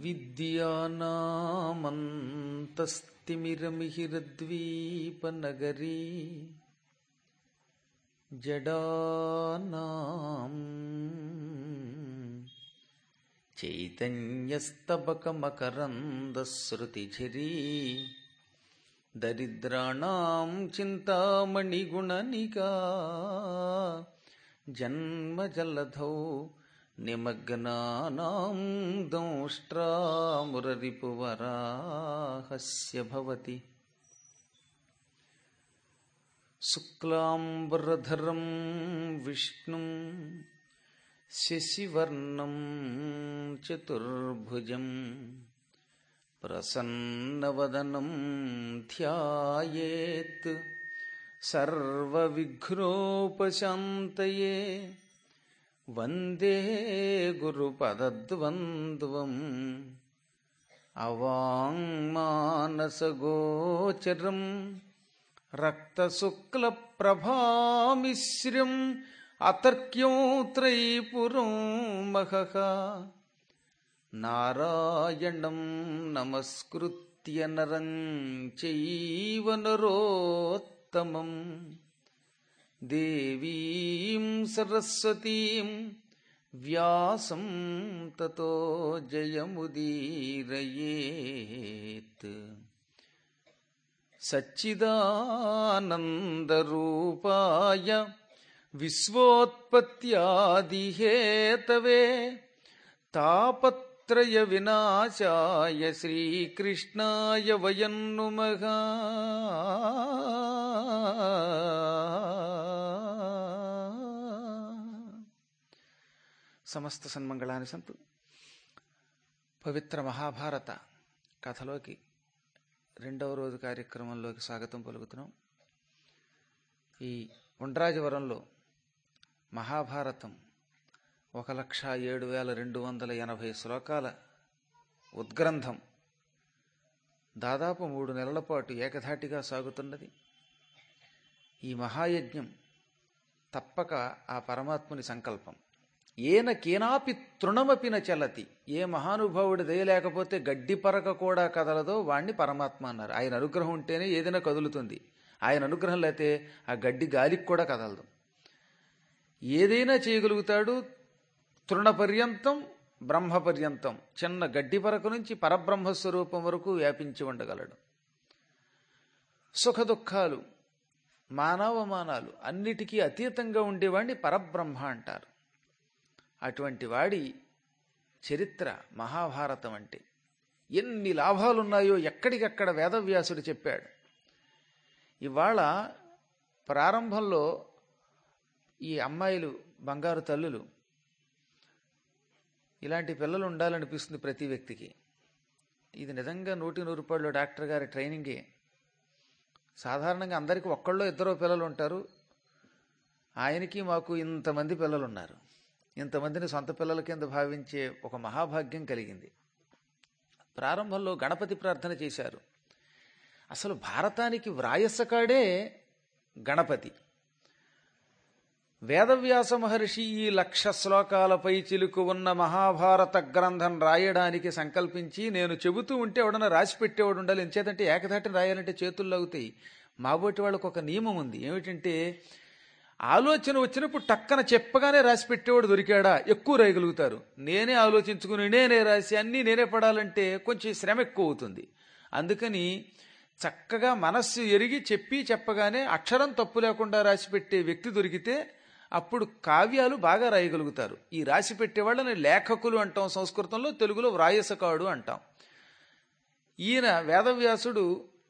విద్యానామంతస్తిమిరమిహిరద్వీపనగరీ జడానాం చైతన్యస్తబకమకరందశ్రుతిఝరీ దరిద్రాణాం చింతామణిగుణనికా జన్మజలధౌ నిమగ్నానాం దంష్ట్రామురరిపువరాహస్య భవతి. శుక్లాంబరధరం విష్ణుం శశివర్ణం చతుర్భుజం ప్రసన్నవదనం ధ్యాయేత్ సర్వవిఘ్నోపశాంతయే. వందే గురుపదద్వంద్వం అవాంగ్మానసగోచరం రక్తశుక్లప్రభామిశ్రం అతర్క్యం త్రైపురం మహః. నారాయణం నమస్కృత్య నరం చైవ నరోత్తమం దేవీం సరస్వతీం వ్యాసం తతో జయముదీరయేత్. సచ్చిదానందరూపాయ విశ్వోత్పత్యాదిహేతవే తాపత్రయ వినాశాయ శ్రీకృష్ణాయ వయం నుమః. సమస్త సన్మంగళాని సంతు. పవిత్ర మహాభారత కథలోకి రెండవ రోజు కార్యక్రమంలోకి స్వాగతం పలుకుతున్నాం. ఈ ఉండ్రాజవరంలో మహాభారతం 1,07,280 శ్లోకాల ఉద్గ్రంథం దాదాపు 3 నెలల పాటు ఏకధాటిగా సాగుతున్నది. ఈ మహాయజ్ఞం తప్పక ఆ పరమాత్ముని సంకల్పం. ఏన కేనాపి తృణమపి న చలతి. ఏ మహానుభావుడి దయ లేకపోతే గడ్డి పరక కూడా కదలదో వాణ్ణి పరమాత్మ అన్నారు. ఆయన అనుగ్రహం ఉంటేనే ఏదైనా కదులుతుంది. ఆయన అనుగ్రహం లేతే ఆ గడ్డి గాలికి కూడా కదలదు. ఏదైనా చేయగలుగుతాడు. తృణపర్యంతం బ్రహ్మపర్యంతం, చిన్న గడ్డి పరక నుంచి పరబ్రహ్మస్వరూపం వరకు వ్యాపించి ఉండగలడు. సుఖ దుఃఖాలు మానవమానాలు అన్నిటికీ అతీతంగా ఉండేవాడిని పరబ్రహ్మ అంటారు. అటువంటి వాడి చరిత్ర మహాభారతం అంటే. ఎన్ని లాభాలున్నాయో ఎక్కడికక్కడ వేదవ్యాసుడు చెప్పాడు. ఇవాళ ప్రారంభంలో ఈ అమ్మాయిలు బంగారు తల్లులు, ఇలాంటి పిల్లలు ఉండాలనిపిస్తుంది ప్రతి వ్యక్తికి. ఇది నిజంగా 100 రూపాయలు డాక్టర్ గారి ట్రైనింగే. సాధారణంగా అందరికీ ఒక్కళ్ళో ఇద్దరో పిల్లలు ఉంటారు. ఆయనకి మాకు ఇంతమంది పిల్లలు ఉన్నారు. ఇంతమందిని సొంత పిల్లల కింద భావించే ఒక మహాభాగ్యం కలిగింది. ప్రారంభంలో గణపతి ప్రార్థన చేశారు. అసలు భారతానికి వ్రాయసకాడే గణపతి. వేదవ్యాస మహర్షి ఈ 1,00,000 శ్లోకాలపై చిలుకు ఉన్న మహాభారత గ్రంథం రాయడానికి సంకల్పించి, నేను చెబుతూ ఉంటే ఎవడన్నా రాసి పెట్టేవాడు ఉండాలి. ఎంచేతంటే ఏకధాటిని రాయాలంటే చేతుల్లో అవుతాయి. మాబోటి వాళ్ళకు ఒక నియమం ఉంది. ఏమిటంటే ఆలోచన వచ్చినప్పుడు టక్కన చెప్పగానే రాసి పెట్టేవాడు దొరికాడా ఎక్కువ రాయగలుగుతారు. నేనే ఆలోచించుకుని నేనే రాసి అన్నీ నేనే పడాలంటే కొంచెం శ్రమ ఎక్కువ అవుతుంది. అందుకని చక్కగా మనస్సు ఎరిగి చెప్పి చెప్పగానే అక్షరం తప్పు లేకుండా రాసి పెట్టే వ్యక్తి దొరికితే అప్పుడు కావ్యాలు బాగా రాయగలుగుతారు. ఈ రాసి పెట్టేవాళ్ళని లేఖకులు అంటాం సంస్కృతంలో, తెలుగులో వ్రాయసకాడు అంటాం. ఈయన వేదవ్యాసుడు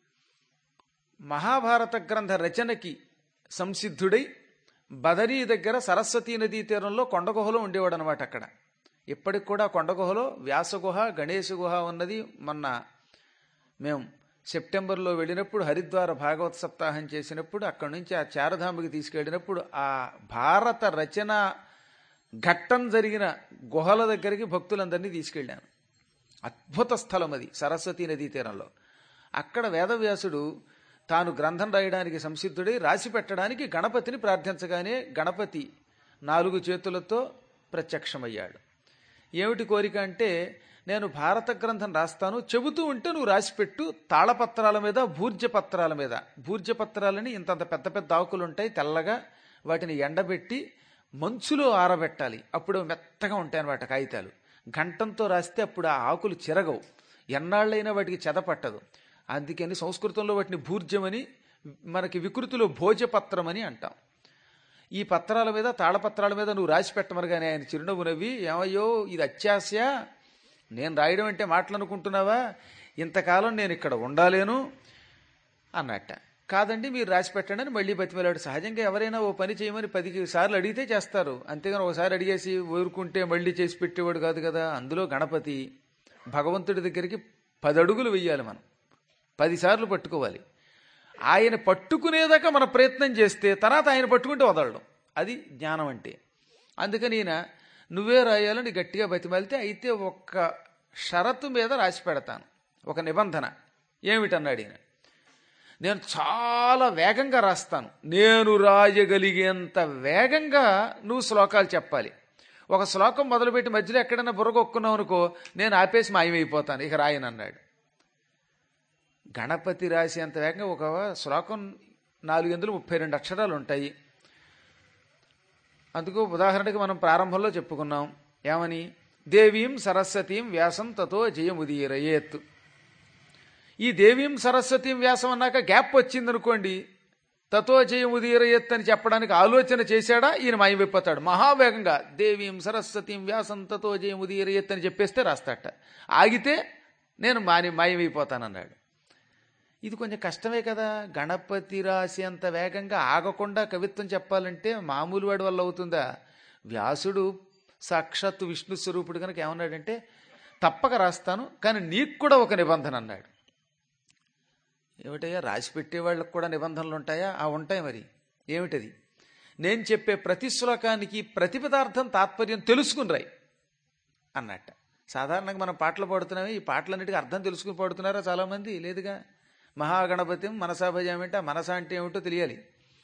మహాభారత గ్రంథ రచనకి సంసిద్ధుడై బదరీ దగ్గర సరస్వతీ నదీ తీరంలో కొండగుహలో ఉండేవాడు అనమాట. అక్కడ ఇప్పటికి కూడా కొండగుహలో వ్యాసగుహ, గణేశ గుహ ఉన్నది. మొన్న మేము సెప్టెంబర్లో వెళ్ళినప్పుడు హరిద్వార భాగవత సప్తాహం చేసినప్పుడు అక్కడి నుంచి ఆ చారధామకి తీసుకెళ్ళినప్పుడు ఆ భారత రచన ఘట్టం జరిగిన గుహల దగ్గరికి భక్తులందరినీ తీసుకెళ్ళాను. అద్భుత స్థలం అది, సరస్వతీ నదీ తీరంలో. అక్కడ వేదవ్యాసుడు తాను గ్రంథం రాయడానికి సంసిద్ధుడై రాసి పెట్టడానికి గణపతిని ప్రార్థించగానే గణపతి 4 చేతులతో ప్రత్యక్షమయ్యాడు. ఏమిటి కోరిక అంటే, నేను భారత గ్రంథం రాస్తాను, చెబుతూ ఉంటే నువ్వు రాసిపెట్టు. తాళపత్రాల మీద, భూర్జపత్రాల మీద. భూర్జపత్రాలని ఇంతంత పెద్ద పెద్ద ఆకులు ఉంటాయి తెల్లగా, వాటిని ఎండబెట్టి మంచులో ఆరబెట్టాలి. అప్పుడు మెత్తగా ఉంటాయి అన్నమాట కాగితాలు. గంటంతో రాస్తే అప్పుడు ఆ ఆకులు చిరగవు, ఎన్నాళ్ళైనా వాటికి చెదపట్టదు. అందుకని సంస్కృతంలో వాటిని భూర్జమని, మనకి వికృతిలో భోజపత్రం అని అంటాం. ఈ పత్రాల మీద, తాళపత్రాల మీద నువ్వు రాసి పెట్టమనగానే ఆయన చిరునవ్వు నవ్వి, ఏమయ్యో ఇది అత్యాశ, నేను రాయడం అంటే మాటలు అనుకుంటున్నావా, ఇంతకాలం నేను ఇక్కడ ఉండాలేను అన్నట్ట. కాదండి మీరు రాసి పెట్టండి అని మళ్ళీ బతిమలాడు. సహజంగా ఎవరైనా ఓ పని చేయమని 10 సార్లు అడిగితే చేస్తారు, అంతేగాని ఒకసారి అడిగేసి ఊరుకుంటే మళ్ళీ చేసి పెట్టేవాడు కాదు కదా. అందులో గణపతి భగవంతుడి దగ్గరికి 10 అడుగులు వెయ్యాలి, మనం 10 సార్లు పట్టుకోవాలి. ఆయన పట్టుకునేదాకా మన ప్రయత్నం చేస్తే తర్వాత ఆయన పట్టుకుంటే వదలడం, అది జ్ఞానం అంటే. అందుకని ఈయన నువ్వే రాయాలని గట్టిగా బతిమాలితే, అయితే ఒక్క షరతు మీద రాసి పెడతాను, ఒక నిబంధన. ఏమిటన్నాడు ఈయన. నేను చాలా వేగంగా రాస్తాను, నేను రాయగలిగేంత వేగంగా నువ్వు శ్లోకాలు చెప్పాలి. ఒక శ్లోకం మొదలుపెట్టి మధ్యలో ఎక్కడైనా బుర్రగొక్కున్నావు అనుకో, నేను ఆపేసి మాయమైపోతాను, ఇక రాయనన్నాడు. గణపతి రాసి అంత వేగంగా ఒక శ్లోకం 432 అక్షరాలు ఉంటాయి. అందుకు ఉదాహరణకి మనం ప్రారంభంలో చెప్పుకున్నాం ఏమని, దేవీం సరస్వతీం వ్యాసం తతో జయముదీరయేత్. ఈ దేవీం సరస్వతీం వ్యాసం అన్నాక గ్యాప్ వచ్చిందనుకోండి, తతో జయముదీరయేత్ అని చెప్పడానికి ఆలోచన చేశాడా ఈయన మాయమైపోతాడు. మహావేగంగా దేవీం సరస్వతీం వ్యాసం తతో జయముదీరయేత్ అని చెప్పేస్తే రాస్తాట. ఆగితే నేను మాయమైపోతానన్నాడు. ఇది కొంచెం కష్టమే కదా. గణపతి రాసి అంత వేగంగా ఆగకుండా కవిత్వం చెప్పాలంటే మామూలు వాడి వల్ల అవుతుందా? వ్యాసుడు సాక్షాత్తు విష్ణు స్వరూపుడు కనుక ఏమన్నాడంటే, తప్పక రాస్తాను, కానీ నీకు కూడా ఒక నిబంధన అన్నాడు. ఏమిటయ్యా, రాసి పెట్టేవాళ్ళకు కూడా నిబంధనలు ఉంటాయా? ఉంటాయి మరి. ఏమిటది? నేను చెప్పే ప్రతి శ్లోకానికి ప్రతిపదార్థం తాత్పర్యం తెలుసుకుని రాయి అన్నట్ట. సాధారణంగా మనం పాటలు పాడుతున్నామే, ఈ పాటలన్నిటికీ అర్థం తెలుసుకుని పాడుతున్నారా చాలామంది? లేదుగా. మహాగణపతి మనసా భజామంటే ఆ మనస అంటే ఏమిటో తెలియాలి.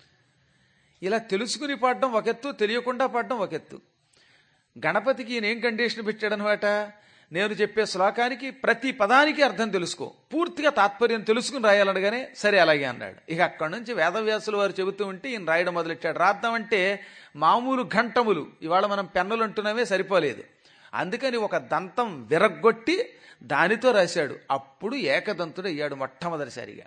ఇలా తెలుసుకుని పాడడం ఒక ఎత్తు, తెలియకుండా పాడడం ఒక ఎత్తు. గణపతికి ఈయన ఏం కండిషన్ పెట్టాడనమాట, నేను చెప్పే శ్లోకానికి ప్రతి పదానికి అర్థం తెలుసుకో, పూర్తిగా తాత్పర్యం తెలుసుకుని రాయాలనగానే సరే అలాగే అన్నాడు. ఇక అక్కడి నుంచి వేదవ్యాసులు వారు చెబుతూ ఉంటే ఈయన రాయడం మొదలెట్టాడు. రాద్దామంటే మామూలు ఘంటములు, ఇవాళ మనం పెన్నులు అంటున్నామే సరిపోలేదు. అందుకని ఒక దంతం విరగ్గొట్టి దానితో రాశాడు. అప్పుడు ఏకదంతుడు అయ్యాడు మొట్టమొదటిసారిగా.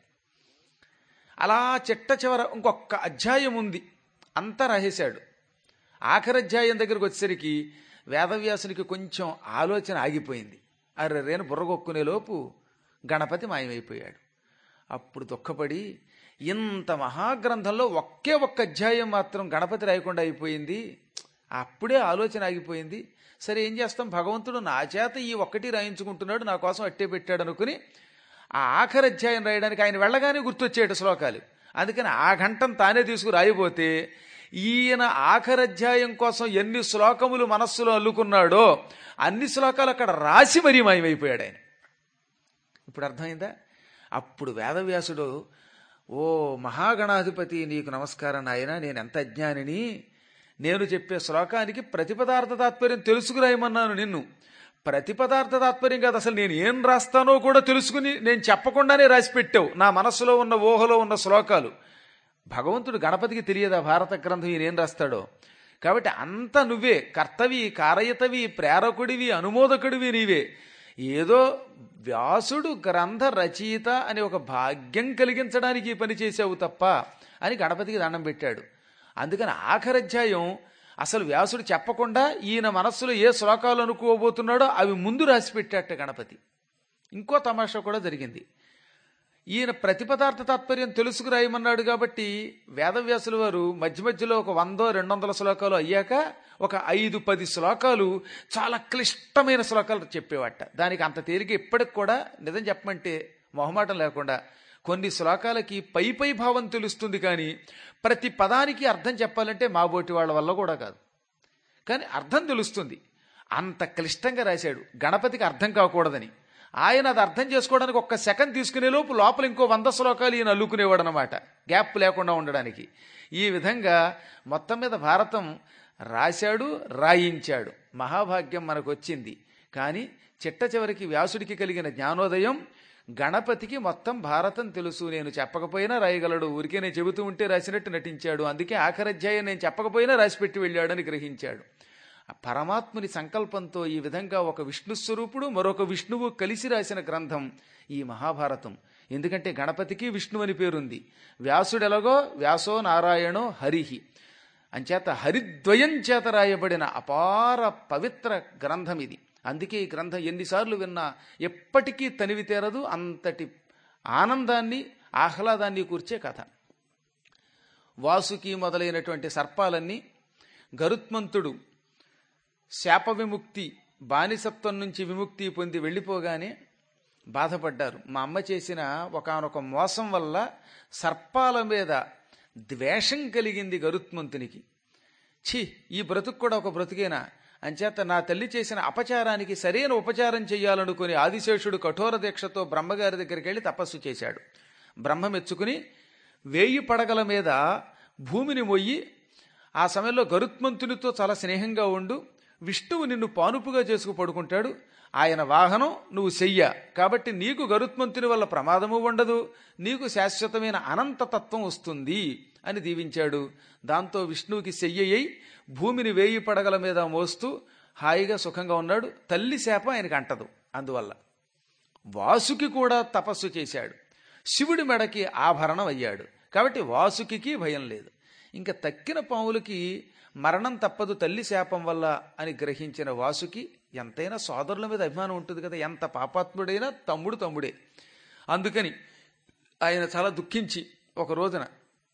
అలా చిట్ట చివర ఇంకొక అధ్యాయం ఉంది, అంతా రాసేశాడు. ఆఖరి అధ్యాయం దగ్గరకు వచ్చేసరికి వేదవ్యాసునికి కొంచెం ఆలోచన ఆగిపోయింది. అర్రేను బుర్రగొక్కునే లోపు గణపతి మాయమైపోయాడు. అప్పుడు దుఃఖపడి, ఇంత మహాగ్రంథంలో ఒకే ఒక్క అధ్యాయం మాత్రం గణపతి రాయకుండా అయిపోయింది, అప్పుడే ఆలోచన ఆగిపోయింది. సరే ఏం చేస్తాం, భగవంతుడు నా చేత ఈ ఒక్కటి రాయించుకుంటున్నాడు, నా కోసం అట్టే పెట్టాడు అనుకుని ఆ ఆఖరి అధ్యాయం రాయడానికి ఆయన వెళ్ళగానే గుర్తొచ్చేట శ్లోకాలు. అందుకని ఆ గంటం తానే తీసుకు రాయిపోతే ఈయన ఆఖరి అధ్యాయం కోసం ఎన్ని శ్లోకములు మనస్సులో అల్లుకున్నాడో అన్ని శ్లోకాలు అక్కడ రాసి మరీ మాయమైపోయాడు ఆయన. ఇప్పుడు అర్థమైందా? అప్పుడు వేదవ్యాసుడు, ఓ మహాగణాధిపతి నీకు నమస్కారం నాయన, నేను ఎంత అజ్ఞానిని, నేను చెప్పే శ్లోకానికి ప్రతిపదార్థ తాత్పర్యం తెలుసుకురాయమన్నాను నిన్ను. ప్రతిపదార్థ తాత్పర్యం కాదు, అసలు నేను ఏం రాస్తానో కూడా తెలుసుకుని నేను చెప్పకుండానే రాసి పెట్టావు నా మనస్సులో ఉన్న ఊహలో ఉన్న శ్లోకాలు. భగవంతుడు గణపతికి తెలియదా భారత గ్రంథం ఈయన ఏం రాస్తాడో? కాబట్టి అంత నువ్వే కర్తవి, కారయతవి, ప్రేరకుడివి, అనుమోదకుడివి నీవే. ఏదో వ్యాసుడు గ్రంథ రచయిత అని ఒక భాగ్యం కలిగించడానికి ఈ పని చేసావు తప్ప అని గణపతికి దండం పెట్టాడు. అందుకని ఆఖరి అధ్యాయం అసలు వ్యాసుడు చెప్పకుండా ఈయన మనస్సులో ఏ శ్లోకాలు అనుకోబోతున్నాడో అవి ముందు రాసి పెట్టాట గణపతి. ఇంకో తమాషా కూడా జరిగింది. ఈయన ప్రతిపదార్థ తాత్పర్యం తెలుసుకురాయమన్నాడు కాబట్టి వేదవ్యాసుల వారు మధ్య మధ్యలో ఒక 100-200 శ్లోకాలు అయ్యాక ఒక 5-10 శ్లోకాలు చాలా క్లిష్టమైన శ్లోకాలు చెప్పేవాట. దానికి అంత తేలిక ఇప్పటికి కూడా నిజం చెప్పమంటే మొహమాటం లేకుండా కొన్ని శ్లోకాలకి పై భావం తెలుస్తుంది, కానీ ప్రతి పదానికి అర్థం చెప్పాలంటే మా బోటి వాళ్ళ వల్ల కూడా కాదు, కానీ అర్థం తెలుస్తుంది. అంత క్లిష్టంగా రాశాడు గణపతికి అర్థం కాకూడదని. ఆయన అది అర్థం చేసుకోవడానికి ఒక్క సెకండ్ తీసుకునే లోపు లోపల ఇంకో 100 శ్లోకాలు ఈయన అల్లుకునేవాడు అనమాట, గ్యాప్ లేకుండా ఉండడానికి. ఈ విధంగా మొత్తం మీద భారతం రాశాడు, రాయించాడు. మహాభాగ్యం మనకు వచ్చింది. కానీ చిట్ట చివరికి వ్యాసుడికి కలిగిన జ్ఞానోదయం గణపతికి మొత్తం భారతం తెలుసు, నేను చెప్పకపోయినా రాయగలడు, ఊరికే నేను చెబుతూ ఉంటే రాసినట్టు నటించాడు, అందుకే ఆఖరి అధ్యాయం నేను చెప్పకపోయినా రాసిపెట్టి వెళ్ళాడని గ్రహించాడు. ఆ పరమాత్ముని సంకల్పంతో ఈ విధంగా ఒక విష్ణు స్వరూపుడు మరొక విష్ణువు కలిసి రాసిన గ్రంథం ఈ మహాభారతం. ఎందుకంటే గణపతికి విష్ణు అని పేరుంది. వ్యాసుడు ఎలాగో వ్యాసో నారాయణో హరిహి, అంచేత హరిద్వయం చేత రాయబడిన అపార పవిత్ర గ్రంథం ఇది. అందుకే ఈ గ్రంథం ఎన్నిసార్లు విన్నా ఎప్పటికీ తనివి తీరదు. అంతటి ఆనందాన్ని ఆహ్లాదాన్ని కూర్చే కథ. వాసుకి మొదలైనటువంటి సర్పాలన్నీ గరుత్మంతుడు శాప విముక్తి, బానిసత్వం నుంచి విముక్తి పొంది వెళ్ళిపోగానే బాధపడ్డారు. మా అమ్మ చేసిన ఒకానొక మోసం వల్ల సర్పాల మీద ద్వేషం కలిగింది గరుత్మంతునికి. ఛీ, ఈ బ్రతుకు కూడా ఒక బ్రతుకేనా? అంచేత నా తల్లి చేసిన అపచారానికి సరైన ఉపచారం చెయ్యాలనుకుని ఆదిశేషుడు కఠోర దీక్షతో బ్రహ్మగారి దగ్గరికి వెళ్ళి తపస్సు చేశాడు. బ్రహ్మ మెచ్చుకుని 1000 పడగల మీద భూమిని మొయ్యి, ఆ సమయంలో గరుత్మంతునితో చాలా స్నేహంగా ఉండు, విష్ణువు నిన్ను పానుపుగా చేసుకు పడుకుంటాడు, ఆయన వాహనం నువ్వు చెయ్య, కాబట్టి నీకు గరుత్మంతుని వల్ల ప్రమాదము ఉండదు, నీకు శాశ్వతమైన అనంతతత్వం వస్తుంది అని దీవించాడు. దాంతో విష్ణువుకి చెయ్యయి భూమిని 1000 పడగల మీద మోస్తూ హాయిగా సుఖంగా ఉన్నాడు. తల్లి శాపం ఆయనకి అంటదు. అందువల్ల వాసుకి కూడా తపస్సు చేశాడు, శివుడి మెడకి ఆభరణం అయ్యాడు. కాబట్టి వాసుకి భయం లేదు. ఇంకా తక్కిన పాములకి మరణం తప్పదు తల్లి శాపం వల్ల అని గ్రహించిన వాసుకి ఎంతైనా సోదరుల మీద అభిమానం ఉంటుంది కదా, ఎంత పాపాత్ముడైనా తమ్ముడు తమ్ముడే. అందుకని ఆయన చాలా దుఃఖించి ఒక రోజున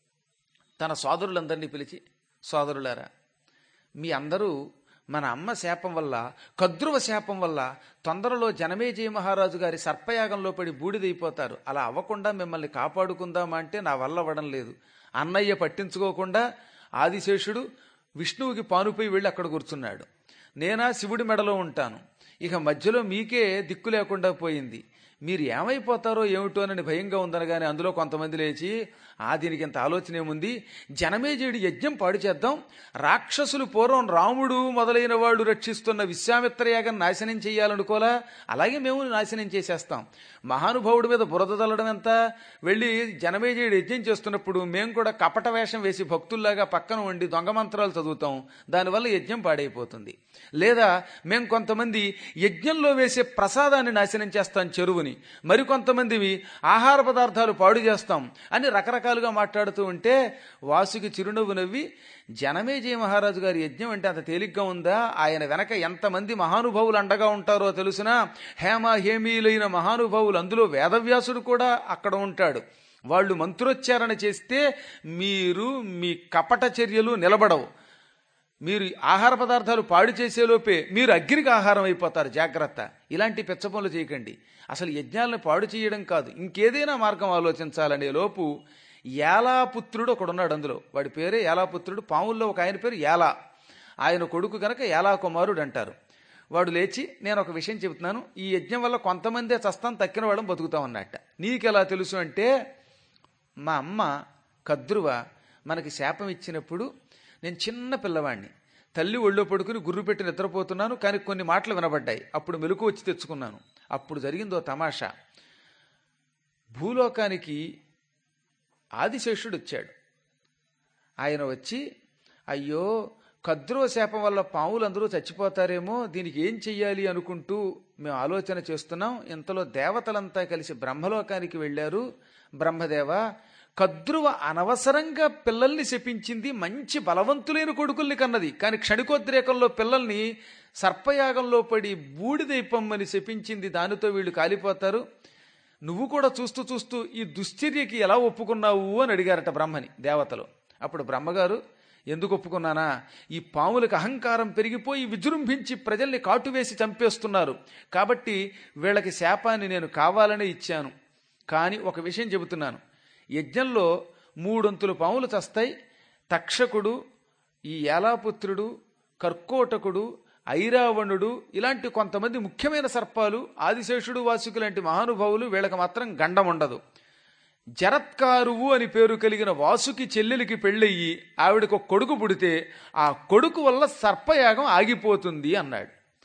తన సోదరులందరినీ పిలిచి, సోదరులారా, మీ అందరూ మన అమ్మ శాపం వల్ల, కద్రువ శాపం వల్ల తొందరలో జనమేజయ మహారాజు గారి సర్పయాగంలో పడి బూడిదైపోతారు. అలా అవ్వకుండా మిమ్మల్ని కాపాడుకుందామా అంటే నా వల్ల అవ్వడం లేదు. అన్నయ్య పట్టించుకోకుండా ఆదిశేషుడు విష్ణువుకి పానుపై వెళ్ళి అక్కడ కూర్చున్నాడు. నేనా శివుడి మెడలో ఉంటాను. ఇక మధ్యలో మీకే దిక్కు లేకుండా పోయింది. మీరు ఏమైపోతారో ఏమిటో అని భయంగా ఉందనగానే అందులో కొంతమంది లేచి, దీనికి ఇంత ఆలోచన ఏముంది, జనమేజయుడి యజ్ఞం పాడు చేద్దాం, రాక్షసులు పూర్వం రాముడు మొదలైన వాళ్ళు రక్షిస్తున్న విశ్వామిత్ర యాగం నాశనం చేయాలనుకోలా, అలాగే మేము నాశనం చేసేస్తాం. మహానుభావుడి మీద బురద తల్లడం ఎంత, వెళ్ళి జనమేజయుడు యజ్ఞం చేస్తున్నప్పుడు మేము కూడా కపట వేషం వేసి భక్తుల్లాగా పక్కన ఉండి దొంగ మంత్రాలు చదువుతాం, దానివల్ల యజ్ఞం పాడైపోతుంది. లేదా మేము కొంతమంది యజ్ఞంలో వేసే ప్రసాదాన్ని నాశనం చేస్తాం, చెరువుని, మరికొంతమందివి ఆహార పదార్థాలు పాడు చేస్తాం అని రకరకాలుగా మాట్లాడుతూ ఉంటే వాసుకి చిరునవ్వు నవ్వి, జనమేజయ మహారాజు గారి యజ్ఞం అంటే అంత తేలిగ్గా ఉందా? ఆయన వెనక ఎంతమంది మహానుభావులు అండగా ఉంటారో తెలుసునా? హేమ హేమీలైన మహానుభావులు, అందులో వేదవ్యాసుడు కూడా అక్కడ ఉంటాడు. వాళ్ళు మంత్రోచ్చారణ చేస్తే మీరు మీ కపట చర్యలు నిలబడవు. మీరు ఆహార పదార్థాలు పాడు చేసేలోపే మీరు అగ్నికి ఆహారం అయిపోతారు, జాగ్రత్త. ఇలాంటి పెచ్చ పనులు చేయకండి. అసలు యజ్ఞాలను పాడు చేయడం కాదు, ఇంకేదైనా మార్గం ఆలోచించాలనే లోపు యాలాపుత్రుడు ఒకడున్నాడు. అందులో వాడి పేరే యాలాపుత్రుడు. పాముల్లో ఒక ఆయన పేరు యాలా, ఆయన కొడుకు గనక యాలా కుమారుడు అంటారు. వాడు లేచి, నేను ఒక విషయం చెబుతున్నాను, ఈ యజ్ఞం వల్ల కొంతమందే చస్తాం, తక్కిన వాళ్ళం బతుకుతాం అన్నట్ట. నీకెలా తెలుసు అంటే, మా అమ్మ కద్రువ మనకి శాపం ఇచ్చినప్పుడు నేను చిన్న పిల్లవాడిని, తల్లి ఒళ్ళో పడుకుని గుర్రు పెట్టి నిద్రపోతున్నాను, కానీ కొన్ని మాటలు వినబడ్డాయి. అప్పుడు మెలకు వచ్చి తెచ్చుకున్నాను. అప్పుడు జరిగిందో తమాషా. భూలోకానికి ఆదిశేషుడు వచ్చాడు. ఆయన వచ్చి, అయ్యో కద్రువ శాపం వల్ల పాములందరూ చచ్చిపోతారేమో, దీనికి ఏం చెయ్యాలి అనుకుంటూ మేము ఆలోచన చేస్తున్నాం. ఇంతలో దేవతలంతా కలిసి బ్రహ్మలోకానికి వెళ్ళారు. బ్రహ్మదేవ, కద్రువ అనవసరంగా పిల్లల్ని శపించింది, మంచి బలవంతులైన కొడుకుల్ని కన్నది, కానీ క్షణికోద్రేకంలో పిల్లల్ని సర్పయాగంలో పడి బూడిదైపమ్మని శపించింది, దానితో వీళ్ళు కాలిపోతారు. నువ్వు కూడా చూస్తూ చూస్తూ ఈ దుశ్చర్యకి ఎలా ఒప్పుకున్నావు అని అడిగారట బ్రహ్మని దేవతలు. అప్పుడు బ్రహ్మగారు, ఎందుకు ఒప్పుకున్నానా, ఈ పాములకు అహంకారం పెరిగిపోయి విజృంభించి ప్రజల్ని కాటువేసి చంపేస్తున్నారు, కాబట్టి వీళ్ళకి శాపాన్ని నేను కావాలనే ఇచ్చాను. కానీ ఒక విషయం చెబుతున్నాను, యజ్ఞంలో 3 పాములు చస్తాయి. తక్షకుడు, ఈ యాలాపుత్రుడు, కర్కోటకుడు, ఐరావణుడు, ఇలాంటి కొంతమంది ముఖ్యమైన సర్పాలు, ఆదిశేషుడు, వాసుకి లాంటి మహానుభావులు, వీళ్ళకి మాత్రం గండం ఉండదు. జరత్కారువు అని పేరు కలిగిన వాసుకి చెల్లెలికి పెళ్ళయ్యి ఆవిడకు ఒక కొడుకు పుడితే ఆ కొడుకు వల్ల సర్పయాగం ఆగిపోతుంది అన్నాడు.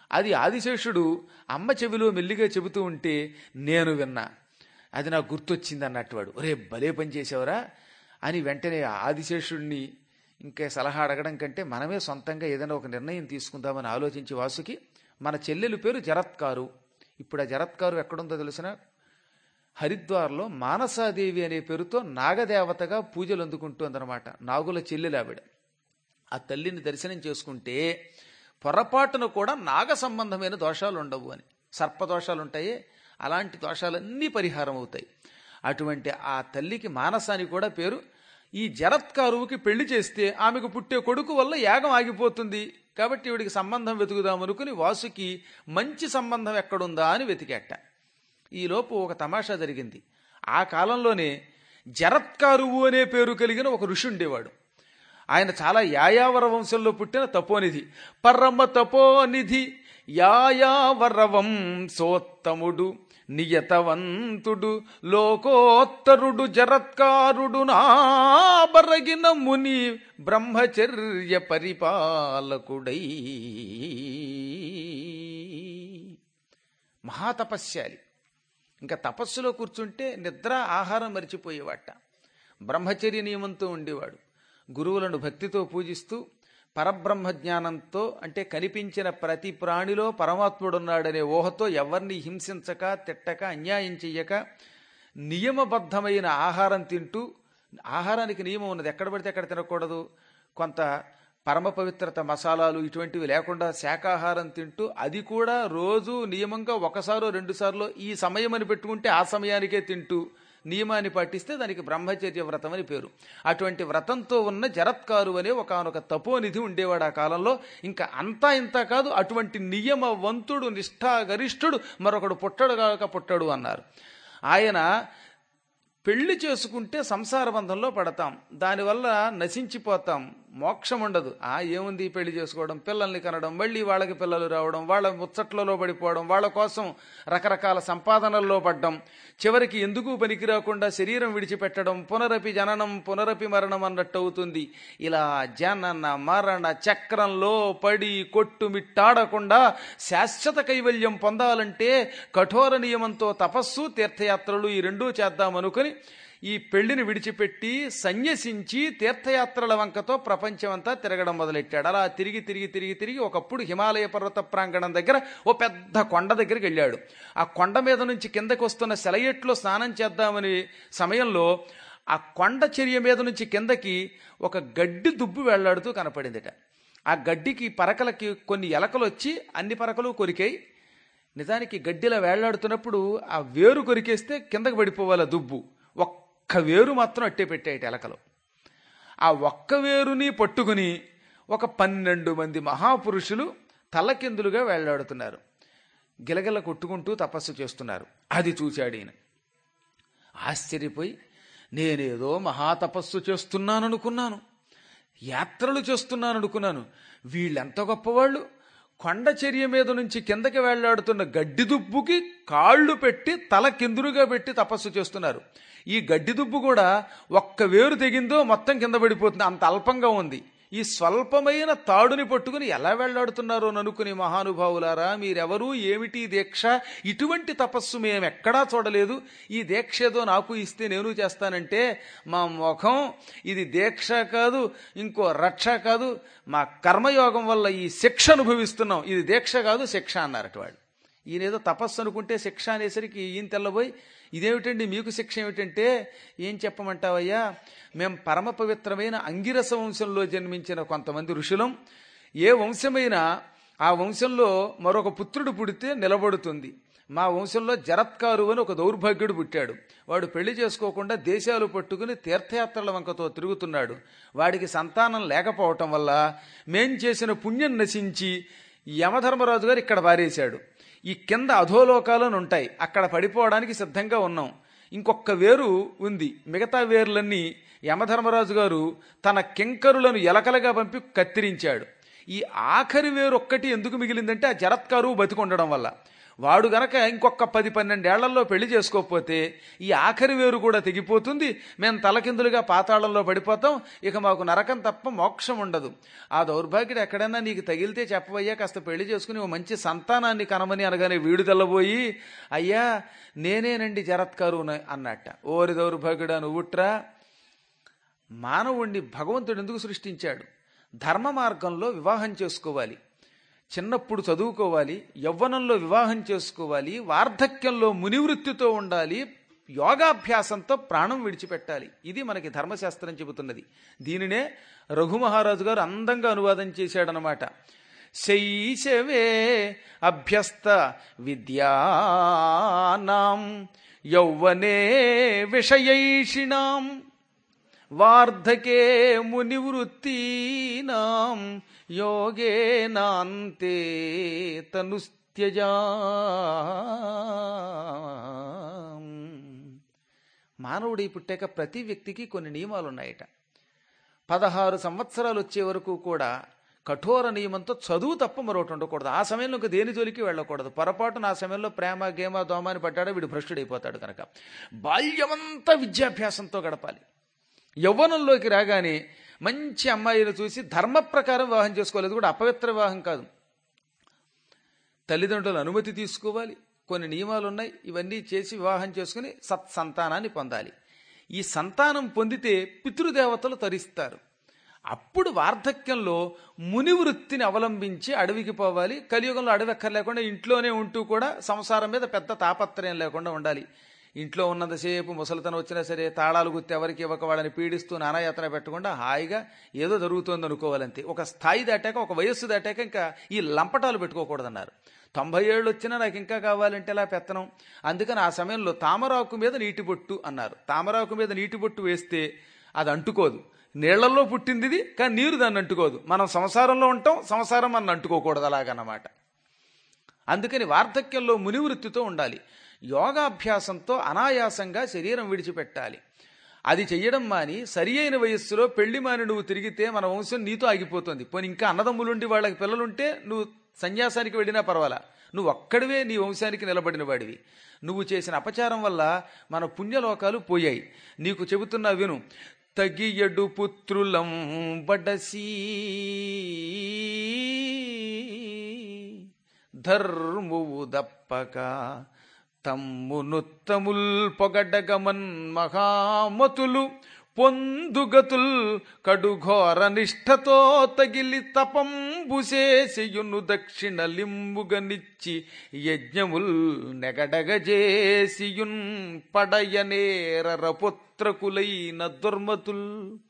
అది ఆదిశేషుడు అమ్మ చెవిలో మెల్లిగా చెబుతూ ఉంటే నేను విన్నా. అది నాకు గుర్తొచ్చింది అన్నట్టు వాడు, ఒరే భలే పని చేసేవరా అని వెంటనే ఆదిశేషుడిని ఇంకా సలహా అడగడం కంటే మనమే సొంతంగా ఏదైనా ఒక నిర్ణయం తీసుకుందామని ఆలోచించి వాసుకి మన చెల్లెలు పేరు జరత్కారు. ఇప్పుడు ఆ జరత్కారు ఎక్కడుందో తెలిసిన హరిద్వార్లో మానసాదేవి అనే పేరుతో నాగదేవతగా పూజలు అందుకుంటుందన్నమాట. నాగుల చెల్లెలు ఆవిడ. ఆ తల్లిని దర్శనం చేసుకుంటే పొరపాటున కూడా నాగ సంబంధమైన దోషాలు ఉండవు అని, సర్పదోషాలు ఉంటాయి, అలాంటి దోషాలన్నీ పరిహారం అవుతాయి. అటువంటి ఆ తల్లికి మానసాని కూడా పేరు. ఈ జరత్కారువుకి పెళ్లి చేస్తే ఆమెకు పుట్టే కొడుకు వల్ల యాగం ఆగిపోతుంది కాబట్టి ఈవిడికి సంబంధం వెతుకుదామనుకుని వాసుకి మంచి సంబంధం ఎక్కడుందా అని వెతికేట. ఈలోపు ఒక తమాషా జరిగింది. ఆ కాలంలోనే జరత్కారువు అనే పేరు కలిగిన ఒక ఋషి ఉండేవాడు. ఆయన చాలా యాయావర వంశంలో పుట్టిన తపోనిధి, పరమ తపోనిధి యాయావర వంశోత్తముడు, నియతవంతుడు, లోకోత్తరుడు, జరత్కారుడు నాబరగిన ముని, బ్రహ్మచర్య పరిపాలకుడై. మహాతపస్యాలి. ఇంకా తపస్సులో కూర్చుంటే నిద్ర ఆహారం మరిచిపోయేవాట. బ్రహ్మచర్య నియమంతో ఉండేవాడు. గురువులను భక్తితో పూజిస్తూ పరబ్రహ్మ జ్ఞానంతో, అంటే కనిపించిన ప్రతి ప్రాణిలో పరమాత్ముడున్నాడనే ఊహతో ఎవరిని హింసించక, తిట్టక, అన్యాయం చెయ్యక, నియమబద్ధమైన ఆహారం తింటూ, ఆహారానికి నియమం ఉన్నది, ఎక్కడ పడితే అక్కడ తినకూడదు, కొంత పరమ పవిత్రత మసాలాలు ఇటువంటివి లేకుండా శాకాహారం తింటూ, అది కూడా రోజు నియమంగా ఒకసారో రెండు సార్లు ఈ సమయం అని పెట్టుకుంటే ఆ సమయానికే తింటూ నియమాన్ని పాటిస్తే దానికి బ్రహ్మచర్య వ్రతం అని పేరు. అటువంటి వ్రతంతో ఉన్న జరత్కారు అనే ఒకనొక తపోనిధి ఉండేవాడు ఆ కాలంలో. ఇంకా అంతా ఇంత కాదు, అటువంటి నియమవంతుడు, నిష్ఠాగరిష్ఠుడు మరొకడు పుట్టడు అన్నారు. ఆయన పెళ్లి చేసుకుంటే సంసార బంధంలో పడతాం, దానివల్ల నశించిపోతాం, మోక్షం ఉండదు. ఏముంది పెళ్లి చేసుకోవడం, పిల్లల్ని కనడం, మళ్ళీ వాళ్ళకి పిల్లలు రావడం, వాళ్ళ ముచ్చట్లలో పడిపోవడం, వాళ్ళ కోసం రకరకాల సంపాదనల్లో పడ్డం, చివరికి ఎందుకు పనికి రాకుండా శరీరం విడిచిపెట్టడం, పునరపి జననం పునరపి మరణం అన్నట్టు అవుతుంది. ఇలా జనన మరణ చక్రంలో పడి కొట్టుమిట్టాడకుండా శాశ్వత కైవల్యం పొందాలంటే కఠోర నియమంతో తపస్సు, తీర్థయాత్రలు ఈ రెండూ చేద్దామనుకుని ఈ పెళ్లిని విడిచిపెట్టి సన్యసించి తీర్థయాత్రల వంకతో ప్రపంచమంతా తిరగడం మొదలెట్టాడు. అలా తిరిగి తిరిగి తిరిగి తిరిగి ఒకప్పుడు హిమాలయ పర్వత ప్రాంగణం దగ్గర ఓ పెద్ద కొండ దగ్గరికి వెళ్ళాడు. ఆ కొండ మీద నుంచి కిందకి వస్తున్న సెలయేట్లో స్నానం చేద్దామని సమయంలో ఆ కొండ చర్య మీద నుంచి కిందకి ఒక గడ్డి దుబ్బు వెళ్లాడుతూ కనపడిందిట. ఆ గడ్డికి పరకలకి కొన్ని ఎలకలు వచ్చి అన్ని పరకలు కొరికాయి. నిజానికి గడ్డిలా వేళ్లాడుతున్నప్పుడు ఆ వేరు కొరికేస్తే కిందకి పడిపోవాలి దుబ్బు. ఒక్క వేరు మాత్రం అట్టే పెట్టాయి ఎలకలు. ఆ ఒక్క వేరుని పట్టుకుని ఒక 12 మంది మహాపురుషులు తలకిందులుగా వేళ్లాడుతున్నారు, గిలగిల కొట్టుకుంటూ తపస్సు చేస్తున్నారు. అది చూశాడు ఈయన. ఆశ్చర్యపోయి, నేనేదో మహాతపస్సు చేస్తున్నాననుకున్నాను, యాత్రలు చేస్తున్నాననుకున్నాను, వీళ్ళెంత గొప్పవాళ్ళు, కొండచర్య మీద నుంచి కిందకి వేళ్లాడుతున్న గడ్డి దుబ్బుకి కాళ్ళు పెట్టి తల కిందులుగా పెట్టి తపస్సు చేస్తున్నారు. ఈ గడ్డి దుబ్బు కూడా ఒక్క వేరు తెగిందో మొత్తం కింద పడిపోతుంది, అంత అల్పంగా ఉంది. ఈ స్వల్పమైన తాడుని పట్టుకుని ఎలా వెళ్లాడుతున్నారో ననుకుని, మహానుభావులారా మీరెవరూ, ఏమిటి దీక్ష, ఇటువంటి తపస్సు మేమెక్కడా చూడలేదు, ఈ దీక్ష ఏదో నాకు ఇస్తే నేను చేస్తానంటే మా ముఖం, ఇది దీక్ష కాదు, ఇంకో రక్ష కాదు, మా కర్మయోగం వల్ల ఈ శిక్ష అనుభవిస్తున్నాం, ఇది దీక్ష కాదు శిక్ష అన్నారట వాళ్ళు. ఈయనేదో తపస్సు అనుకుంటే శిక్ష అనేసరికి ఈయన తెల్లబోయి, ఇదేమిటండి మీకు శిక్ష ఏమిటంటే, ఏం చెప్పమంటావయ్యా, మేం పరమ పవిత్రమైన అంగిరస వంశంలో జన్మించిన కొంతమంది ఋషులం. ఏ వంశమైనా ఆ వంశంలో మరొక పుత్రుడు పుడితే నిలబడుతుంది. మా వంశంలో జరత్కారు అని ఒక దౌర్భాగ్యుడు పుట్టాడు. వాడు పెళ్లి చేసుకోకుండా దేశాలు పట్టుకుని తీర్థయాత్రల వంకతో తిరుగుతున్నాడు. వాడికి సంతానం లేకపోవటం వల్ల మేం చేసిన పుణ్యం నశించి యమధర్మరాజు గారు ఇక్కడ పారేశాడు. ఈ కింద అధోలోకాలను ఉంటాయి, అక్కడ పడిపోవడానికి సిద్ధంగా ఉన్నాం. ఇంకొక వేరు ఉంది, మిగతా వేర్లన్నీ యమధర్మరాజు గారు తన కింకరులను ఎలకలుగా పంపి కత్తిరించాడు. ఈ ఆఖరి వేరు ఒక్కటి ఎందుకు మిగిలిందంటే ఆ జరత్కారు బతికొండడం వల్ల. వాడు గనక ఇంకొక 10-12 ఏళ్లలో పెళ్లి చేసుకోకపోతే ఈ ఆఖరి వేరు కూడా తెగిపోతుంది, మేము తలకిందులుగా పాతాళంలో పడిపోతాం, ఇక మాకు నరకం తప్ప మోక్షం ఉండదు. ఆ దౌర్భాగ్యుడు ఎక్కడైనా నీకు తగిలితే చెప్పవయ్యా, కాస్త పెళ్లి చేసుకుని ఓ మంచి సంతానాన్ని కనమని అనగానే వీడు తెల్లబోయి, అయ్యా నేనేనండి జరత్కారు అన్నట్ట. ఓరి దౌర్భాగ్యుడా నువ్వుట్రా, మానవుణ్ణి భగవంతుడు ఎందుకు సృష్టించాడు? ధర్మ మార్గంలో వివాహం చేసుకోవాలి, చిన్నప్పుడు చదువుకోవాలి, యవ్వనంలో వివాహం చేసుకోవాలి, వార్ధక్యంలో మునివృత్తితో ఉండాలి, యోగాభ్యాసంతో ప్రాణం విడిచిపెట్టాలి. ఇది మనకి ధర్మశాస్త్రం చెబుతున్నది. దీనినే రఘుమహారాజు గారు అందంగా అనువాదం చేశాడనమాట. శైశవే అభ్యస్త విద్యానాం యౌవనే విషయైషిణాం వార్ధకే మునివృత్తీనాం యోగేనాంతే తనుస్త్యజా. మానవుడి పుట్టాక ప్రతి వ్యక్తికి కొన్ని నియమాలు ఉన్నాయట. 16 సంవత్సరాలు వచ్చే వరకు కూడా కఠోర నియమంతో చదువు తప్ప మరొకటి ఉండకూడదు. ఆ సమయంలో ఇంక దేని జోలికి వెళ్ళకూడదు. పొరపాటున ఆ సమయంలో ప్రేమ గేమ దోమాని పడ్డాడో వీడు భ్రష్టుడైపోతాడు కనుక బాల్యమంతా విద్యాభ్యాసంతో గడపాలి. యవ్వనంలోకి రాగానే మంచి అమ్మాయిలు చూసి ధర్మ ప్రకారం వివాహం చేసుకోలేదు, కూడా అపవిత్ర వివాహం కాదు, తల్లిదండ్రుల అనుమతి తీసుకోవాలి, కొన్ని నియమాలు ఉన్నాయి, ఇవన్నీ చేసి వివాహం చేసుకుని సత్సంతానాన్ని పొందాలి. ఈ సంతానం పొందితే పితృదేవతలు తరిస్తారు. అప్పుడు వార్ధక్యంలో మునివృత్తిని అవలంబించి అడవికి పోవాలి. కలియుగంలో అడవి ఎక్కర్ లేకుండా ఇంట్లోనే ఉంటూ కూడా సంసారం మీద పెద్ద తాపత్రయం లేకుండా ఉండాలి. ఇంట్లో ఉన్నంతసేపు ముసలితనం వచ్చినా సరే తాళాలు గుర్తి ఎవరికి ఇవ్వక వాళ్ళని పీడిస్తూ నానాయాత్ర పెట్టకుండా హాయిగా ఏదో జరుగుతోంది అనుకోవాలంతే. ఒక స్థాయి దాటాక, ఒక వయస్సు దాటాక ఇంకా ఈ లంపటాలు పెట్టుకోకూడదన్నారు. 90 ఏళ్ళు వచ్చినా నాకు ఇంకా కావాలంటే ఎలా పెత్తనం. అందుకని ఆ సమయంలో తామరాకు మీద నీటి బొట్టు అన్నారు. తామరాకు మీద నీటి బొట్టు వేస్తే అది అంటుకోదు. నీళ్లలో పుట్టింది ఇది, కానీ నీరు దాన్ని అంటుకోదు. మనం సంసారంలో ఉంటాం, సంసారం మన అంటుకోకూడదు అలాగన్నమాట. అందుకని వార్ధక్యంలో మునివృత్తితో ఉండాలి. యోగాభ్యాసంతో అనాయాసంగా శరీరం విడిచిపెట్టాలి. అది చెయ్యడం మాని సరి అయిన వయస్సులో పెళ్లి మాని నువ్వు తిరిగితే మన వంశం నీతో ఆగిపోతుంది. పోనీ ఇంకా అన్నదమ్ములుండి వాళ్ళకి పిల్లలుంటే నువ్వు సన్యాసానికి వెళ్ళినా పర్వాలా, నువ్వు ఒక్కడివే నీ వంశానికి నిలబడిన వాడివి. నువ్వు చేసిన అపచారం వల్ల మన పుణ్యలోకాలు పోయాయి. నీకు చెబుతున్నా విను. తగియడు పుత్రులం బడసి ధర్మువు దప్పక తమ్మునుత్తముల్ పొగడగమన్ మహామతులు పొందుగతుల్ కడుఘోర నిష్ఠతో తగిలి తపంబుసేసియును దక్షిణ లింబుగనిచ్చి యజ్ఞముల్ నెగడగజేసియున్ పడయనేర పుత్రకులైన దుర్మతుల్.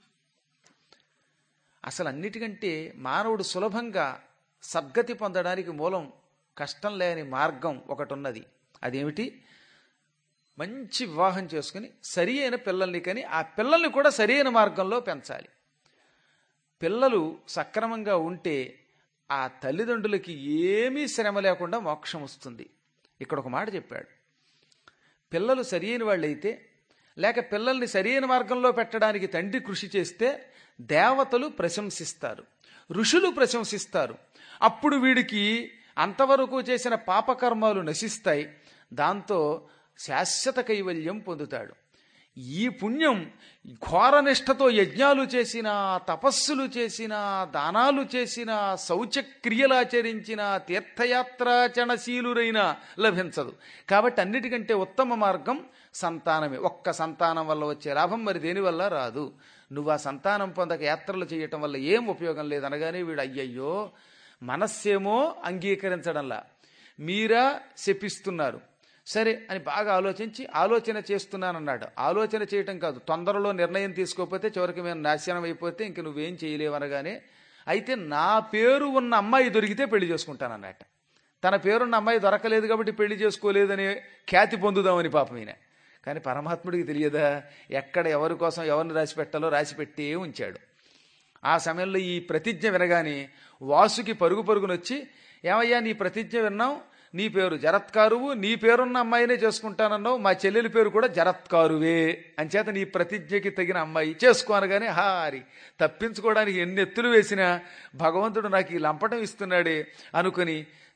అసలు అన్నిటికంటే మానవుడు సులభంగా సద్గతి పొందడానికి మూలం కష్టం లేని మార్గం ఒకటి ఉన్నది. అదేమిటి? మంచి వివాహం చేసుకుని సరి అయిన పిల్లల్ని కని ఆ పిల్లల్ని కూడా సరి అయిన మార్గంలో పెంచాలి. పిల్లలు సక్రమంగా ఉంటే ఆ తల్లిదండ్రులకి ఏమీ శ్రమ లేకుండా మోక్షం వస్తుంది. ఇక్కడ ఒక మాట చెప్పాడు. పిల్లలు సరి అయిన వాళ్ళైతే, లేక పిల్లల్ని సరి అయిన మార్గంలో పెట్టడానికి తండ్రి కృషి చేస్తే దేవతలు ప్రశంసిస్తారు, ఋషులు ప్రశంసిస్తారు. అప్పుడు వీడికి అంతవరకు చేసిన పాపకర్మాలు నశిస్తాయి. దాంతో శాశ్వత కైవల్యం పొందుతాడు. ఈ పుణ్యం ఘోరనిష్టతో యజ్ఞాలు చేసినా, తపస్సులు చేసినా, దానాలు చేసినా, శౌచక్రియలాచరించిన, తీర్థయాత్రాచరణశీలురైనా లభించదు. కాబట్టి అన్నిటికంటే ఉత్తమ మార్గం సంతానమే. ఒక్క సంతానం వల్ల వచ్చే లాభం మరి దేనివల్ల రాదు. నువ్వు ఆ సంతానం పొందక యాత్రలు చేయటం వల్ల ఏం ఉపయోగం లేదనగానే వీడు అయ్యయ్యో, మనస్సేమో అంగీకరించడంలా, మీరా శపిస్తున్నారు, సరే అని బాగా ఆలోచన చేస్తున్నానన్నాడు. ఆలోచన చేయటం కాదు, తొందరలో నిర్ణయం తీసుకోకపోతే చివరికి మేము నాశనం అయిపోతే ఇంక నువ్వేం చేయలేవనగానే, అయితే నా పేరు ఉన్న అమ్మాయి దొరికితే పెళ్లి చేసుకుంటానన్నట్ట. తన పేరున్న అమ్మాయి దొరకలేదు కాబట్టి పెళ్లి చేసుకోలేదనే ఖ్యాతి పొందుదామని పాపం ఈయన. కానీ పరమాత్ముడికి తెలియదా ఎక్కడ ఎవరి కోసం ఎవరిని రాసిపెట్టాలో రాసిపెట్టే ఉంచాడు. ఆ సమయంలో ఈ ప్రతిజ్ఞ వినగానే వాసుకి పరుగు పరుగునొచ్చి, ఏమయ్యా నీ ప్రతిజ్ఞ విన్నాం, నీ పేరు జరత్కారువు, నీ పేరున్న అమ్మాయినే చేసుకుంటానన్నావు, మా చెల్లెలి పేరు కూడా జరత్కారువే, అంచేత నీ ప్రతిజ్ఞకి తగిన అమ్మాయి చేసుకో అనగానే హారి తప్పించుకోవడానికి ఎన్ని ఎత్తులు వేసినా భగవంతుడు నాకు ఈ లంపటం ఇస్తున్నాడే అనుకుని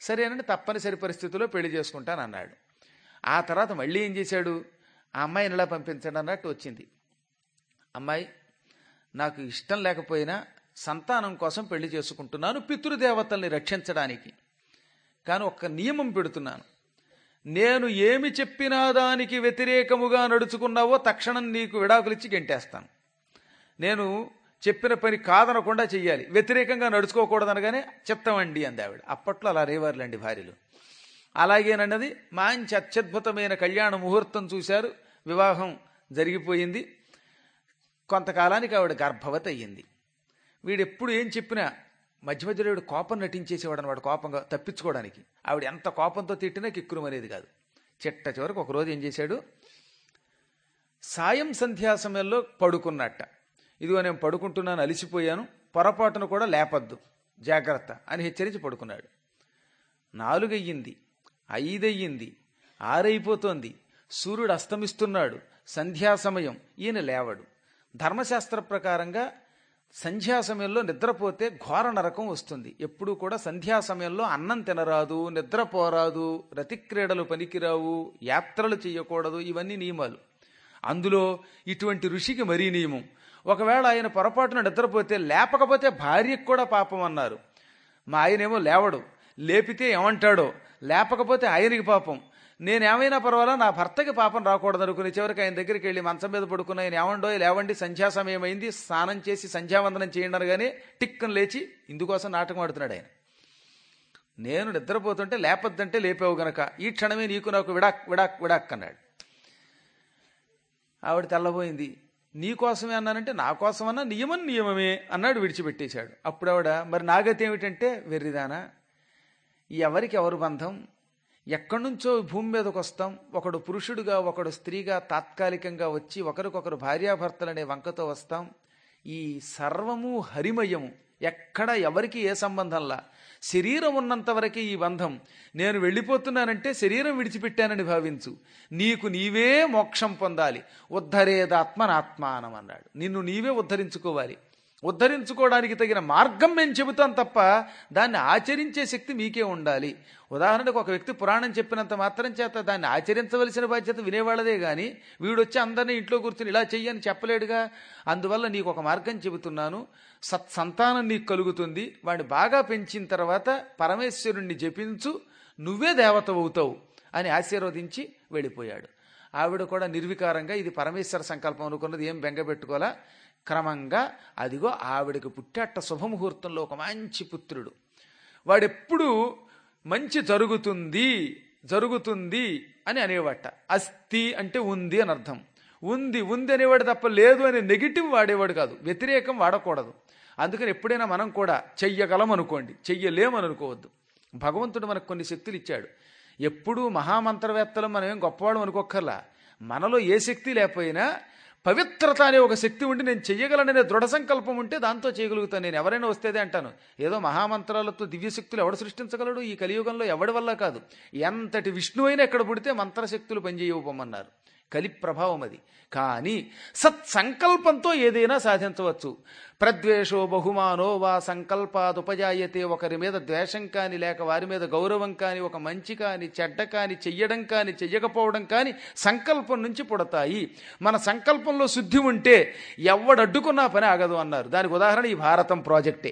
సరేనండి తప్పనిసరి పరిస్థితుల్లో పెళ్లి చేసుకుంటానన్నాడు. ఆ తర్వాత మళ్ళీ ఏం చేశాడు, ఆ అమ్మాయిని ఇలా పంపించండి అన్నట్టు వచ్చింది. అమ్మాయి, నాకు ఇష్టం లేకపోయినా సంతానం కోసం పెళ్లి చేసుకుంటున్నాను, పితృదేవతల్ని రక్షించడానికి. కానీ ఒక్క నియమం పెడుతున్నాను, నేను ఏమి చెప్పినా దానికి వ్యతిరేకముగా నడుచుకున్నావో తక్షణం నీకు విడాకులిచ్చి గెంటేస్తాను. నేను చెప్పిన పని కాదనకుండా చెయ్యాలి, వ్యతిరేకంగా నడుచుకోకూడదనగానే చిత్తమండి అంది ఆవిడ. అప్పట్లో అలా రేవారులండి భార్యలు. అలాగేనన్నది మంచి అత్యద్భుతమైన కళ్యాణ ముహూర్తం చూశారు, వివాహం జరిగిపోయింది. కొంతకాలానికి ఆవిడ గర్భవతి అయ్యింది. వీడెప్పుడు ఏం చెప్పినా మధ్య మధ్యలో వీడు కోపం నటించేసేవాడు అనమాట, కోపంగా తప్పించుకోవడానికి. ఆవిడ ఎంత కోపంతో తిట్టినా కిక్కురుమనేది కాదు. చిట్ట చివరికి ఒకరోజు ఏం చేశాడు, సాయం సంధ్యా సమయంలో పడుకున్నట్ట. ఇదిగో నేను పడుకుంటున్నాను, అలిసిపోయాను, పొరపాటును కూడా లేపద్దు, జాగ్రత్త అని హెచ్చరించి పడుకున్నాడు. 4 అయ్యింది, 5 అయ్యింది, 6 అయిపోతోంది, సూర్యుడు అస్తమిస్తున్నాడు, సంధ్యా సమయం. ఈయన లేవడు. ధర్మశాస్త్ర ప్రకారంగా సంధ్యా సమయంలో నిద్రపోతే ఘోర నరకం వస్తుంది. ఎప్పుడూ కూడా సంధ్యా సమయంలో అన్నం తినరాదు, నిద్రపోరాదు, రతిక్రీడలు పనికిరావు, యాత్రలు చేయకూడదు, ఇవన్నీ నియమాలు. అందులో ఇటువంటి ఋషికి మరీ నియమం. ఒకవేళ ఆయన పొరపాటున నిద్రపోతే లేపకపోతే భార్యకు కూడా పాపం అన్నారు. మా ఆయనేమో లేవడు, లేపితే ఏమంటాడో, లేపకపోతే ఆయనకి పాపం. నేనేమైనా పర్వాలా, నా భర్తకి పాపం రాకూడదు అనుకుని చివరికి ఆయన దగ్గరికి వెళ్ళి మంచం మీద పడుకున్న ఆయన, ఏమండో లేవండి, సంధ్యా సమయం అయింది, స్నానం చేసి సంధ్యావందనం చేయండి అనగానే టిక్కను లేచి ఇందుకోసం నాటకం ఆడుతున్నాడు ఆయన. నేను నిద్రపోతుంటే లేపద్దంటే లేపావు గనక ఈ క్షణమే నీకు నాకు విడాక్ విడాక్ విడాక్ అన్నాడు. ఆవిడ తెల్లబోయింది. నీకోసమే అన్నానంటే నా కోసమన్నా, నియమం నియమమే అన్నాడు, విడిచిపెట్టేశాడు. అప్పుడు ఆవిడ, మరి నాగతి ఏమిటంటే, వెర్రిదానా, ఎవరికి ఎవరు బంధం, ఎక్కడి నుంచో భూమి మీదకి వస్తాం, ఒకడు పురుషుడుగా ఒకడు స్త్రీగా తాత్కాలికంగా వచ్చి ఒకరికొకరు భార్యాభర్తలనే వంకతో వస్తాం. ఈ సర్వము హరిమయము, ఎక్కడ ఎవరికి ఏ సంబంధంలా, శరీరం ఉన్నంత వరకే ఈ బంధం. నేను వెళ్ళిపోతున్నానంటే శరీరం విడిచిపెట్టానని భావించు, నీకు నీవే మోక్షం పొందాలి, ఉద్ధరేదాత్మనాత్మానం అన్నాడు. నిన్ను నీవే ఉద్ధరించుకోవాలి. ఉద్ధరించుకోవడానికి తగిన మార్గం మేము చెబుతాం తప్ప దాన్ని ఆచరించే శక్తి మీకే ఉండాలి. ఉదాహరణకు ఒక వ్యక్తి పురాణం చెప్పినంత మాత్రం చేత దాన్ని ఆచరించవలసిన బాధ్యత వినేవాళ్ళదే గాని వీడొచ్చి అందరినీ ఇంట్లో కూర్చుని ఇలా చెయ్యని చెప్పలేడుగా. అందువల్ల నీకు ఒక మార్గం చెబుతున్నాను, సత్సంతానం నీకు కలుగుతుంది, వాడిని బాగా పెంచిన తర్వాత పరమేశ్వరుణ్ణి జపించు, నువ్వే దేవత అవుతావు అని ఆశీర్వదించి వెళ్ళిపోయాడు. ఆవిడ కూడా నిర్వికారంగా ఇది పరమేశ్వర సంకల్పం అనుకున్నది, ఏం బెంగపెట్టుకోలా. క్రమంగా అదిగో ఆవిడకి పుట్టేట శుభముహూర్తంలో ఒక మంచి పుత్రుడు. వాడెప్పుడు మంచి జరుగుతుంది జరుగుతుంది అని అనేవాట. అస్థి అంటే ఉంది అని అర్థం. ఉంది ఉంది అనేవాడు తప్ప లేదు అని నెగిటివ్ వాడేవాడు కాదు, వ్యతిరేకం వాడకూడదు. అందుకని ఎప్పుడైనా మనం కూడా చెయ్యగలం అనుకోండి, చెయ్యలేమని అనుకోవద్దు. భగవంతుడు మనకు కొన్ని శక్తులు ఇచ్చాడు. ఎప్పుడూ మహామంత్రవేత్తలు మనం ఏం గొప్పవాళ్ళం అనుకోక్కర్లా. మనలో ఏ శక్తి లేకపోయినా పవిత్రత అనే ఒక శక్తి ఉండి నేను చెయ్యగలననే దృఢ సంకల్పం ఉంటే దాంతో చేయగలుగుతాను. నేను ఎవరైనా వస్తేదే అంటాను, ఏదో మహామంత్రాలతో దివ్యశక్తులు ఎవడు సృష్టించగలడు ఈ కలియుగంలో, ఎవడి వల్ల కాదు. ఎంతటి విష్ణువు అయినా ఎక్కడ పుడితే మంత్రశక్తులు పనిచేయవమ్మన్నారు, కలి ప్రభావం అది. కానీ సత్సంకల్పంతో ఏదైనా సాధించవచ్చు. ప్రద్వేషో బహుమానో వా సంకల్పాదుపజాయతే. ఒకరి మీద ద్వేషం కాని లేక వారి మీద గౌరవం కాని, ఒక మంచి కాని చెడ్డ కాని, చెయ్యడం కాని చెయ్యకపోవడం కాని సంకల్పం నుంచి పుడతాయి. మన సంకల్పంలో శుద్ధి ఉంటే ఎవడడ్డుకున్నా పని ఆగదు అన్నారు. దానికి ఉదాహరణ ఈ భారతం ప్రాజెక్టే.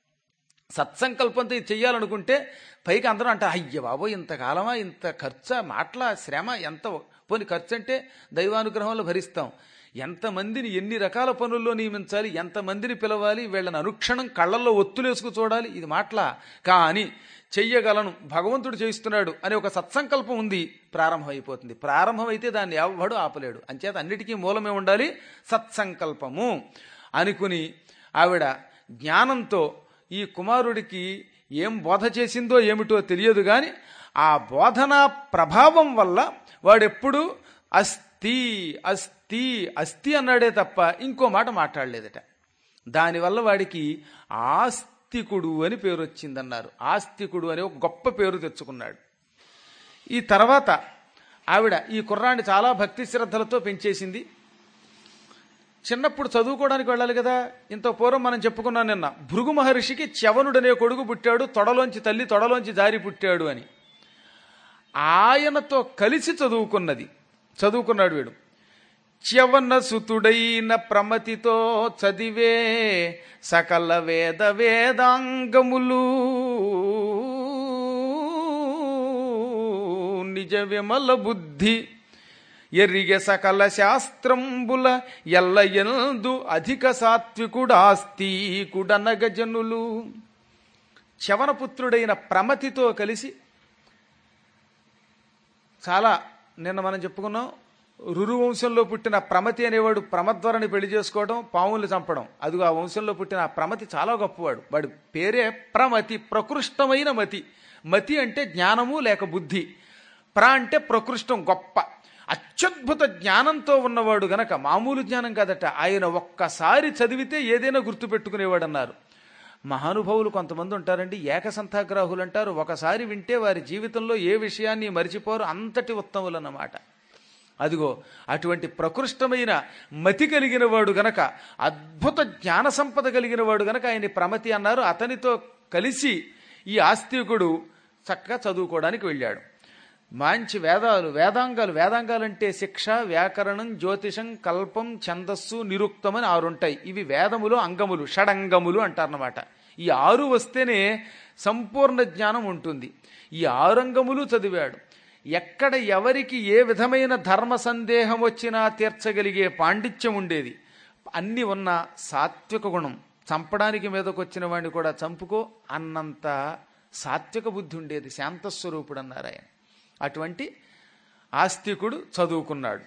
సత్సంకల్పంతో ఇది చెయ్యాలనుకుంటే పైకి అందరూ అంటారు, అయ్య బాబో ఇంతకాలమా, ఇంత ఖర్చు, మాటల శ్రమ, ఎంత పోని ఖర్చు అంటే దైవానుగ్రహంలో భరిస్తాం. ఎంతమందిని ఎన్ని రకాల పనుల్లో నియమించాలి, ఎంతమందిని పిలవాలి, వీళ్ళని అనుక్షణం కళ్ళల్లో ఒత్తులేసుకు చూడాలి, ఇది మాటలా. కానీ చెయ్యగలను, భగవంతుడు చేయిస్తున్నాడు అనే ఒక సత్సంకల్పం ఉంది, ప్రారంభం అయిపోతుంది. ప్రారంభం అయితే దాన్ని ఎవ్వడు ఆపలేడు. అంచేత అన్నిటికీ మూలమే ఉండాలి సత్సంకల్పము అనుకుని ఆవిడ జ్ఞానంతో ఈ కుమారుడికి ఏం బోధ చేసిందో ఏమిటో తెలియదు గాని ఆ బోధనా ప్రభావం వల్ల వాడెప్పుడు అస్థి అస్థి అస్థి అన్నాడే తప్ప ఇంకో మాట మాట్లాడలేదట. దానివల్ల వాడికి ఆస్తికుడు అని పేరు వచ్చిందన్నారు. ఆస్తికుడు అని ఒక గొప్ప పేరు తెచ్చుకున్నాడు. ఈ తర్వాత ఆవిడ ఈ కుర్రాన్ని చాలా భక్తి శ్రద్ధలతో పెంచేసింది. చిన్నప్పుడు చదువుకోవడానికి వెళ్ళాలి కదా. ఇంత పూర్వం మనం చెప్పుకున్నాం నిన్న, భృగు మహర్షికి చ్యవనుడనే కొడుకు పుట్టాడు, తల్లి తొడలోంచి జారి పుట్టాడు అని. ఆయనతో కలిసి చదువుకున్నాడు వీడు. చ్యవన సుతుడైన ప్రమతితో చదివే సకల వేదాంగములు నిజ విమల బుద్ధి ఎరిగె సకల శాస్త్రంబుల ఎల్లయందు అధిక సాత్వికుడాస్తికుడనగజనులు. చ్యవనపుత్రుడైన ప్రమతితో కలిసి చాలా నిన్న మనం చెప్పుకున్నాం, రురువంశంలో పుట్టిన ప్రమతి అనేవాడు ప్రమద్వరని పెళ్లి చేసుకోవడం, పాముల్ని చంపడం. అదిగో ఆ వంశంలో పుట్టిన ప్రమతి చాలా గొప్పవాడు. వాడి పేరే ప్రమతి, ప్రకృష్టమైన మతి. మతి అంటే జ్ఞానము లేక బుద్ధి, అంటే ప్రకృష్టం, గొప్ప అత్యద్భుత జ్ఞానంతో ఉన్నవాడు గనక, మామూలు జ్ఞానం కాదట. ఆయన ఒక్కసారి చదివితే ఏదైనా గుర్తుపెట్టుకునేవాడు అన్నారు. మహానుభావులు కొంతమంది ఉంటారండి, ఏకసంతాగ్రాహులు అంటారు. ఒకసారి వింటే వారి జీవితంలో ఏ విషయాన్ని మరిచిపోరు, అంతటి ఉత్తములు అన్నమాట. అదిగో అటువంటి ప్రకృష్టమైన మతి కలిగిన వాడు గనక, అద్భుత జ్ఞాన సంపద కలిగిన వాడు గనక ఆయన్ని ప్రమతి అన్నారు. అతనితో కలిసి ఈ ఆస్తికుడు చక్కగా చదువుకోవడానికి వెళ్ళాడు. మంచి వేదాంగాలంటే శిక్ష, వ్యాకరణం, జ్యోతిషం, కల్పం, ఛందస్సు, నిరుక్తం అని 6 ఉంటాయి. ఇవి వేదములు, అంగములు, షడంగములు అంటారన్నమాట. ఈ 6 వస్తేనే సంపూర్ణ జ్ఞానం ఉంటుంది. ఈ 6 అంగములు చదివాడు. ఎక్కడ ఎవరికి ఏ విధమైన ధర్మ సందేహం వచ్చినా తీర్చగలిగే పాండిత్యం ఉండేది. అన్ని ఉన్న సాత్విక గుణం, చంపడానికి మీదకు వచ్చిన వాడిని కూడా చంపుకో అన్నంత సాత్విక బుద్ధి ఉండేది. శాంతస్వరూపుడు అన్నారు ఆయన. అటువంటి ఆస్తికుడు చదువుకున్నాడు.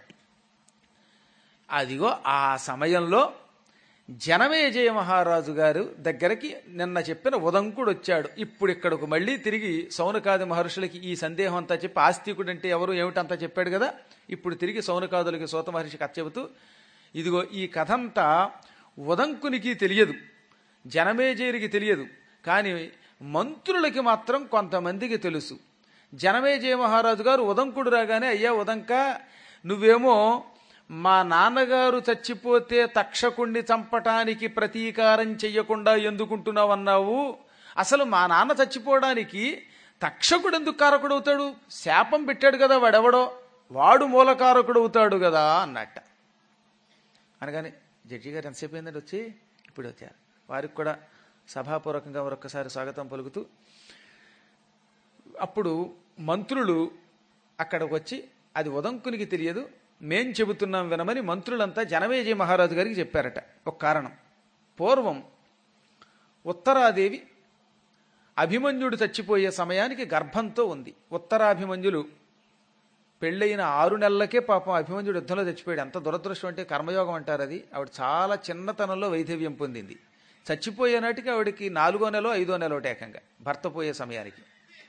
అదిగో ఆ సమయంలో జనమేజయ మహారాజు గారు దగ్గరికి నిన్న చెప్పిన ఉదంకుడు వచ్చాడు. ఇప్పుడు ఇక్కడకు మళ్ళీ తిరిగి సౌనకాది మహర్షులకి ఈ సందేహం అంతా చెప్పి, ఆస్తికుడు అంటే ఎవరు ఏమిటంతా చెప్పాడు కదా, ఇప్పుడు తిరిగి సౌనకాదులకి సూత మహర్షి కథ చెబుతూ, ఇదిగో ఈ కథంతా ఉదంకునికి తెలియదు, జనమేజయునికి తెలియదు, కానీ మంత్రులకి మాత్రం కొంతమందికి తెలుసు. జనమేజయ మహారాజు గారు ఉదంకుడు రాగానే, అయ్యా ఉదంక, నువ్వేమో మా నాన్నగారు చచ్చిపోతే తక్షకుణ్ణి చంపటానికి ప్రతీకారం చెయ్యకుండా ఎందుకుంటున్నావన్నావు? అసలు మా నాన్న చచ్చిపోవడానికి తక్షకుడు ఎందుకు కారకుడవుతాడు? శాపం పెట్టాడు కదా వాడెవడో, వాడు మూలకారకుడవుతాడు కదా అన్నట్ట. అనగానే జడ్జి గారు ఎంతసేపు అయిందండి వచ్చి? ఇప్పుడు వచ్చారు. వారికి కూడా సభాపూర్వకంగా మరొక్కసారి స్వాగతం పలుకుతూ, అప్పుడు మంత్రులు అక్కడికి వచ్చి, అది ఉదంకునికి తెలియదు, మేం చెబుతున్నాం వినమని మంత్రులంతా జనమేజయ మహారాజు గారికి చెప్పారట. ఒక కారణం, పూర్వం ఉత్తరాదేవి అభిమన్యుడు చచ్చిపోయే సమయానికి గర్భంతో ఉంది. ఉత్తరాభిమన్యులు పెళ్ళైన 6 నెలలకే పాపం అభిమన్యుడు యుద్ధంలో చచ్చిపోయాడు. ఎంత దురదృష్టం అంటే కర్మయోగం అంటారు అది. ఆవిడ చాలా చిన్నతనంలో వైధవ్యం పొందింది. చచ్చిపోయే నాటికి ఆవిడకి 4వ నెల 5వ నెల ఏకంగా భర్త పోయే సమయానికి.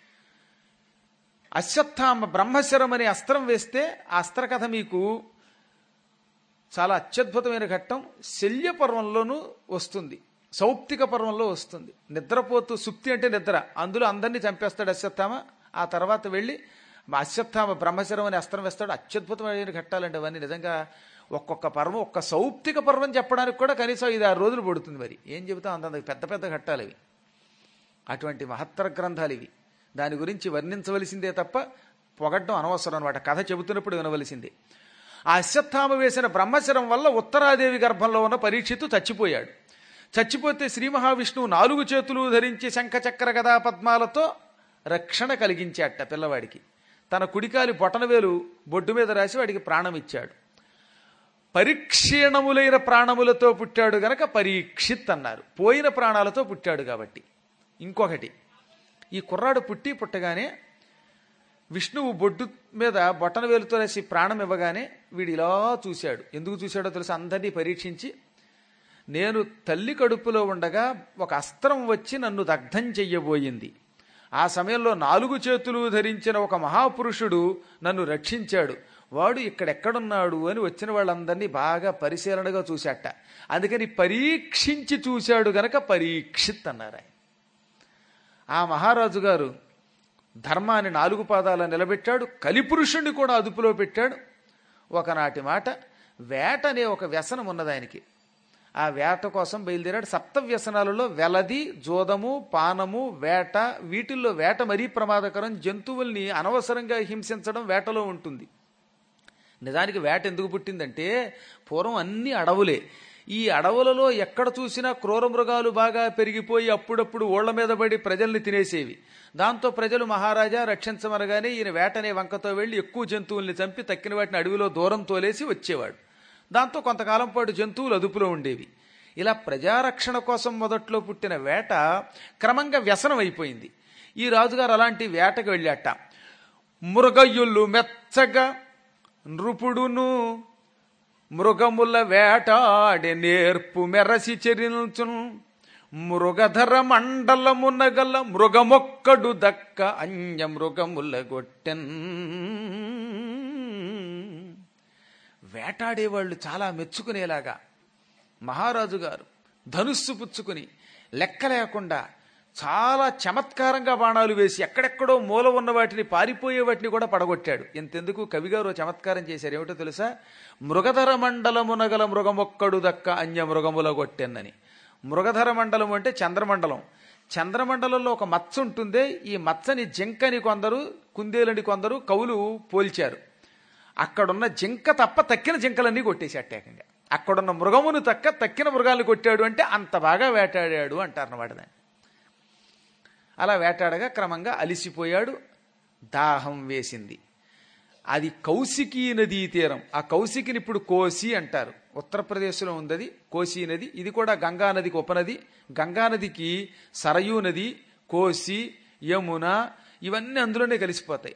అశ్వత్థామ బ్రహ్మశరం అనే అస్త్రం వేస్తే ఆ అస్త్ర కథ మీకు చాలా అత్యద్భుతమైన ఘట్టం శల్య పర్వంలోనూ వస్తుంది, సౌప్తిక పర్వంలో వస్తుంది. నిద్రపోతూ, సుప్తి అంటే నిద్ర, అందులో అందరినీ చంపేస్తాడు అశ్వత్థామ. ఆ తర్వాత వెళ్ళి అశ్వత్థామ బ్రహ్మశరం అనే అస్త్రం వేస్తాడు. అత్యద్భుతమైన ఘట్టాలంటే అవన్నీ నిజంగా. ఒక్కొక్క పర్వం, ఒక్క సౌప్తిక పర్వం చెప్పడానికి కూడా కనీసం 5-6 రోజులు పడుతుంది. మరి ఏం చెబుతాం, అంత పెద్ద పెద్ద ఘట్టాలు ఇవి. అటువంటి మహత్తర గ్రంథాలు ఇవి. దాని గురించి వర్ణించవలసిందే తప్ప పొగడ్డం అనవసరం అనమాట. కథ చెబుతున్నప్పుడు వినవలసిందే. ఆ అశ్వత్థామ వేసిన బ్రహ్మశరం వల్ల ఉత్తరాదేవి గర్భంలో ఉన్న పరీక్షిత్తు చచ్చిపోయాడు. చచ్చిపోతే శ్రీ మహావిష్ణువు 4 చేతులు ధరించి శంఖచక్ర గదా పద్మాలతో రక్షణ కలిగించాట పిల్లవాడికి. తన కుడికాలి బొటనవేలు బొడ్డు మీద రాసి వాడికి ప్రాణం ఇచ్చాడు. పరిక్షీణములైన ప్రాణములతో పుట్టాడు గనక పరీక్షిత్ అన్నారు, పోయిన ప్రాణాలతో పుట్టాడు కాబట్టి. ఇంకొకటి, ఈ కుర్రాడు పుట్టగానే విష్ణువు బొడ్డు మీద బొట్టన వేలుతో రాసి ప్రాణం ఇవ్వగానే వీడు ఇలా చూశాడు. ఎందుకు చూశాడో తెలుసు? అందరినీ పరీక్షించి, నేను తల్లి కడుపులో ఉండగా ఒక అస్త్రం వచ్చి నన్ను దగ్ధం చెయ్యబోయింది. ఆ సమయంలో 4 చేతులు ధరించిన ఒక మహాపురుషుడు నన్ను రక్షించాడు. వాడు ఇక్కడెక్కడున్నాడు అని వచ్చిన వాళ్ళందరినీ బాగా పరిశీలనగా చూశాట. అందుకని పరీక్షించి చూశాడు గనక పరీక్షిత్ అన్నారు. ఆ మహారాజు గారు ధర్మాన్ని 4 పాదాల నిలబెట్టాడు, కలిపురుషుణ్ణి కూడా అదుపులో పెట్టాడు. ఒకనాటి మాట, వేట అనే ఒక వ్యసనం ఉన్నది ఆయనకి. ఆ వేట కోసం బయలుదేరాడు. సప్తవ్యసనాలలో వెలది, జోదము, పానము, వేట, వీటిల్లో వేట మరీ ప్రమాదకరం. జంతువుల్ని అనవసరంగా హింసించడం వేటలో ఉంటుంది. నిజానికి వేట ఎందుకు పుట్టిందంటే పూర్వం అన్ని అడవులే. ఈ అడవులలో ఎక్కడ చూసినా క్రూర మృగాలు బాగా పెరిగిపోయి అప్పుడప్పుడు ఓళ్ల మీద పడి ప్రజల్ని తినేసేవి. దాంతో ప్రజలు మహారాజా రక్షించమనగానే ఈయన వేటనే వంకతో వెళ్లి ఎక్కువ జంతువుల్ని చంపి తక్కిన వాటిని అడవిలో దూరం తోలేసి వచ్చేవాడు. దాంతో కొంతకాలం పాటు జంతువులు అదుపులో ఉండేవి. ఇలా ప్రజారక్షణ కోసం మొదట్లో పుట్టిన వేట క్రమంగా వ్యసనం అయిపోయింది. ఈ రాజుగారు అలాంటి వేటకు వెళ్ళాట. మృగయులు మెచ్చగా నృపుడును మృగముల వేటాడే నేర్పు మెరసి చెరించును మృగధర మండలమునగల మృగమొక్కడు దక్క అన్య మృగముల గొట్టెన్. వేటాడేవాళ్లు చాలా మెచ్చుకునేలాగా మహారాజు గారు ధనుస్సు పుచ్చుకుని లెక్క లేకుండా చాలా చమత్కారంగా బాణాలు వేసి ఎక్కడెక్కడో మూల ఉన్న వాటిని, పారిపోయే వాటిని కూడా పడగొట్టాడు. ఇంతెందుకు కవిగారు చమత్కారం చేశారు. ఏమిటో తెలుసా? మృగధర మండలమునగల మృగమొక్కడు దక్క అన్య మృగముల గొట్టెన్నని. మృగధర మండలం అంటే చంద్రమండలం. చంద్రమండలంలో ఒక మచ్చ ఉంటుందే, ఈ మచ్చని జింకని కొందరు, కుందేలని కొందరు కవులు పోల్చారు. అక్కడున్న జింక తప్ప తక్కిన జింకలన్నీ కొట్టేశాట ఏకంగా. అక్కడున్న మృగమును తక్కిన మృగాల్ని కొట్టాడు అంటే అంత బాగా వేటాడాడు అంటారన్నమాట దాన్ని. అలా వేటాడగా క్రమంగా అలిసిపోయాడు. దాహం వేసింది. అది కౌశికీ నదీ తీరం. ఆ కౌశికిని ఇప్పుడు కోసి అంటారు. ఉత్తరప్రదేశ్లో ఉంది కోసి నది. ఇది కూడా గంగా నదికి ఉపనది. గంగా నదికి సరయూ నది, కోసి, యమున ఇవన్నీ అందులోనే కలిసిపోతాయి.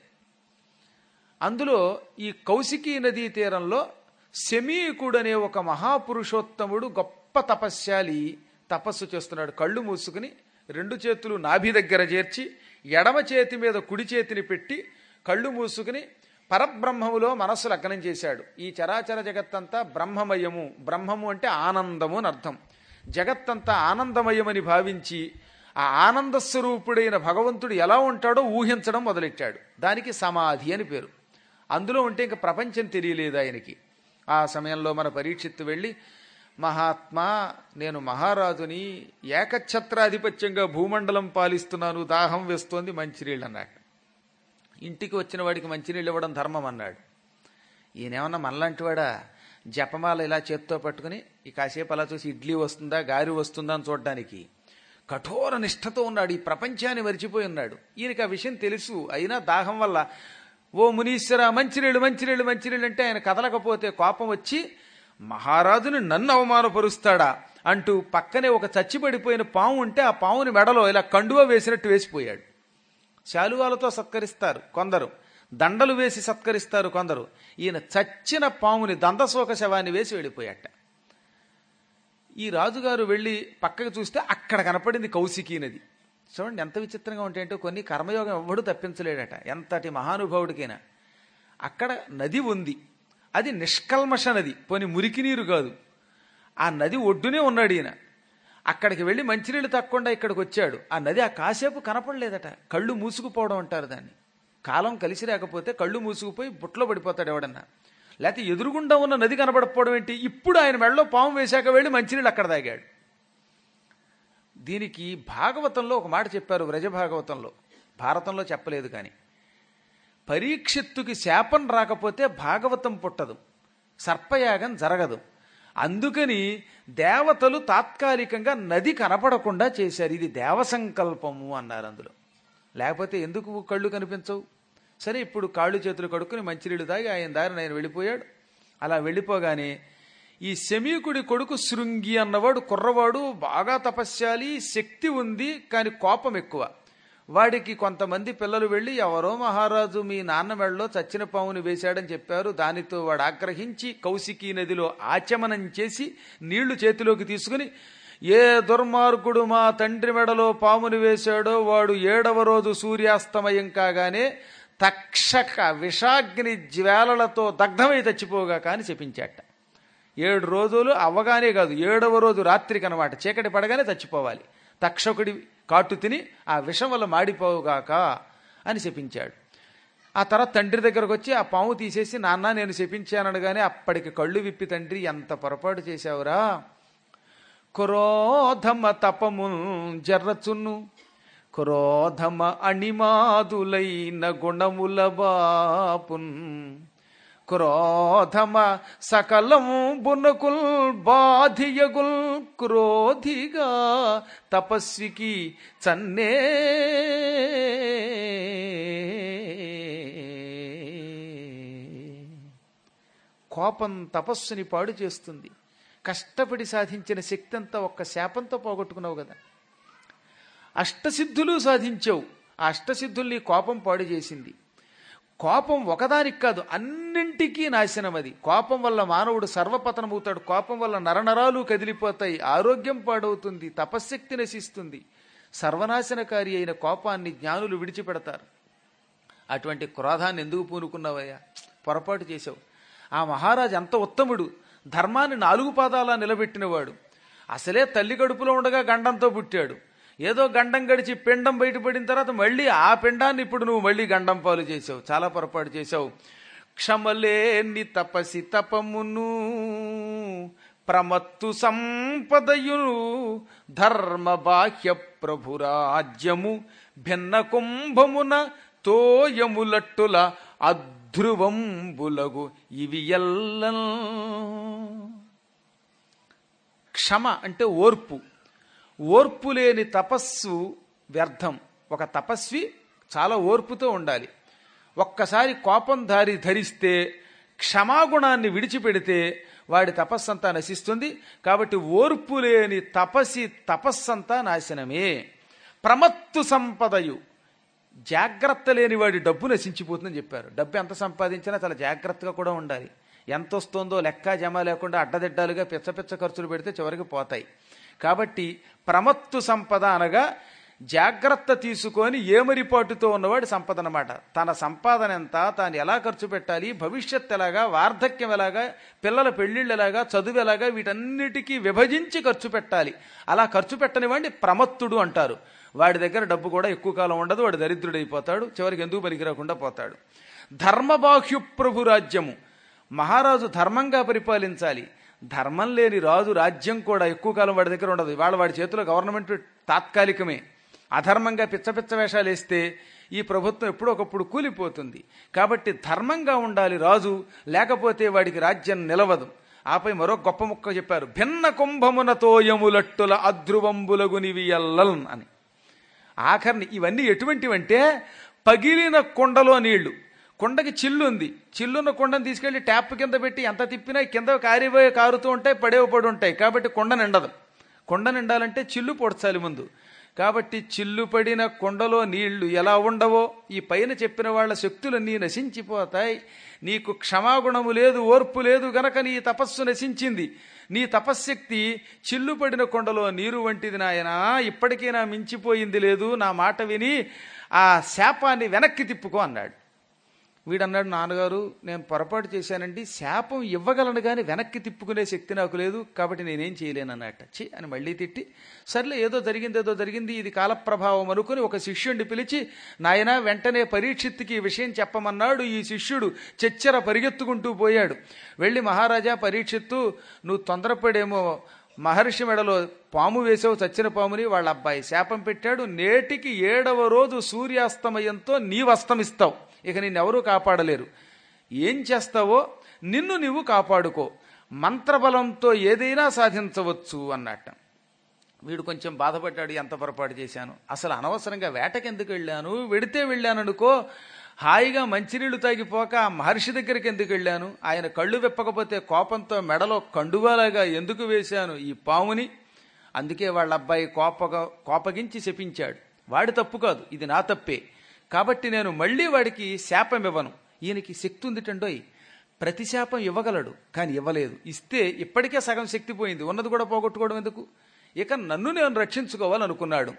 అందులో ఈ కౌశికీ నదీ తీరంలో శమీకుడు అనే ఒక మహాపురుషోత్తముడు, గొప్ప తపస్శాలి తపస్సు చేస్తున్నాడు. కళ్ళు మూసుకుని 2 చేతులు నాభి దగ్గర చేర్చి ఎడమ చేతి మీద కుడి చేతిని పెట్టి కళ్ళు మూసుకుని పరబ్రహ్మములో మనస్సు లగ్నం చేశాడు. ఈ చరాచర జగత్తంతా బ్రహ్మమయము. బ్రహ్మము అంటే ఆనందము అని అర్థం. జగత్తంతా ఆనందమయమని భావించి ఆ ఆనంద స్వరూపుడైన భగవంతుడు ఎలా ఉంటాడో ఊహించడం మొదలెట్టాడు. దానికి సమాధి అని పేరు. అందులో ఉంటే ఇంక ప్రపంచం తెలియలేదు ఆయనకి. ఆ సమయంలో మన పరీక్షిత్తు వెళ్ళి, మహాత్మా, నేను మహారాజుని, ఏకఛత్రాధిపత్యంగా భూమండలం పాలిస్తున్నాను, దాహం వేస్తోంది, మంచినీళ్ళు అన్నాడు. ఇంటికి వచ్చిన వాడికి మంచినీళ్ళు ఇవ్వడం ధర్మం అన్నాడు. ఈయనేమన్నా మనలాంటి వాడా? జపమాల ఇలా చేత్తో పట్టుకుని ఈ కాసేపు అలా చూసి ఇడ్లీ వస్తుందా గారి వస్తుందా అని చూడడానికి కఠోర నిష్ఠతో ఉన్నాడు. ఈ ప్రపంచాన్ని మరిచిపోయి ఉన్నాడు. ఈయనకి ఆ విషయం తెలుసు. అయినా దాహం వల్ల, ఓ మునీశ్వర మంచినీళ్ళు మంచినీళ్ళు మంచినీళ్ళు అంటే ఆయన కదలకపోతే కోపం వచ్చి, మహారాజుని నన్ను అవమానపరుస్తాడా అంటూ పక్కనే ఒక చచ్చిపడిపోయిన పాము ఉంటే ఆ పాముని మెడలో ఇలా కండువ వేసినట్టు వేసిపోయాడు. శాలువాలతో సత్కరిస్తారు కొందరు, దండలు వేసి సత్కరిస్తారు కొందరు. ఈయన చచ్చిన పాముని, దందశోక శవాన్ని వేసి వెళ్ళిపోయాట. ఈ రాజుగారు వెళ్ళి పక్కకు చూస్తే అక్కడ కనపడింది కౌశికీ నది. చూడండి ఎంత విచిత్రంగా ఉంటాయంటే, కొన్ని కర్మయోగం ఎవ్వడూ తప్పించలేడట ఎంతటి మహానుభావుడికైనా. అక్కడ నది ఉంది. అది నిష్కల్మష నది, పోని మురికి నీరు కాదు. ఆ నది ఒడ్డునే ఉన్నాడు ఈయన. అక్కడికి వెళ్ళి మంచినీళ్ళు తక్కకుండా ఇక్కడికి వచ్చాడు. ఆ నది ఆ కాసేపు కనపడలేదట. కళ్ళు మూసుకుపోవడం అంటారు దాన్ని. కాలం కలిసి రాకపోతే కళ్ళు మూసుకుపోయి బుట్టలో పడిపోతాడు ఎవడన్నా. లేకపోతే ఎదురుగుండా ఉన్న నది కనబడకపోవడం ఏంటి? ఇప్పుడు ఆయన మెడలో పాము వేశాక వెళ్ళి మంచినీళ్ళు అక్కడ తాగాడు. దీనికి భాగవతంలో ఒక మాట చెప్పారు, వ్రజభాగవతంలో. భారతంలో చెప్పలేదు. కానీ పరీక్షిత్తుకి శాపం రాకపోతే భాగవతం పుట్టదు, సర్పయాగం జరగదు. అందుకని దేవతలు తాత్కాలికంగా నది కనపడకుండా చేశారు. ఇది దేవసంకల్పము అన్నారు అందులో. లేకపోతే ఎందుకు కళ్ళు కనిపించవు? సరే, ఇప్పుడు కాళ్ళు చేతులు కడుక్కుని మంచినీళ్ళు తాగి ఆయన దారిని ఆయన వెళ్ళిపోయాడు. అలా వెళ్ళిపోగానే ఈ శమీకుడి కొడుకు శృంగి అన్నవాడు కుర్రవాడు, బాగా తపస్యాలి, శక్తి ఉంది, కానీ కోపం ఎక్కువ. వాడికి కొంతమంది పిల్లలు వెళ్ళి, ఎవరో మహారాజు మీ నాన్న మెడలో చచ్చిన పాముని వేశాడని చెప్పారు. దానితో వాడు ఆగ్రహించి కౌశికీ నదిలో ఆచమనం చేసి నీళ్లు చేతిలోకి తీసుకుని, ఏ దుర్మార్గుడు మా తండ్రి మెడలో పాముని వేశాడో వాడు 7వ రోజు సూర్యాస్తమయం కాగానే తక్షక విషాగ్ని జ్వాలలతో దగ్ధమై చచ్చిపోగా కానీ చెప్పించాట. 7 రోజులు అవ్వగానే కాదు, 7వ రోజు రాత్రికి అనమాట, చీకటి పడగానే చచ్చిపోవాలి. తక్షకుడి కాటు తిని ఆ విషం వల్ల మాడిపోవుగాక అని చెప్పించాడు. ఆ తర్వాత తండ్రి దగ్గరకు వచ్చి ఆ పాము తీసేసి నాన్న నేను శపించాననగానే అప్పటికి కళ్ళు విప్పి తండ్రి ఎంత పొరపాటు చేశావురా, క్రోధమ తపము జర్రచున్ను క్రోధమ అణిమాదులైన గుణముల బాపున్ క్రోధమ సకలం బునకుల్ బాధియగుల్ క్రోధిగా తపస్వికి చన్నే కోపం తపస్సుని పాడు చేస్తుంది. కష్టపడి సాధించిన శక్తి అంతా ఒక్క శాపంతో పోగొట్టుకున్నావు కదా. అష్టసిద్ధులు సాధించావు, ఆ అష్టసిద్ధుల్ని కోపం పాడు చేసింది. కోపం ఒకదానికి కాదు, అన్నింటికీ నాశనం అది. కోపం వల్ల మానవుడు సర్వపతనమవుతాడు. కోపం వల్ల నరనరాలు కదిలిపోతాయి, ఆరోగ్యం పాడవుతుంది, తపశ్శక్తి నశిస్తుంది. సర్వనాశనకారి అయిన కోపాన్ని జ్ఞానులు విడిచిపెడతారు. అటువంటి క్రోధాన్ని ఎందుకు పూనుకున్నావయ్యా, పొరపాటు చేశావు. ఆ మహారాజు ఎంత ఉత్తముడు, ధర్మాన్ని 4 పాదాలా నిలబెట్టినవాడు. అసలే తల్లి కడుపులో ఉండగా గండంతో పుట్టాడు. ఏదో గండం గడిచి పిండం బయటపడిన తర్వాత మళ్ళీ ఆ పిండాన్ని ఇప్పుడు నువ్వు మళ్ళీ గండం పాలు చేసావు. చాలా పొరపాటు చేశావు. క్షమలేని తపసి తపమును ప్రమత్తు సంపదయును ధర్మ బాహ్య ప్రభురాజ్యము భిన్న కుంభమున తోయములట్టుల అధ్రువంబులగు ఇవి ఎల్ల. క్షమ అంటే ఓర్పు. ఓర్పు లేని తపస్సు వ్యర్థం. ఒక తపస్వి చాలా ఓర్పుతో ఉండాలి. ఒక్కసారి కోపం ధరిస్తే క్షమాగుణాన్ని విడిచిపెడితే వాడి తపస్సంతా నశిస్తుంది. కాబట్టి ఓర్పు లేని తపస్సంతా నాశనమే. ప్రమత్తు సంపదయు, జాగ్రత్త లేని వాడి డబ్బు నశించిపోతుందని చెప్పారు. డబ్బు ఎంత సంపాదించినా చాలా జాగ్రత్తగా కూడా ఉండాలి. ఎంత వస్తుందో లెక్క జమ లేకుండా అడ్డదిడ్డాలుగా పిచ్చ ఖర్చులు పెడితే చివరికి పోతాయి. కాబట్టి ప్రమత్తు సంపద అనగా జాగ్రత్త తీసుకొని ఏమరిపాటుతో ఉన్నవాడి సంపద అన్నమాట. తన సంపాదన ఎంత, తాను ఎలా ఖర్చు పెట్టాలి, భవిష్యత్ ఎలాగా, వార్ధక్యం ఎలాగా, పిల్లల పెళ్లిళ్ళు ఎలాగా, చదువు ఎలాగా, వీటన్నిటికీ విభజించి ఖర్చు పెట్టాలి. అలా ఖర్చు పెట్టని వాడిని ప్రమత్తుడు అంటారు. వాడి దగ్గర డబ్బు కూడా ఎక్కువ కాలం ఉండదు, వాడు దరిద్రుడైపోతాడు, చివరికి ఎందుకు పనికిరాకుండా పోతాడు. ధర్మబాహ్యు ప్రభురాజ్యము, మహారాజు ధర్మంగా పరిపాలించాలి. ధర్మం లేని రాజు రాజ్యం కూడా ఎక్కువ కాలం వాడి దగ్గర ఉండదు. ఇవాళ వాడి చేతిలో గవర్నమెంట్ తాత్కాలికమే. అధర్మంగా పిచ్చ వేషాలు వేస్తే ఈ ప్రభుత్వం ఎప్పుడో ఒకప్పుడు కూలిపోతుంది. కాబట్టి ధర్మంగా ఉండాలి రాజు, లేకపోతే వాడికి రాజ్యం నిలవదు. ఆపై మరో గొప్ప ముక్క చెప్పారు, భిన్న కుంభమున తోయములట్టుల అధ్రువంబులగునివి ఎల్లల్ అని. ఆఖరిని ఇవన్నీ ఎటువంటివంటే పగిలిన కుండలో నీళ్లు. కుండకి చిల్లు ఉంది, చిల్లున్న కుండను తీసుకెళ్లి ట్యాప్ కింద పెట్టి ఎంత తిప్పినా కింద కారుతూ ఉంటాయి, పడి ఉంటాయి. కాబట్టి కుండ నిండదు. కుండ నిండాలంటే చిల్లు పొడ్చాలి ముందు. కాబట్టి చిల్లు పడిన కుండలో నీళ్లు ఎలా ఉండవో ఈ పైన చెప్పిన వాళ్ళ శక్తులన్నీ నశించిపోతాయి. నీకు క్షమాగుణము లేదు, ఓర్పు లేదు గనక నీ తపస్సు నశించింది. నీ తపశ్శక్తి చిల్లు పడిన కొండలో నీరు వంటిది నాయనా, ఇప్పటికైనా మించిపోయింది లేదు. నా మాట విని ఆ శాపాన్ని వెనక్కి తిప్పుకో అన్నాడు. వీడన్నాడు, నాన్నగారు నేను పొరపాటు చేశానండి, శాపం ఇవ్వగలను కానీ వెనక్కి తిప్పుకునే శక్తి నాకు లేదు, కాబట్టి నేనేం చేయలేను అన్నట్ట. చి అని మళ్ళీ తిట్టి, సర్లే ఏదో జరిగింది, ఇది కాలప్రభావం అనుకుని ఒక శిష్యుడిని పిలిచి, నాయన వెంటనే పరీక్షిత్తుకి ఈ విషయం చెప్పమన్నాడు. ఈ శిష్యుడు చెచ్చెర పరిగెత్తుకుంటూ పోయాడు. వెళ్ళి, మహారాజా పరీక్షిత్తు, నువ్వు తొందరపడేమో మహర్షి మెడలో పాము వేసావు, చచ్చిన పాముని. వాళ్ళ అబ్బాయి శాపం పెట్టాడు. నేటికి 7వ రోజు సూర్యాస్తమయంతో నీవు అస్తమిస్తావు, ఇక నిన్నెవరూ కాపాడలేరు. ఏం చేస్తావో నిన్ను నీవు కాపాడుకో, మంత్రబలంతో ఏదైనా సాధించవచ్చు అన్నట్ట. వీడు కొంచెం బాధపడ్డాడు, ఎంత పొరపాటు చేశాను, అసలు అనవసరంగా వేటకెందుకు వెళ్ళాను, వెడితే వెళ్ళాననుకో, హాయిగా మంచినీళ్లు తాగిపోక మహర్షి దగ్గరికి ఎందుకు వెళ్ళాను, ఆయన కళ్ళు విప్పకపోతే కోపంతో మెడలో కండువాలాగా ఎందుకు వేశాను ఈ పాముని. అందుకే వాళ్ళ అబ్బాయి కోపగించి శపించాడు. వాడి తప్పు కాదు, ఇది నా తప్పే. కాబట్టి నేను మళ్ళీ వాడికి శాపం ఇవ్వను. ఈయనకి శక్తి ఉందిటండోయ్, ప్రతి శాపం ఇవ్వగలడు, కానీ ఇవ్వలేదు. ఇస్తే ఇప్పటికే సగం శక్తి పోయింది, ఉన్నది కూడా పోగొట్టుకోవడం ఎందుకు. ఇక నన్ను నేను రక్షించుకోవాలనుకున్నాడు.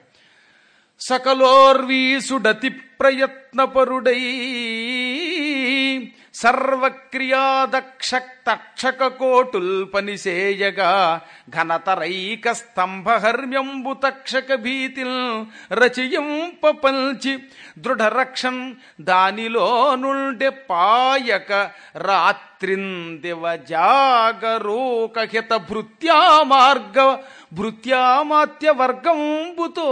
సకలోర్వీసుడతి ప్రయత్నపరుడై సర్వక్రియాదక్ష తక్షక కోటుల్ పనిసేయగా ఘనతరైక స్తంభహర్మ్యంబు తక్షక భీతిల్ రచయింప పల్చి దృఢరక్షన్ దానిలో నుండి పాయక రాత్రిందివ జాగరూకహిత భృత్యామాత్య వర్గంబుతో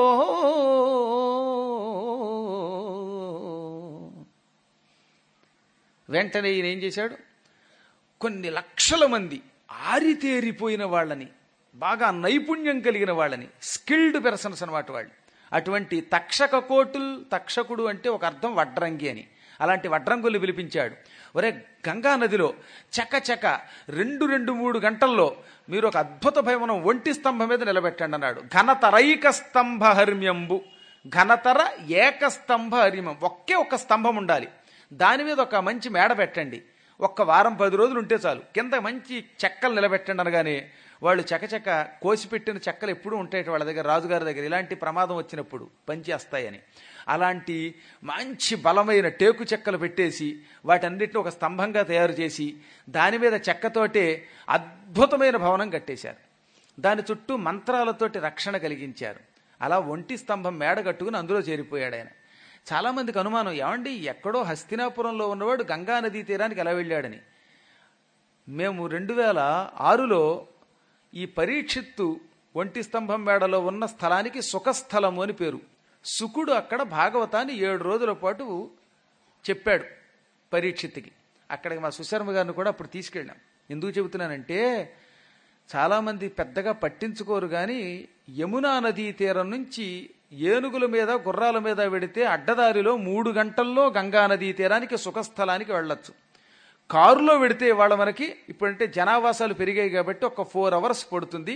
వెంటనే ఈయన ఏం చేశాడు, కొన్ని లక్షల మంది ఆరితేరిపోయిన వాళ్ళని, బాగా నైపుణ్యం కలిగిన వాళ్ళని, స్కిల్డ్ పర్సన్స్ అన్నమాట వాళ్ళు, అటువంటి తక్షక కోటుల్, తక్షకుడు అంటే ఒక అర్థం వడ్రంగి అని, అలాంటి వడ్రంగుల్ని పిలిపించాడు. ఒరే గంగా నదిలో చకచక 2-3 గంటల్లో మీరు ఒక అద్భుత భవనం ఒంటి స్తంభం మీద నిలబెట్టండి అన్నాడు. ఘనతరైక స్తంభ హర్మ్యంబు, ఘనతర ఏకస్తంభ హర్మ్యం, ఒకే ఒక స్తంభం ఉండాలి, దాని మీద ఒక మంచి మేడ పెట్టండి, ఒక్క వారం 10 రోజులు ఉంటే చాలు, కింద మంచి చెక్కలు నిలబెట్టండి అనగానే వాళ్ళు చకచక కోసిపెట్టిన చెక్కలు ఎప్పుడూ ఉంటాయి వాళ్ళ దగ్గర, రాజుగారి దగ్గర, ఇలాంటి ప్రమాదం వచ్చినప్పుడు పనిచేస్తాయని. అలాంటి మంచి బలమైన టేకు చెక్కలు పెట్టేసి వాటన్నిటిని ఒక స్తంభంగా తయారు చేసి దాని మీద చెక్కతోటే అద్భుతమైన భవనం కట్టేశారు. దాని చుట్టూ మంత్రాలతోటి రక్షణ కలిగించారు. అలా ఒంటి స్తంభం మేడ కట్టుకుని అందులో చేరిపోయాడు ఆయన. చాలామందికి అనుమానం, ఏమండి ఎక్కడో హస్తినాపురంలో ఉన్నవాడు గంగా నదీ తీరానికి ఎలా వెళ్ళాడని. మేము 2006లో ఈ పరీక్షిత్తు ఒంటి స్తంభం మేడలో ఉన్న స్థలానికి సుఖస్థలము అని పేరు. శుకుడు అక్కడ భాగవతాన్ని 7 రోజుల పాటు చెప్పాడు పరీక్షిత్తుకి. అక్కడికి మా సుశర్మ గారిని కూడా అప్పుడు తీసుకెళ్ళాం. ఎందుకు చెబుతున్నానంటే చాలామంది పెద్దగా పట్టించుకోరు, కానీ యమునా నదీ తీరం నుంచి ఏనుగుల మీద గుర్రాల మీద వెడితే అడ్డదారిలో 3 గంటల్లో గంగా నదీ తీరానికి సుఖస్థలానికి వెళ్ళొచ్చు. కారులో వెడితే వాళ్ళ మనకి ఇప్పుడంటే జనావాసాలు పెరిగాయి కాబట్టి ఒక 4 అవర్స్ పడుతుంది.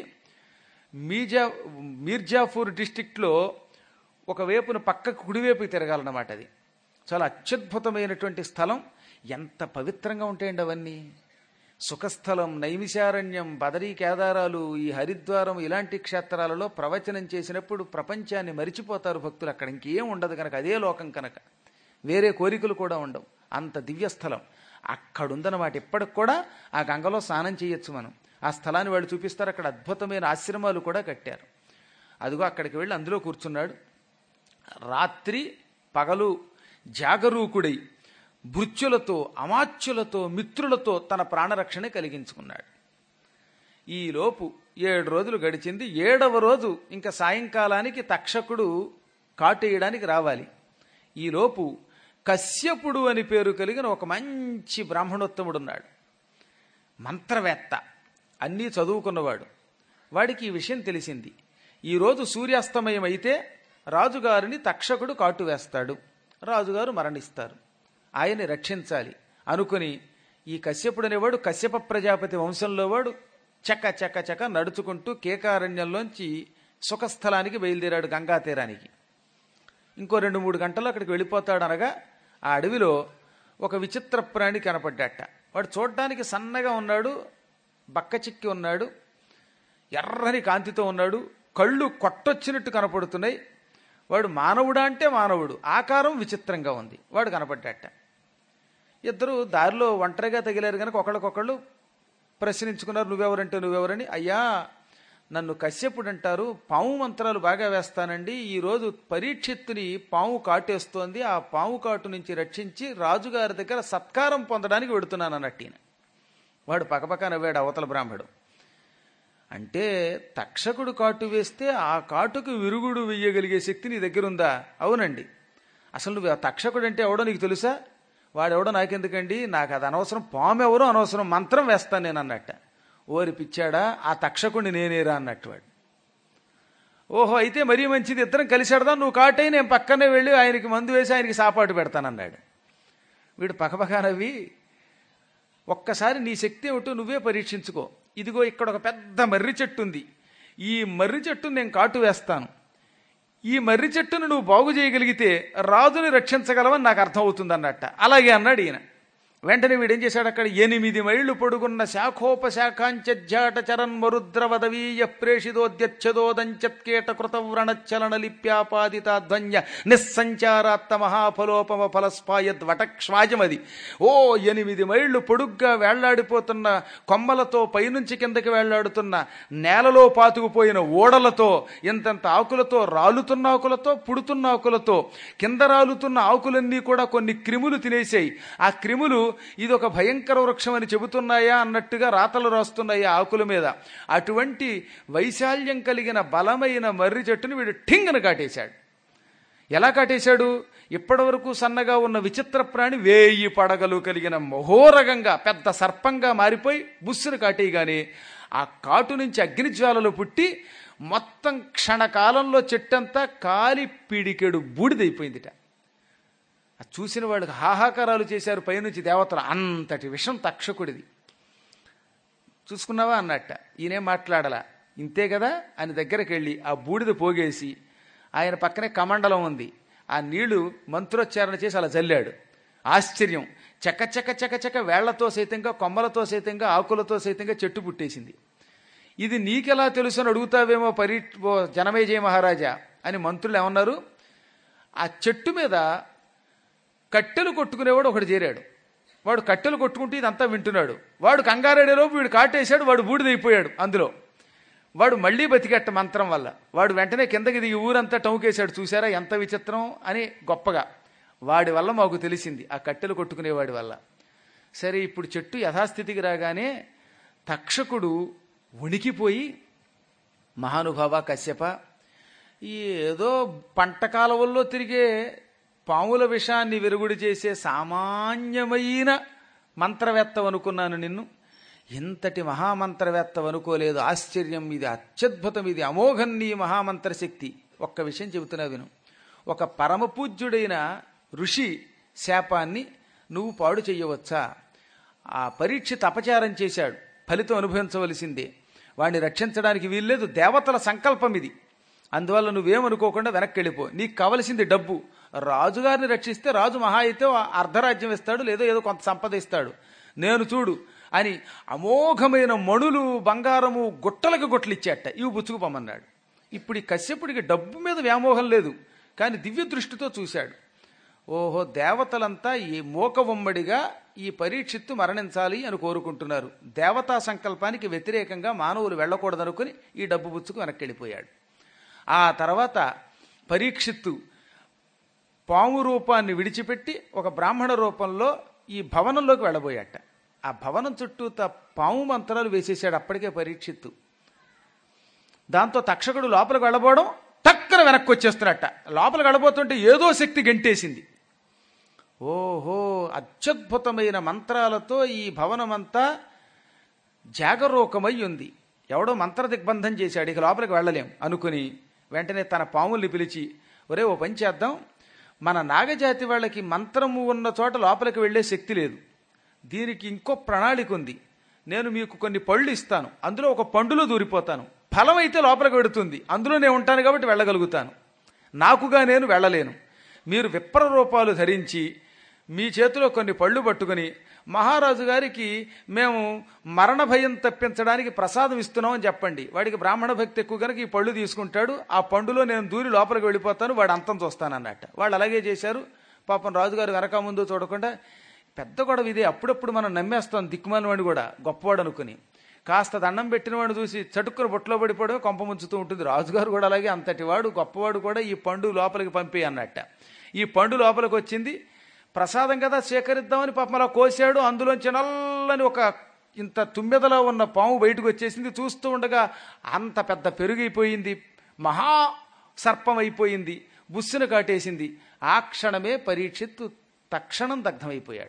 మీర్జాపూర్ డిస్టిక్ట్లో ఒకవైపున పక్కకు కుడివైపుకి తిరగాలన్నమాట. అది చాలా అత్యద్భుతమైనటువంటి స్థలం. ఎంత పవిత్రంగా ఉంటాయండి అవన్నీ. సుఖస్థలం, నైమిషారణ్యం, బదరీ కేదారాలు, ఈ హరిద్వారం, ఇలాంటి క్షేత్రాలలో ప్రవచనం చేసినప్పుడు ప్రపంచాన్ని మరిచిపోతారు భక్తులు. అక్కడ ఇంకేం ఉండదు కనుక, అదే లోకం కనుక, వేరే కోరికలు కూడా ఉండవు. అంత దివ్యస్థలం అక్కడుందన్నమాట. ఇప్పటికి కూడా ఆ గంగలో స్నానం చేయొచ్చు మనం. ఆ స్థలాన్ని వాళ్ళు చూపిస్తారు. అక్కడ అద్భుతమైన ఆశ్రమాలు కూడా కట్టారు. అదిగో అక్కడికి వెళ్ళి అందులో కూర్చున్నాడు. రాత్రి పగలు జాగరూకుడై భృత్యులతో, అమాత్యులతో, మిత్రులతో తన ప్రాణరక్షణ కలిగించుకున్నాడు. ఈలోపు 7 రోజులు గడిచింది. 7వ రోజు ఇంకా సాయంకాలానికి తక్షకుడు కాటేయడానికి రావాలి. ఈలోపు కశ్యపుడు అని పేరు కలిగిన ఒక మంచి బ్రాహ్మణోత్తముడున్నాడు, మంత్రవేత్త, అన్నీ చదువుకున్నవాడు. వాడికి ఈ విషయం తెలిసింది. ఈరోజు సూర్యాస్తమయం అయితే రాజుగారిని తక్షకుడు కాటు వేస్తాడు, రాజుగారు మరణిస్తారు, ఆయన్ని రక్షించాలి అనుకుని ఈ కశ్యపుడు అనేవాడు కశ్యప ప్రజాపతి వంశంలో వాడు చక్క చక్క చక్క నడుచుకుంటూ కేకారణ్యంలోంచి సుఖస్థలానికి బయలుదేరాడు, గంగా తీరానికి. ఇంకో 2-3 గంటల్లో అక్కడికి వెళ్ళిపోతాడు. అనగా ఆ అడవిలో ఒక విచిత్ర ప్రాణి కనపడ్డాట. వాడు చూడడానికి సన్నగా ఉన్నాడు, బక్క చిక్కి ఉన్నాడు, ఎర్రని కాంతితో ఉన్నాడు, కళ్ళు కొట్టొచ్చినట్టు కనపడుతున్నాయి. వాడు మానవుడా అంటే మానవుడు, ఆకారం విచిత్రంగా ఉంది. వాడు కనపడ్డాట. ఇద్దరు దారిలో ఒంటరిగా తగిలారు కనుక ఒకళ్ళకొకళ్ళు ప్రశ్నించుకున్నారు, నువ్వెవరంటే నువ్వెవరని. అయ్యా, నన్ను కశ్యపుడు అంటారు, పాము మంత్రాలు బాగా వేస్తానండి. ఈరోజు పరీక్షిత్తుని పాము కాటేస్తోంది, ఆ పాము కాటు నుంచి రక్షించి రాజుగారి దగ్గర సత్కారం పొందడానికి వెడుతున్నాను అన్నట్టు. వాడు పక్కపక్క నవ్వాడు అవతల బ్రాహ్మడు. అంటే తక్షకుడు కాటు వేస్తే ఆ కాటుకు విరుగుడు వెయ్యగలిగే శక్తి నీ దగ్గర ఉందా? అవునండి. అసలు నువ్వు ఆ తక్షకుడు అంటే ఎవడో నీకు తెలుసా? వాడెవడో నాకెందుకండి, నాకు అది అనవసరం, పాము ఎవరో అనవసరం, మంత్రం వేస్తాను నేను అన్నట్ట. ఓరి పిచ్చాడా, ఆ తక్షకుడిని నేనేరా అన్నట్టు వాడు. ఓహో, అయితే మరీ మంచిది, ఇద్దరం కలిసాడదాం, నువ్వు కాటై నేను పక్కనే వెళ్ళి ఆయనకి మందు వేసి ఆయనకి సాపాటు పెడతానన్నాడు. వీడు పక్కపక్కనవి, ఒక్కసారి నీ శక్తి ఏమిటో నువ్వే పరీక్షించుకో. ఇదిగో ఇక్కడ ఒక పెద్ద మర్రి చెట్టు ఉంది, ఈ మర్రి చెట్టును నేను కాటు వేస్తాను, ఈ మర్రి చెట్టును నువ్వు బాగు చేయగలిగితే రాజుని రక్షించగలవని నాకు అర్థమవుతుంది అన్నట్ట. అలాగే అన్నాడు ఈయన. వెంటనే వీడేం చేశాడు, అక్కడ 8 మైళ్ళు పొడుగున్న శాఖోపశాఖాంచాట చరన్మరుద్రవదవీయ ప్రేషిదోద్యచ్చదోదంచత్కేట కృతవ్రణచ్చలన లిప్యాపాదితాధ్వన్య నిస్సంచారాత్త మహాఫలోపమ ఫలస్పాయద్వటక్ష్వాజమది. 8 మైళ్ళు పొడుగ్గా వేళ్లాడిపోతున్న కొమ్మలతో, పైనుంచి కిందకి వేళ్లాడుతున్న నేలలో పాతుకుపోయిన ఓడలతో, ఇంతంత ఆకులతో, రాలుతున్న ఆకులతో, పుడుతున్న ఆకులతో, కింద రాలుతున్న ఆకులన్నీ కూడా కొన్ని క్రిములు తినేసాయి. ఆ క్రిములు ఇది ఒక భయంకర వృక్షం అని చెబుతున్నాయా అన్నట్టుగా రాతలు రాస్తున్నాయి ఆకుల మీద. అటువంటి వైశాల్యం కలిగిన బలమైన మర్రి చెట్టుని వీడు ఠింగను కాటేశాడు. ఎలా కాటేశాడు? ఇప్పటి వరకు సన్నగా ఉన్న విచిత్ర ప్రాణి 1000 పడగలు కలిగిన మహోరగంగా పెద్ద సర్పంగా మారిపోయి బుస్సును కాటేయగానే ఆ కాటు నుంచి అగ్నిజ్వాలలు పుట్టి మొత్తం క్షణకాలంలో చెట్టంతా కాలి పిడికెడు బూడిదైపోయిందిట. చూసిన వాళ్ళకి హాహాకారాలు చేశారు పైనుంచి దేవతలు. అంతటి విషం తక్షకుడిది. చూసుకున్నావా అన్నట్ట. ఈయనేం మాట్లాడలా. ఇంతే కదా అని దగ్గరికి వెళ్ళి ఆ బూడిద పోగేసి, ఆయన పక్కనే కమండలం ఉంది, ఆ నీళ్లు మంత్రోచ్చారణ చేసి అలా జల్లాడు. ఆశ్చర్యం! చక్క చక్క చక్క చక్క వేళ్లతో సైతంగా, కొమ్మలతో సైతంగా, ఆకులతో సైతంగా చెట్టు పుట్టేసింది. ఇది నీకెలా తెలుసు అని అడుగుతావేమో జనమేజయ మహారాజా అని మంత్రులు ఏమన్నారు. ఆ చెట్టు మీద కట్టెలు కొట్టుకునేవాడు ఒకడు చేరాడు. వాడు కట్టెలు కొట్టుకుంటూ ఇదంతా వింటున్నాడు. వాడు కంగారేడేలోపు వీడు కాటేశాడు. వాడు బూడిదైపోయాడు. అందులో వాడు మళ్లీ బతికెట్ట మంత్రం వల్ల. వాడు వెంటనే కిందకి దిగి ఊరంతా టౌకేశాడు. చూశారా ఎంత విచిత్రం అని గొప్పగా. వాడి వల్ల మాకు తెలిసింది, ఆ కట్టెలు కొట్టుకునేవాడి వల్ల. సరే, ఇప్పుడు చెట్టు యథాస్థితికి రాగానే తక్షకుడు వణికిపోయి, మహానుభావ కశ్యప, ఈ ఏదో పంట కాలవల్లో తిరిగే పాముల విషాన్ని వెరుగుడి చేసే సామాన్యమైన మంత్రవేత్తవనుకున్నాను నిన్ను. ఇంతటి మహామంత్రవేత్తవనుకోలేదు. ఆశ్చర్యం! ఇది అత్యద్భుతం, ఇది అమోఘం నీ మహామంత్రశక్తి. ఒక్క విషయం చెబుతున్నా విను. ఒక పరమపూజ్యుడైన ఋషి శాపాన్ని నువ్వు పాడు చెయ్యవచ్చా? ఆ పరీక్షిత్ అపచారం చేశాడు, ఫలితం అనుభవించవలసిందే. వాడిని రక్షించడానికి వీల్లేదు. దేవతల సంకల్పం ఇది. అందువల్ల నువ్వేమనుకోకుండా వెనక్కి వెళ్ళిపో. నీకు కావలసింది డబ్బు. రాజుగారిని రక్షిస్తే రాజు మహా అయితే అర్ధరాజ్యం ఇస్తాడు, లేదో ఏదో కొంత సంపద ఇస్తాడు. నేను చూడు అని అమోఘమైన మణులు, బంగారము గుట్టలకు గుట్టలు ఇచ్చేట. ఇవి పుచ్చుకుపోమన్నాడు. ఇప్పుడు ఈ కశ్యపుడికి డబ్బు మీద వ్యామోహం లేదు, కానీ దివ్య దృష్టితో చూశాడు. ఓహో, దేవతలంతా ఈ మోకవమ్మడిగా ఈ పరీక్షిత్తు మరణించాలి అని కోరుకుంటున్నారు. దేవతా సంకల్పానికి వ్యతిరేకంగా మానవులు వెళ్ళకూడదనుకుని ఈ డబ్బు పుచ్చుకు వెనక్కి వెళ్ళిపోయాడు. ఆ తర్వాత పరీక్షిత్తు పాము రూపాన్ని విడిచిపెట్టి ఒక బ్రాహ్మణ రూపంలో ఈ భవనంలోకి వెళ్ళబోయాట. ఆ భవనం చుట్టూ పాము మంత్రాలు వేసేసాడు అప్పటికే పరీక్షిత్తు. దాంతో తక్షకుడు లోపలికి వెళ్ళబోవడం, టక్కన వెనక్కి వచ్చేస్తున్నట్ట. లోపలికి వెళ్ళబోతుంటే ఏదో శక్తి గంటేసింది. ఓహో, అత్యద్భుతమైన మంత్రాలతో ఈ భవనమంతా జాగరూకమై ఉంది. ఎవడో మంత్ర దిగ్బంధం చేశాడు, ఇక లోపలికి వెళ్ళలేం అనుకుని వెంటనే తన పాముల్ని పిలిచి, ఒరే ఓ పని చేద్దాం, మన నాగజాతి వాళ్ళకి మంత్రము ఉన్న చోట లోపలికి వెళ్లే శక్తి లేదు. దీనికి ఇంకో ప్రణాళిక ఉంది. నేను మీకు కొన్ని పళ్ళు ఇస్తాను, అందులో ఒక పండులో దూరిపోతాను. ఫలం అయితే లోపలికి వెడుతుంది, అందులో నేను ఉంటాను కాబట్టి వెళ్ళగలుగుతాను. నాకుగా నేను వెళ్ళలేను. మీరు విప్ర రూపాలు ధరించి మీ చేతిలో కొన్ని పళ్ళు పట్టుకుని మహారాజు గారికి మేము మరణ భయం తప్పించడానికి ప్రసాదం ఇస్తున్నామని చెప్పండి. వాడికి బ్రాహ్మణ భక్తి ఎక్కువ కనుక ఈ పళ్ళు తీసుకుంటాడు. ఆ పండులో నేను దూరి లోపలికి వెళ్ళిపోతాను, వాడు అంతం చూస్తానన్నట్ట. వాళ్ళు అలాగే చేశారు. పాపం రాజుగారు వెనక ముందు చూడకుండా, పెద్ద గొడవ ఇదే. అప్పుడప్పుడు మనం నమ్మేస్తాం దిక్కుమాలిన వాడిని కూడా గొప్పవాడు అనుకుని. కాస్త దండం పెట్టిన వాడిని చూసి చటుక్కున బొట్లో పడిపోవడం కొంప ముంచుతూ ఉంటుంది. రాజుగారు కూడా అలాగే, అంతటి వాడు గొప్పవాడు కూడా ఈ పండు లోపలికి పంపి అన్నట్ట. ఈ పండు లోపలికి వచ్చింది. ప్రసాదం కదా స్వీకరిద్దామని పాపం అలా కోసాడు. అందులోంచి నల్లని ఒక ఇంత తుమ్మెదలో ఉన్న పాము బయటకు వచ్చేసింది. చూస్తూ ఉండగా అంత పెద్ద పెరుగైపోయింది, మహా సర్పం అయిపోయింది, బుస్సును కాటేసింది. ఆ క్షణమే పరీక్షిత్తు తక్షణం దగ్ధమైపోయాడు.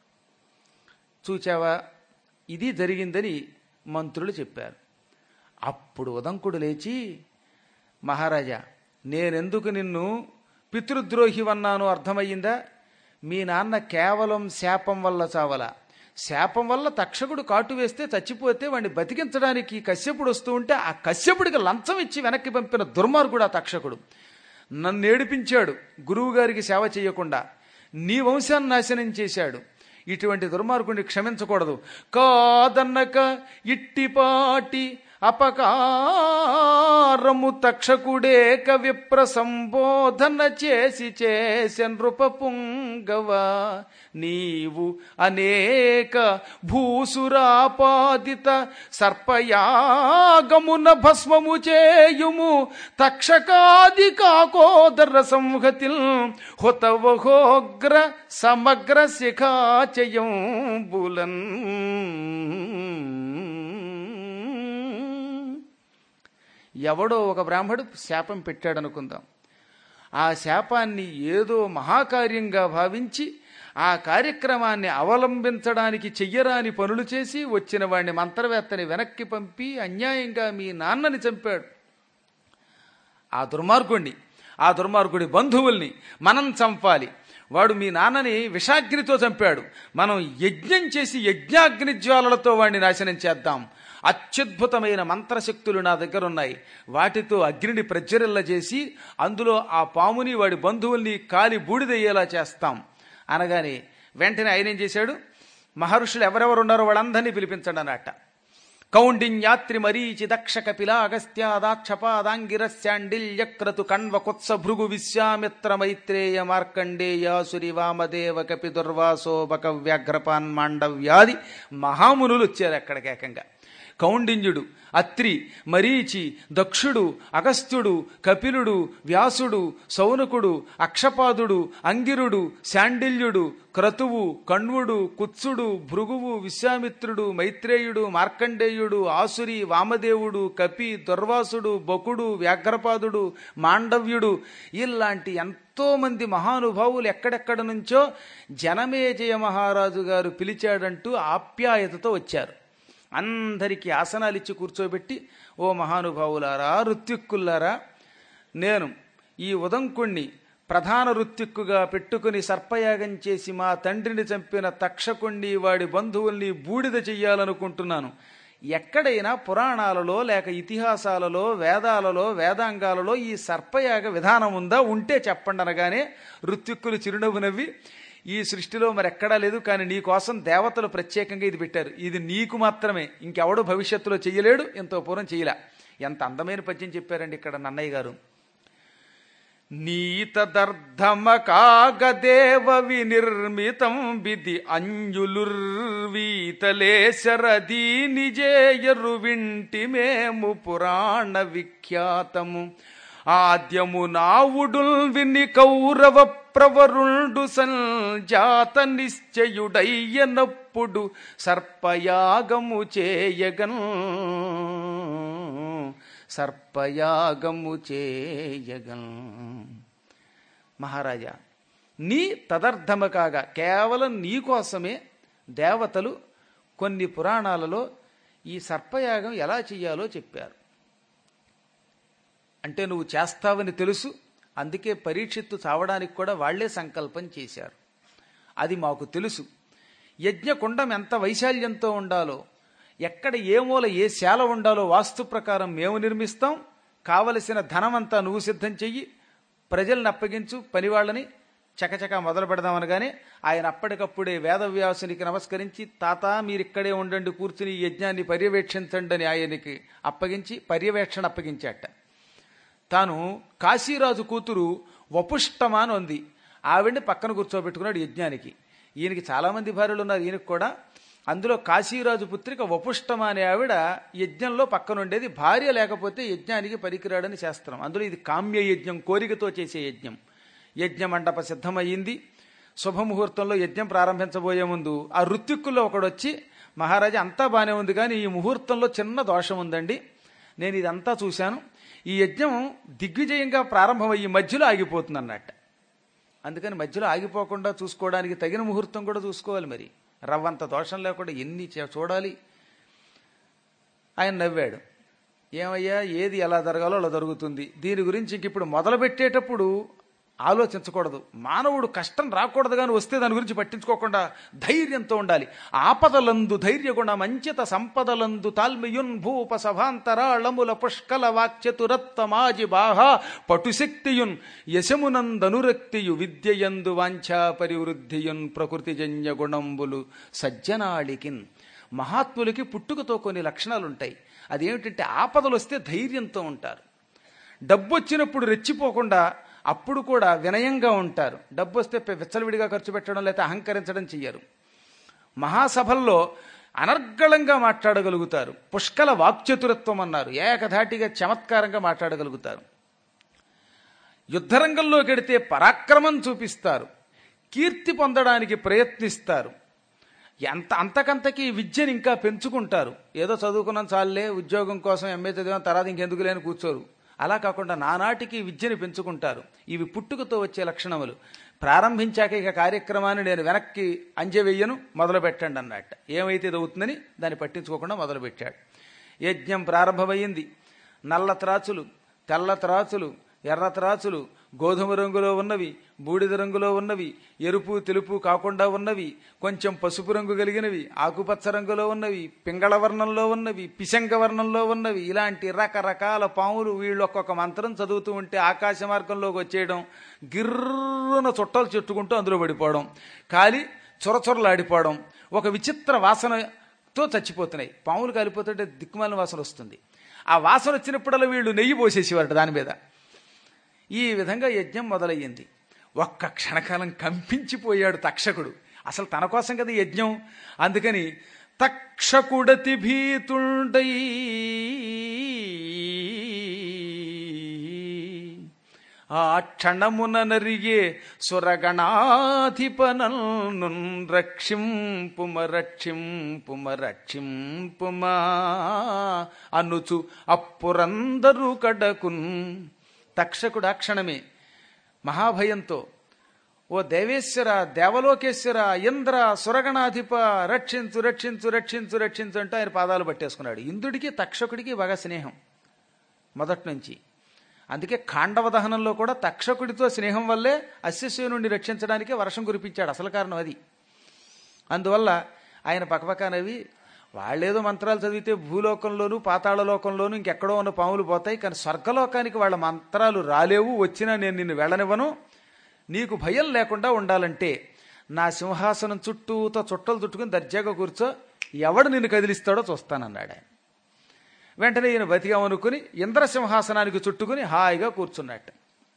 చూచావా, ఇది జరిగిందని మంత్రులు చెప్పారు. అప్పుడు ఉదంకుడు లేచి, మహారాజా, నేనెందుకు నిన్ను పితృద్రోహివన్నాను అర్థమయ్యిందా? మీ నాన్న కేవలం శాపం వల్ల చావలా. శాపం వల్ల తక్షకుడు కాటు వేస్తే చచ్చిపోతే వాడిని బతికించడానికి కశ్యపుడు వస్తూ ఉంటే ఆ కశ్యపుడికి లంచం ఇచ్చి వెనక్కి పంపిన దుర్మార్గుడు ఆ తక్షకుడు. నన్ను ఏడిపించాడు, గురువు గారికి సేవ చేయకుండా నీ వంశాన్ని నాశనం చేశాడు. ఇటువంటి దుర్మార్గుడిని క్షమించకూడదు. కాదన్నక ఇట్టిపాటి అపకారము తక్షకుడేక విప్ర సంబోధన చేసె నృపపుంగవ, నీవు అనేక భూసురాపాదిత సర్పయాగమున భస్మము చేయుము, తక్షకాది కాకోదర సంహతిల్ హుతవహోగ్ర సమగ్ర శిఖాచయం బులన్. ఎవడో ఒక బ్రాహ్మడు శాపం పెట్టాడనుకుందాం. ఆ శాపాన్ని ఏదో మహాకార్యంగా భావించి ఆ కార్యక్రమాన్ని అవలంబించడానికి చెయ్యరాని పనులు చేసి వచ్చిన వాడిని మంత్రవేత్తని వెనక్కి పంపి అన్యాయంగా మీ నాన్నని చంపాడు. ఆ దుర్మార్గుడి బంధువుల్ని మనం చంపాలి. వాడు మీ నాన్నని విషాగ్నితో చంపాడు. మనం యజ్ఞం చేసి యజ్ఞాగ్ని జ్వాలలతో వాడిని నాశనం చేద్దాం. అత్యద్భుతమైన మంత్రశక్తులు నా దగ్గర ఉన్నాయి. వాటితో అగ్నిని ప్రజ్వరిల్ల చేసి అందులో ఆ పాముని వాడి బంధువుల్ని కాలి బూడిదయ్యేలా చేస్తాం అనగానే వెంటనే ఆయన ఏం చేశాడు, మహర్షులు ఎవరెవరు ఉన్నారో వాళ్ళందరినీ పిలిపించండి అన్నట్ట. కౌండిన్యాత్రి మరీచి దక్ష కపిల అగస్త్యాదాక్షపాదాంగిరస్యాండిల్యక్రతు కణ్వ కుత్స భృగు విశ్వామిత్ర మైత్రేయ మార్కండేయాసురి వామదేవ కపి దుర్వాసో బక వ్యాఘ్రపాన్ మాండవ్యాది మహామునులు వచ్చారు అక్కడికి ఏకంగా. కౌండిన్యుడు, అత్రి, మరీచి, దక్షుడు, అగస్త్యుడు, కపిలుడు, వ్యాసుడు, సౌనకుడు, అక్షపాదుడు, అంగిరుడు, శాండిల్యుడు, క్రతువు, కణ్వుడు, కుత్సుడు, భృగువు, విశ్వామిత్రుడు, మైత్రేయుడు, మార్కండేయుడు, ఆసురి, వామదేవుడు, కపి, దుర్వాసుడు, బకుడు, వ్యాఘ్రపాదుడు, మాండవ్యుడు, ఇలాంటి ఎంతో మంది మహానుభావులు ఎక్కడెక్కడ నుంచో జనమేజయ మహారాజు గారు పిలిచాడంటూ ఆప్యాయతతో వచ్చారు. అందరికీ ఆసనాలు ఇచ్చి కూర్చోబెట్టి, ఓ మహానుభావులారా, ఋత్విక్కులారా, నేను ఈ ఉదంకుణ్ణి ప్రధాన ఋత్విక్కుగా పెట్టుకుని సర్పయాగం చేసి మా తండ్రిని చంపిన తక్షకుణ్ణి వాడి బంధువుల్ని బూడిద చెయ్యాలనుకుంటున్నాను. ఎక్కడైనా పురాణాలలో లేక ఇతిహాసాలలో వేదాలలో వేదాంగాలలో ఈ సర్పయాగ విధానం ఉందా? ఉంటే చెప్పండి అనగానే ఋత్విక్కులు చిరునవ్వు నవ్వి, ఈ సృష్టిలో మరెక్కడా లేదు, కానీ నీ కోసం దేవతలు ప్రత్యేకంగా ఇది పెట్టారు, ఇది నీకు మాత్రమే, ఇంకెవడు భవిష్యత్తులో చెయ్యలేడు, ఎంతో పూర్వం చెయ్యలే. ఎంత అందమైన పద్యం చెప్పారండి ఇక్కడ నన్నయ్య గారు. నీతదర్ధమకాగదేవ వినిర్మితం విధి అంజులుర్వీతలేశరదీ నిజేయరు వింటి మేము పురాణ విఖ్యాతము. ఆద్యము నావుడుల్ విని కౌరవ ప్రవరుండు సంజాత నిశ్చయుడయ్యనప్పుడు సర్పయాగము చేయగన్. మహారాజా, నీ తదర్థము కాగా కేవలం నీకోసమే దేవతలు కొన్ని పురాణాలలో ఈ సర్పయాగం ఎలా చెయ్యాలో చెప్పారు. అంటే నువ్వు చేస్తావని తెలుసు, అందుకే పరీక్షిత్తు చావడానికి కూడా వాళ్లే సంకల్పం చేశారు. అది మాకు తెలుసు. యజ్ఞకుండం ఎంత వైశాల్యంతో ఉండాలో, ఎక్కడ ఏ మూల ఏ శాల ఉండాలో వాస్తు ప్రకారం మేము నిర్మిస్తాం. కావలసిన ధనమంతా నువ్వు సిద్ధం చెయ్యి, ప్రజల్ని అప్పగించు, పనివాళ్ళని చకచకా మొదలు పెడదామనగానే ఆయన అప్పటికప్పుడే వేదవ్యాసునికి నమస్కరించి, తాత మీరిక్కడే ఉండండి, కూర్చుని ఈ యజ్ఞాన్ని పర్యవేక్షించండి అని ఆయనకి అప్పగించి పర్యవేక్షణ అప్పగించాట. తాను కాశీరాజు కూతురు వపుష్టమ అని ఉంది, ఆవిడ్ని పక్కన కూర్చోబెట్టుకున్నాడు యజ్ఞానికి. ఈయనకి చాలామంది భార్యలు ఉన్నారు, ఈయనకు కూడా. అందులో కాశీరాజు పుత్రిక వపుష్టమ అనే ఆవిడ యజ్ఞంలో పక్కనుండేది. భార్య లేకపోతే యజ్ఞానికి పనికిరాడని శాస్త్రం. అందులో ఇది కామ్య యజ్ఞం, కోరికతో చేసే యజ్ఞం. యజ్ఞ మండప సిద్ధమయ్యింది. శుభముహూర్తంలో యజ్ఞం ప్రారంభించబోయే ముందు ఆ ఋత్విక్కుల్లో ఒకడు వచ్చి, మహారాజా అంతా బాగానే ఉంది, కానీ ఈ ముహూర్తంలో చిన్న దోషం ఉందండి, నేను ఇదంతా చూశాను, ఈ యజ్ఞం దిగ్విజయంగా ప్రారంభమయ్యి మధ్యలో ఆగిపోతుంది అన్నట్ట. అందుకని మధ్యలో ఆగిపోకుండా చూసుకోవడానికి తగిన ముహూర్తం కూడా చూసుకోవాలి. మరి రవ్వంత దోషం లేకుండా ఎన్ని చూడాలి. ఆయన నవ్వాడు. ఏమయ్యా, ఏది ఎలా జరగాలో అలా జరుగుతుంది, దీని గురించి ఇంక ఇప్పుడు మొదలు పెట్టేటప్పుడు ఆలోచించకూడదు. మానవుడు కష్టం రాకూడదు కానీ వస్తే దాని గురించి పట్టించుకోకుండా ధైర్యంతో ఉండాలి. ఆపదలందు ధైర్యగుణ మంచిత సంపదలందు తాల్మియున్ భూప సభాంతరాళముల పుష్కల వాక్చతురత్వమాజి బాహా పటుశక్తియున్ యశమునందనురక్తియు విద్యయందు వాంఛా పరివృద్ధియున్ ప్రకృతిజన్య గుణంబులు సజ్జనాళికిన్. మహాత్ములకి పుట్టుకతో కొన్ని లక్షణాలుంటాయి. అదేమిటంటే ఆపదలు వస్తే ధైర్యంతో ఉంటారు. డబ్బు వచ్చినప్పుడు రెచ్చిపోకుండా అప్పుడు కూడా వినయంగా ఉంటారు. డబ్బు వస్తే విచ్చలవిడిగా ఖర్చు పెట్టడం లేకపోతే అహంకరించడం చెయ్యరు. మహాసభల్లో అనర్గళంగా మాట్లాడగలుగుతారు. పుష్కల వాక్చతురత్వం అన్నారు. ఏకధాటిగా చమత్కారంగా మాట్లాడగలుగుతారు. యుద్ధరంగంలో గడితే పరాక్రమం చూపిస్తారు. కీర్తి పొందడానికి ప్రయత్నిస్తారు. అంతకంతకి విద్యను ఇంకా పెంచుకుంటారు. ఏదో చదువుకున్నాం చాలే, ఉద్యోగం కోసం ఎంఏ చదివాం తర్వాత ఇంకెందుకు లేని కూర్చోరు. అలా కాకుండా నానాటికి విద్యను పెంచుకుంటారు. ఇవి పుట్టుకతో వచ్చే లక్షణములు. ప్రారంభించాక ఇక కార్యక్రమాన్ని నేను వెనక్కి అంజెవెయ్యను, మొదలు పెట్టండి అన్నట్ట. ఏమైతే ఇది అవుతుందని దాన్ని పట్టించుకోకుండా మొదలుపెట్టాడు. యజ్ఞం ప్రారంభమైంది. నల్ల త్రాచులు, తెల్ల త్రాచులు, ఎర్ర త్రాచులు, గోధుమ రంగులో ఉన్నవి, బూడిద రంగులో ఉన్నవి, ఎరుపు తెలుపు కాకుండా ఉన్నవి, కొంచెం పసుపు రంగు కలిగినవి, ఆకుపచ్చ రంగులో ఉన్నవి, పింగళ వర్ణంలో ఉన్నవి, పిశంగ వర్ణంలో ఉన్నవి, ఇలాంటి రకరకాల పాములు. వీళ్ళు ఒక్కొక్క మంత్రం చదువుతూ ఉంటే ఆకాశ మార్గంలోకి వచ్చేయడం, గిర్రున చుట్టలు చెట్టుకుంటూ అందులో పడిపోవడం, కాలి చొరచొరలాడిపోవడం, ఒక విచిత్ర వాసనతో చచ్చిపోతున్నాయి. పాములు కాలిపోతుంటే దిక్కుమాలిన వాసన వస్తుంది. ఆ వాసన వచ్చినప్పుడల్లా వీళ్ళు నెయ్యి పోసేసేవారట దాని మీద. ఈ విధంగా యజ్ఞం మొదలయ్యింది. ఒక్క క్షణకాలం కంపించిపోయాడు తక్షకుడు. అసలు తన కోసం కదా యజ్ఞం. అందుకని తక్షకుడతి భీతుండై ఆ క్షణమున నరిగే సురగణాధిపనను రక్షింపుమ రక్షింపుమ రక్షింపుమా అనుచు అప్పురందరూ కడకున్. తక్షకుడు ఆ క్షణమే మహాభయంతో, ఓ దేవేశ్వర, దేవలోకేశ్వర, ఇంద్ర, సురగణాధిప, రక్షించు రక్షించు రక్షించు రక్షించు అంటూ ఆయన పాదాలు పట్టేసుకున్నాడు. ఇంద్రుడికి తక్షకుడికి బాగా స్నేహం మొదటి నుంచి. అందుకే ఖాండవ దహనంలో కూడా తక్షకుడితో స్నేహం వల్లే అశ్వసేనుడిని రక్షించడానికి వర్షం కురిపించాడు. అసలు కారణం అది. అందువల్ల ఆయన పక్కపక్కనవి వాళ్ళేదో మంత్రాలు చదివితే భూలోకంలోనూ పాతాళలోకంలోనూ ఇంకెక్కడో ఉన్న పాములు పోతాయి, కానీ స్వర్గలోకానికి వాళ్ళ మంత్రాలు రాలేవు. వచ్చినా నేను నిన్ను వెళ్ళనివ్వను. నీకు భయం లేకుండా ఉండాలంటే నా సింహాసనం చుట్టూతో చుట్టలు చుట్టుకుని దర్జాగా కూర్చో, ఎవడు నిన్ను కదిలిస్తాడో చూస్తానన్నాడు ఆయన. వెంటనే ఈయన బతికామనుకుని ఇంద్రసింహాసనానికి చుట్టుకుని హాయిగా కూర్చున్నట్టు.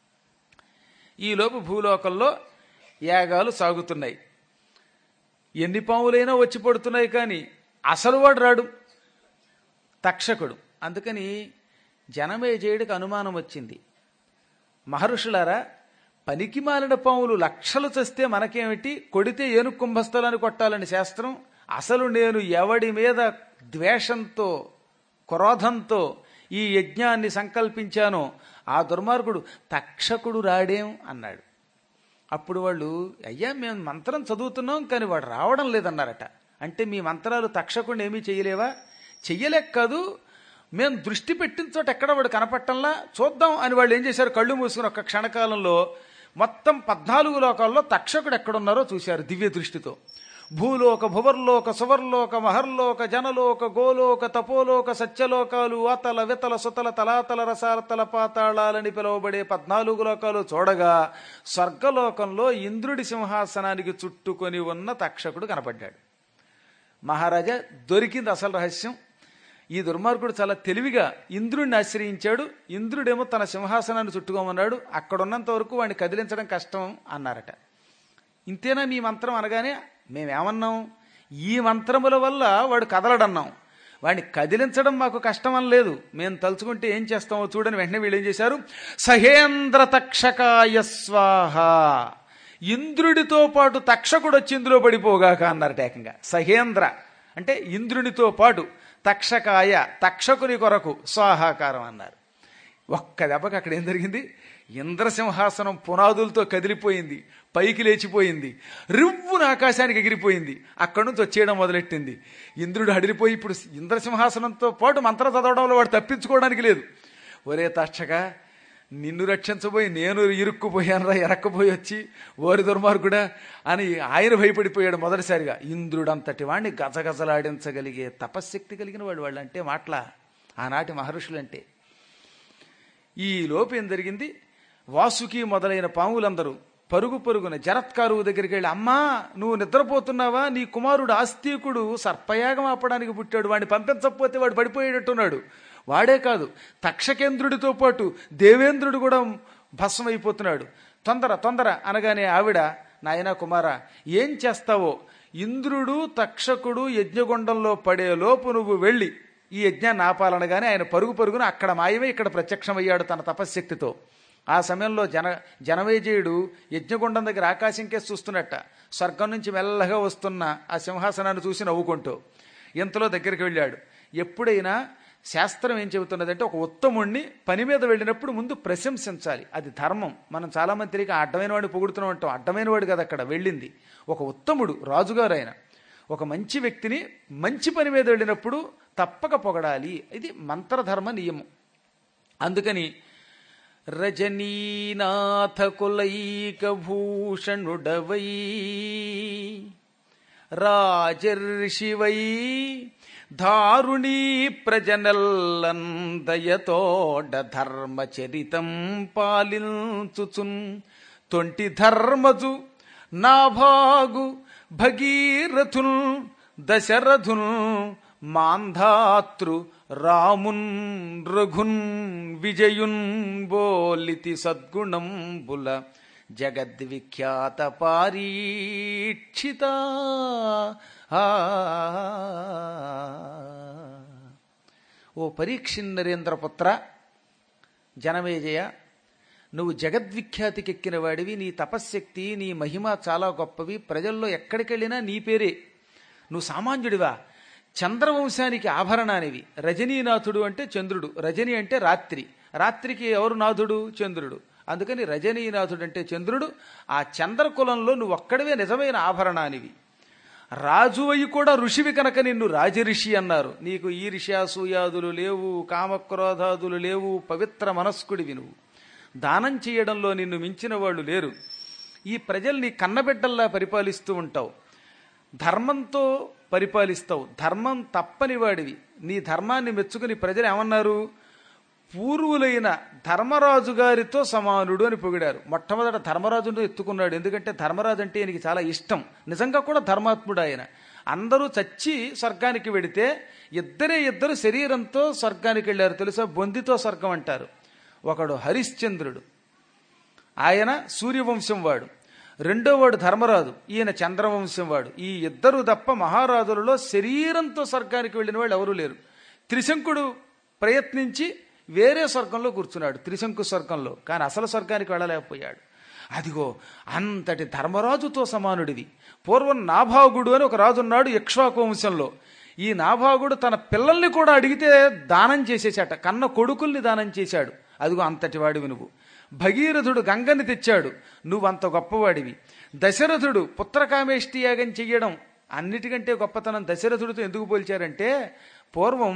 ఈలోపు భూలోకంలో యాగాలు సాగుతున్నాయి. ఎన్ని పాములైనా వచ్చి పడుతున్నాయి, కానీ అసలు వాడు రాడు, తక్షకుడు. అందుకని జనమేజయుడికి అనుమానం వచ్చింది. మహర్షులారా, పనికి మాలిన పాములు లక్షలు చస్తే మనకేమిటి, కొడితే ఏనుగు కుంభస్థలాన్ని కొట్టాలని శాస్త్రం. అసలు నేను ఎవడి మీద ద్వేషంతో క్రోధంతో ఈ యజ్ఞాన్ని సంకల్పించానో ఆ దుర్మార్గుడు తక్షకుడు రాడేం అన్నాడు. అప్పుడు వాళ్ళు, అయ్యా మేము మంత్రం చదువుతున్నాం కానీ వాడు రావడం లేదన్నారట. అంటే మీ మంత్రాలు తక్షకుడిని ఏమీ చెయ్యలేవా? చెయ్యలేక కాదు, మేము దృష్టి పెట్టిన చోట ఎక్కడ వాడు కనపట్టంలా, చూద్దాం అని వాళ్ళు ఏం చేశారు, కళ్ళు మూసుకుని ఒక్క క్షణకాలంలో మొత్తం 14 లోకాల్లో తక్షకుడు ఎక్కడున్నారో చూశారు దివ్య దృష్టితో. భూలోక, భువర్లోక, సువర్లోక, మహర్లోక, జనలోక, గోలోక, తపోలోక, సత్యలోకాలు, అతల వితల సుతల తలాతల రసాతల పాతాళాలని పిలువబడే 14 లోకాలు చూడగా స్వర్గలోకంలో ఇంద్రుడి సింహాసనానికి చుట్టుకొని ఉన్న తక్షకుడు కనపడ్డాడు. మహారాజా, దొరికింది అసలు రహస్యం. ఈ దుర్మార్గుడు చాలా తెలివిగా ఇంద్రుడిని ఆశ్రయించాడు. ఇంద్రుడేమో తన సింహాసనాన్ని చుట్టుకోమన్నాడు. అక్కడున్నంత వరకు వాడిని కదిలించడం కష్టం అన్నారట. ఇంతేనా మీ మంత్రం అనగానే మేమేమన్నాం, ఈ మంత్రముల వల్ల వాడు కదలడన్నాం. వాడిని కదిలించడం మాకు కష్టం అనలేదు. మేము తలుచుకుంటే ఏం చేస్తామో చూడని వెంటనే వీళ్ళు ఏం చేశారు, సహేంద్ర తక్షకాయ స్వాహ, ఇంద్రుడితో పాటు తక్షకుడు వచ్చి ఇందులో పడిపోగాక అన్నారట ఏకంగా. సహేంద్ర అంటే ఇంద్రునితో పాటు, తక్షకాయ తక్షకుని కొరకు స్వాహాకారం అన్నారు. ఒక్క దెబ్బకి అక్కడ ఏం జరిగింది, ఇంద్రసింహాసనం పునాదులతో కదిలిపోయింది, పైకి లేచిపోయింది, రివ్వున ఆకాశానికి ఎగిరిపోయింది. అక్కడి నుంచి వచ్చేయడం మొదలెట్టింది. ఇంద్రుడు హడిలిపోయి ఇప్పుడు ఇంద్రసింహాసనంతో పాటు మంత్రం చదవడంలో వాడు తప్పించుకోవడానికి లేదు. ఒరే తక్షక, నిన్ను రక్షించబోయి నేను ఇరుక్కుపోయానరా, ఎరక్కపోయి వచ్చి ఓరి దుర్మార్గుడా అని ఆయన భయపడిపోయాడు మొదటిసారిగా. ఇంద్రుడంతటి వాడిని గజగజలాడించగలిగే తపశ్శక్తి కలిగిన వాళ్ళు అంటే మాటల ఆనాటి మహర్షులంటే. ఈ లోపు ఏం జరిగింది, వాసుకి మొదలైన పాములందరూ పరుగు పరుగున జరత్కారువు దగ్గరికి వెళ్ళి, అమ్మా నువ్వు నిద్రపోతున్నావా, నీ కుమారుడు ఆస్తికుడు సర్పయాగం ఆపడానికి పుట్టాడు, వాడిని పంపించకపోతే వాడు పడిపోయేటట్టున్నాడు, వాడే కాదు తక్షకేంద్రుడితో పాటు దేవేంద్రుడు కూడా భస్మైపోతున్నాడు, తొందర తొందర అనగానే ఆవిడ, నాయనా కుమారా ఏం చేస్తావో, ఇంద్రుడు తక్షకుడు యజ్ఞగుండంలో పడే లోపు నువ్వు వెళ్ళి ఈ యజ్ఞాన్ని ఆపాలనగానే ఆయన పరుగు పరుగున అక్కడ మాయమే ఇక్కడ ప్రత్యక్షమయ్యాడు తన తపశ్శక్తితో. ఆ సమయంలో జనమేజయుడు యజ్ఞగుండం దగ్గర ఆకాశంకే చూస్తున్నట్ట, స్వర్గం నుంచి మెల్లగా వస్తున్న ఆ సింహాసనాన్ని చూసి నవ్వుకుంటూ ఇంతలో దగ్గరికి వెళ్ళాడు. ఎప్పుడైనా శాస్త్రం ఏం చెబుతున్నదంటే, ఒక ఉత్తముణ్ణి పని మీద వెళ్ళినప్పుడు ముందు ప్రశంసించాలి, అది ధర్మం. మనం చాలామంది తెలియక అడ్డమైన వాడిని పొగుడుతూ ఉంటాం, అడ్డమైన వాడు కదా అక్కడ వెళ్ళింది, ఒక ఉత్తముడు రాజుగారు ఆయన, ఒక మంచి వ్యక్తిని మంచి పని మీద వెళ్ళినప్పుడు తప్పక పొగడాలి, ఇది మంత్రధర్మ నియమం. అందుకని రజనీనాథ కులైక భూషణుడవై రాజర్షివై దారుణీ ప్రజనల్లన్ దయతోడ ధర్మచరితం పాలించుచున్ తొంటి ధర్మజు నాభాగు భగీరథున్ దశరథున్ మాంధాతృ రామున్ రఘున్ విజయున్ బోలితి సద్గుణంబుల జగద్విఖ్యాత పారీక్షిత. ఓ పరీక్షిన్ నరేంద్రపుత్ర జనమేజయ, నువ్వు జగద్విఖ్యాతికెక్కిన వాడివి, నీ తపశ్శక్తి నీ మహిమ చాలా గొప్పవి, ప్రజల్లో ఎక్కడికెళ్ళినా నీ పేరే, నువ్వు సామాన్యుడివా, చంద్రవంశానికి ఆభరణానివి. రజనీనాథుడు అంటే చంద్రుడు, రజని అంటే రాత్రి, రాత్రికి ఎవరు నాథుడు, చంద్రుడు, అందుకని రజనీనాథుడు అంటే చంద్రుడు. ఆ చంద్రకులంలో నువ్వు ఒక్కడివే నిజమైన ఆభరణానివి. రాజువయి కూడా ఋషివి కనుక నిన్ను రాజఋషి అన్నారు. నీకు ఈ ఋష్యాసూయాదులు లేవు, కామక్రోధాదులు లేవు, పవిత్ర మనస్కుడివి నువ్వు, దానం చేయడంలో నిన్ను మించిన వాళ్ళు లేరు. ఈ ప్రజల్ని కన్నబిడ్డల్లా పరిపాలిస్తూ ఉంటావు, ధర్మంతో పరిపాలిస్తావు, ధర్మం తప్పని వాడివి. నీ ధర్మాన్ని మెచ్చుకుని ప్రజలు ఏమన్నారు, పూర్వులైన ధర్మరాజు గారితో సమానుడు అని పొగిడారు. మొట్టమొదట ధర్మరాజును ఎత్తుకున్నాడు, ఎందుకంటే ధర్మరాజు అంటే ఈయనకి చాలా ఇష్టం, నిజంగా కూడా ధర్మాత్ముడు ఆయన. అందరూ చచ్చి స్వర్గానికి వెడితే ఇద్దరు శరీరంతో స్వర్గానికి వెళ్ళారు తెలుసా, బొందితో స్వర్గం అంటారు. ఒకడు హరిశ్చంద్రుడు, ఆయన సూర్యవంశం వాడు, రెండోవాడు ధర్మరాజు, ఈయన చంద్రవంశం వాడు. ఈ ఇద్దరు తప్ప మహారాజులలో శరీరంతో స్వర్గానికి వెళ్ళిన వాళ్ళు ఎవరూ లేరు. త్రిశంకుడు ప్రయత్నించి వేరే స్వర్గంలో కూర్చున్నాడు, త్రిశంకు స్వర్గంలో, కానీ అసలు స్వర్గానికి వెళ్ళలేకపోయాడు. అదిగో అంతటి ధర్మరాజుతో సమానుడివి. పూర్వం నాభాగుడు అని ఒక రాజు ఉన్నాడు ఇక్ష్వాకు వంశంలో. ఈ నాభాగుడు తన పిల్లల్ని కూడా అడిగితే దానం చేసేసాట, కన్న కొడుకుల్ని దానం చేశాడు. అదిగో అంతటి వాడివి నువ్వు. భగీరథుడు గంగని తెచ్చాడు, నువ్వంత గొప్పవాడివి. దశరథుడు పుత్రకామేష్టి యాగం చెయ్యడం, అన్నిటికంటే గొప్పతనం దశరథుడితో ఎందుకు పోల్చారంటే, పూర్వం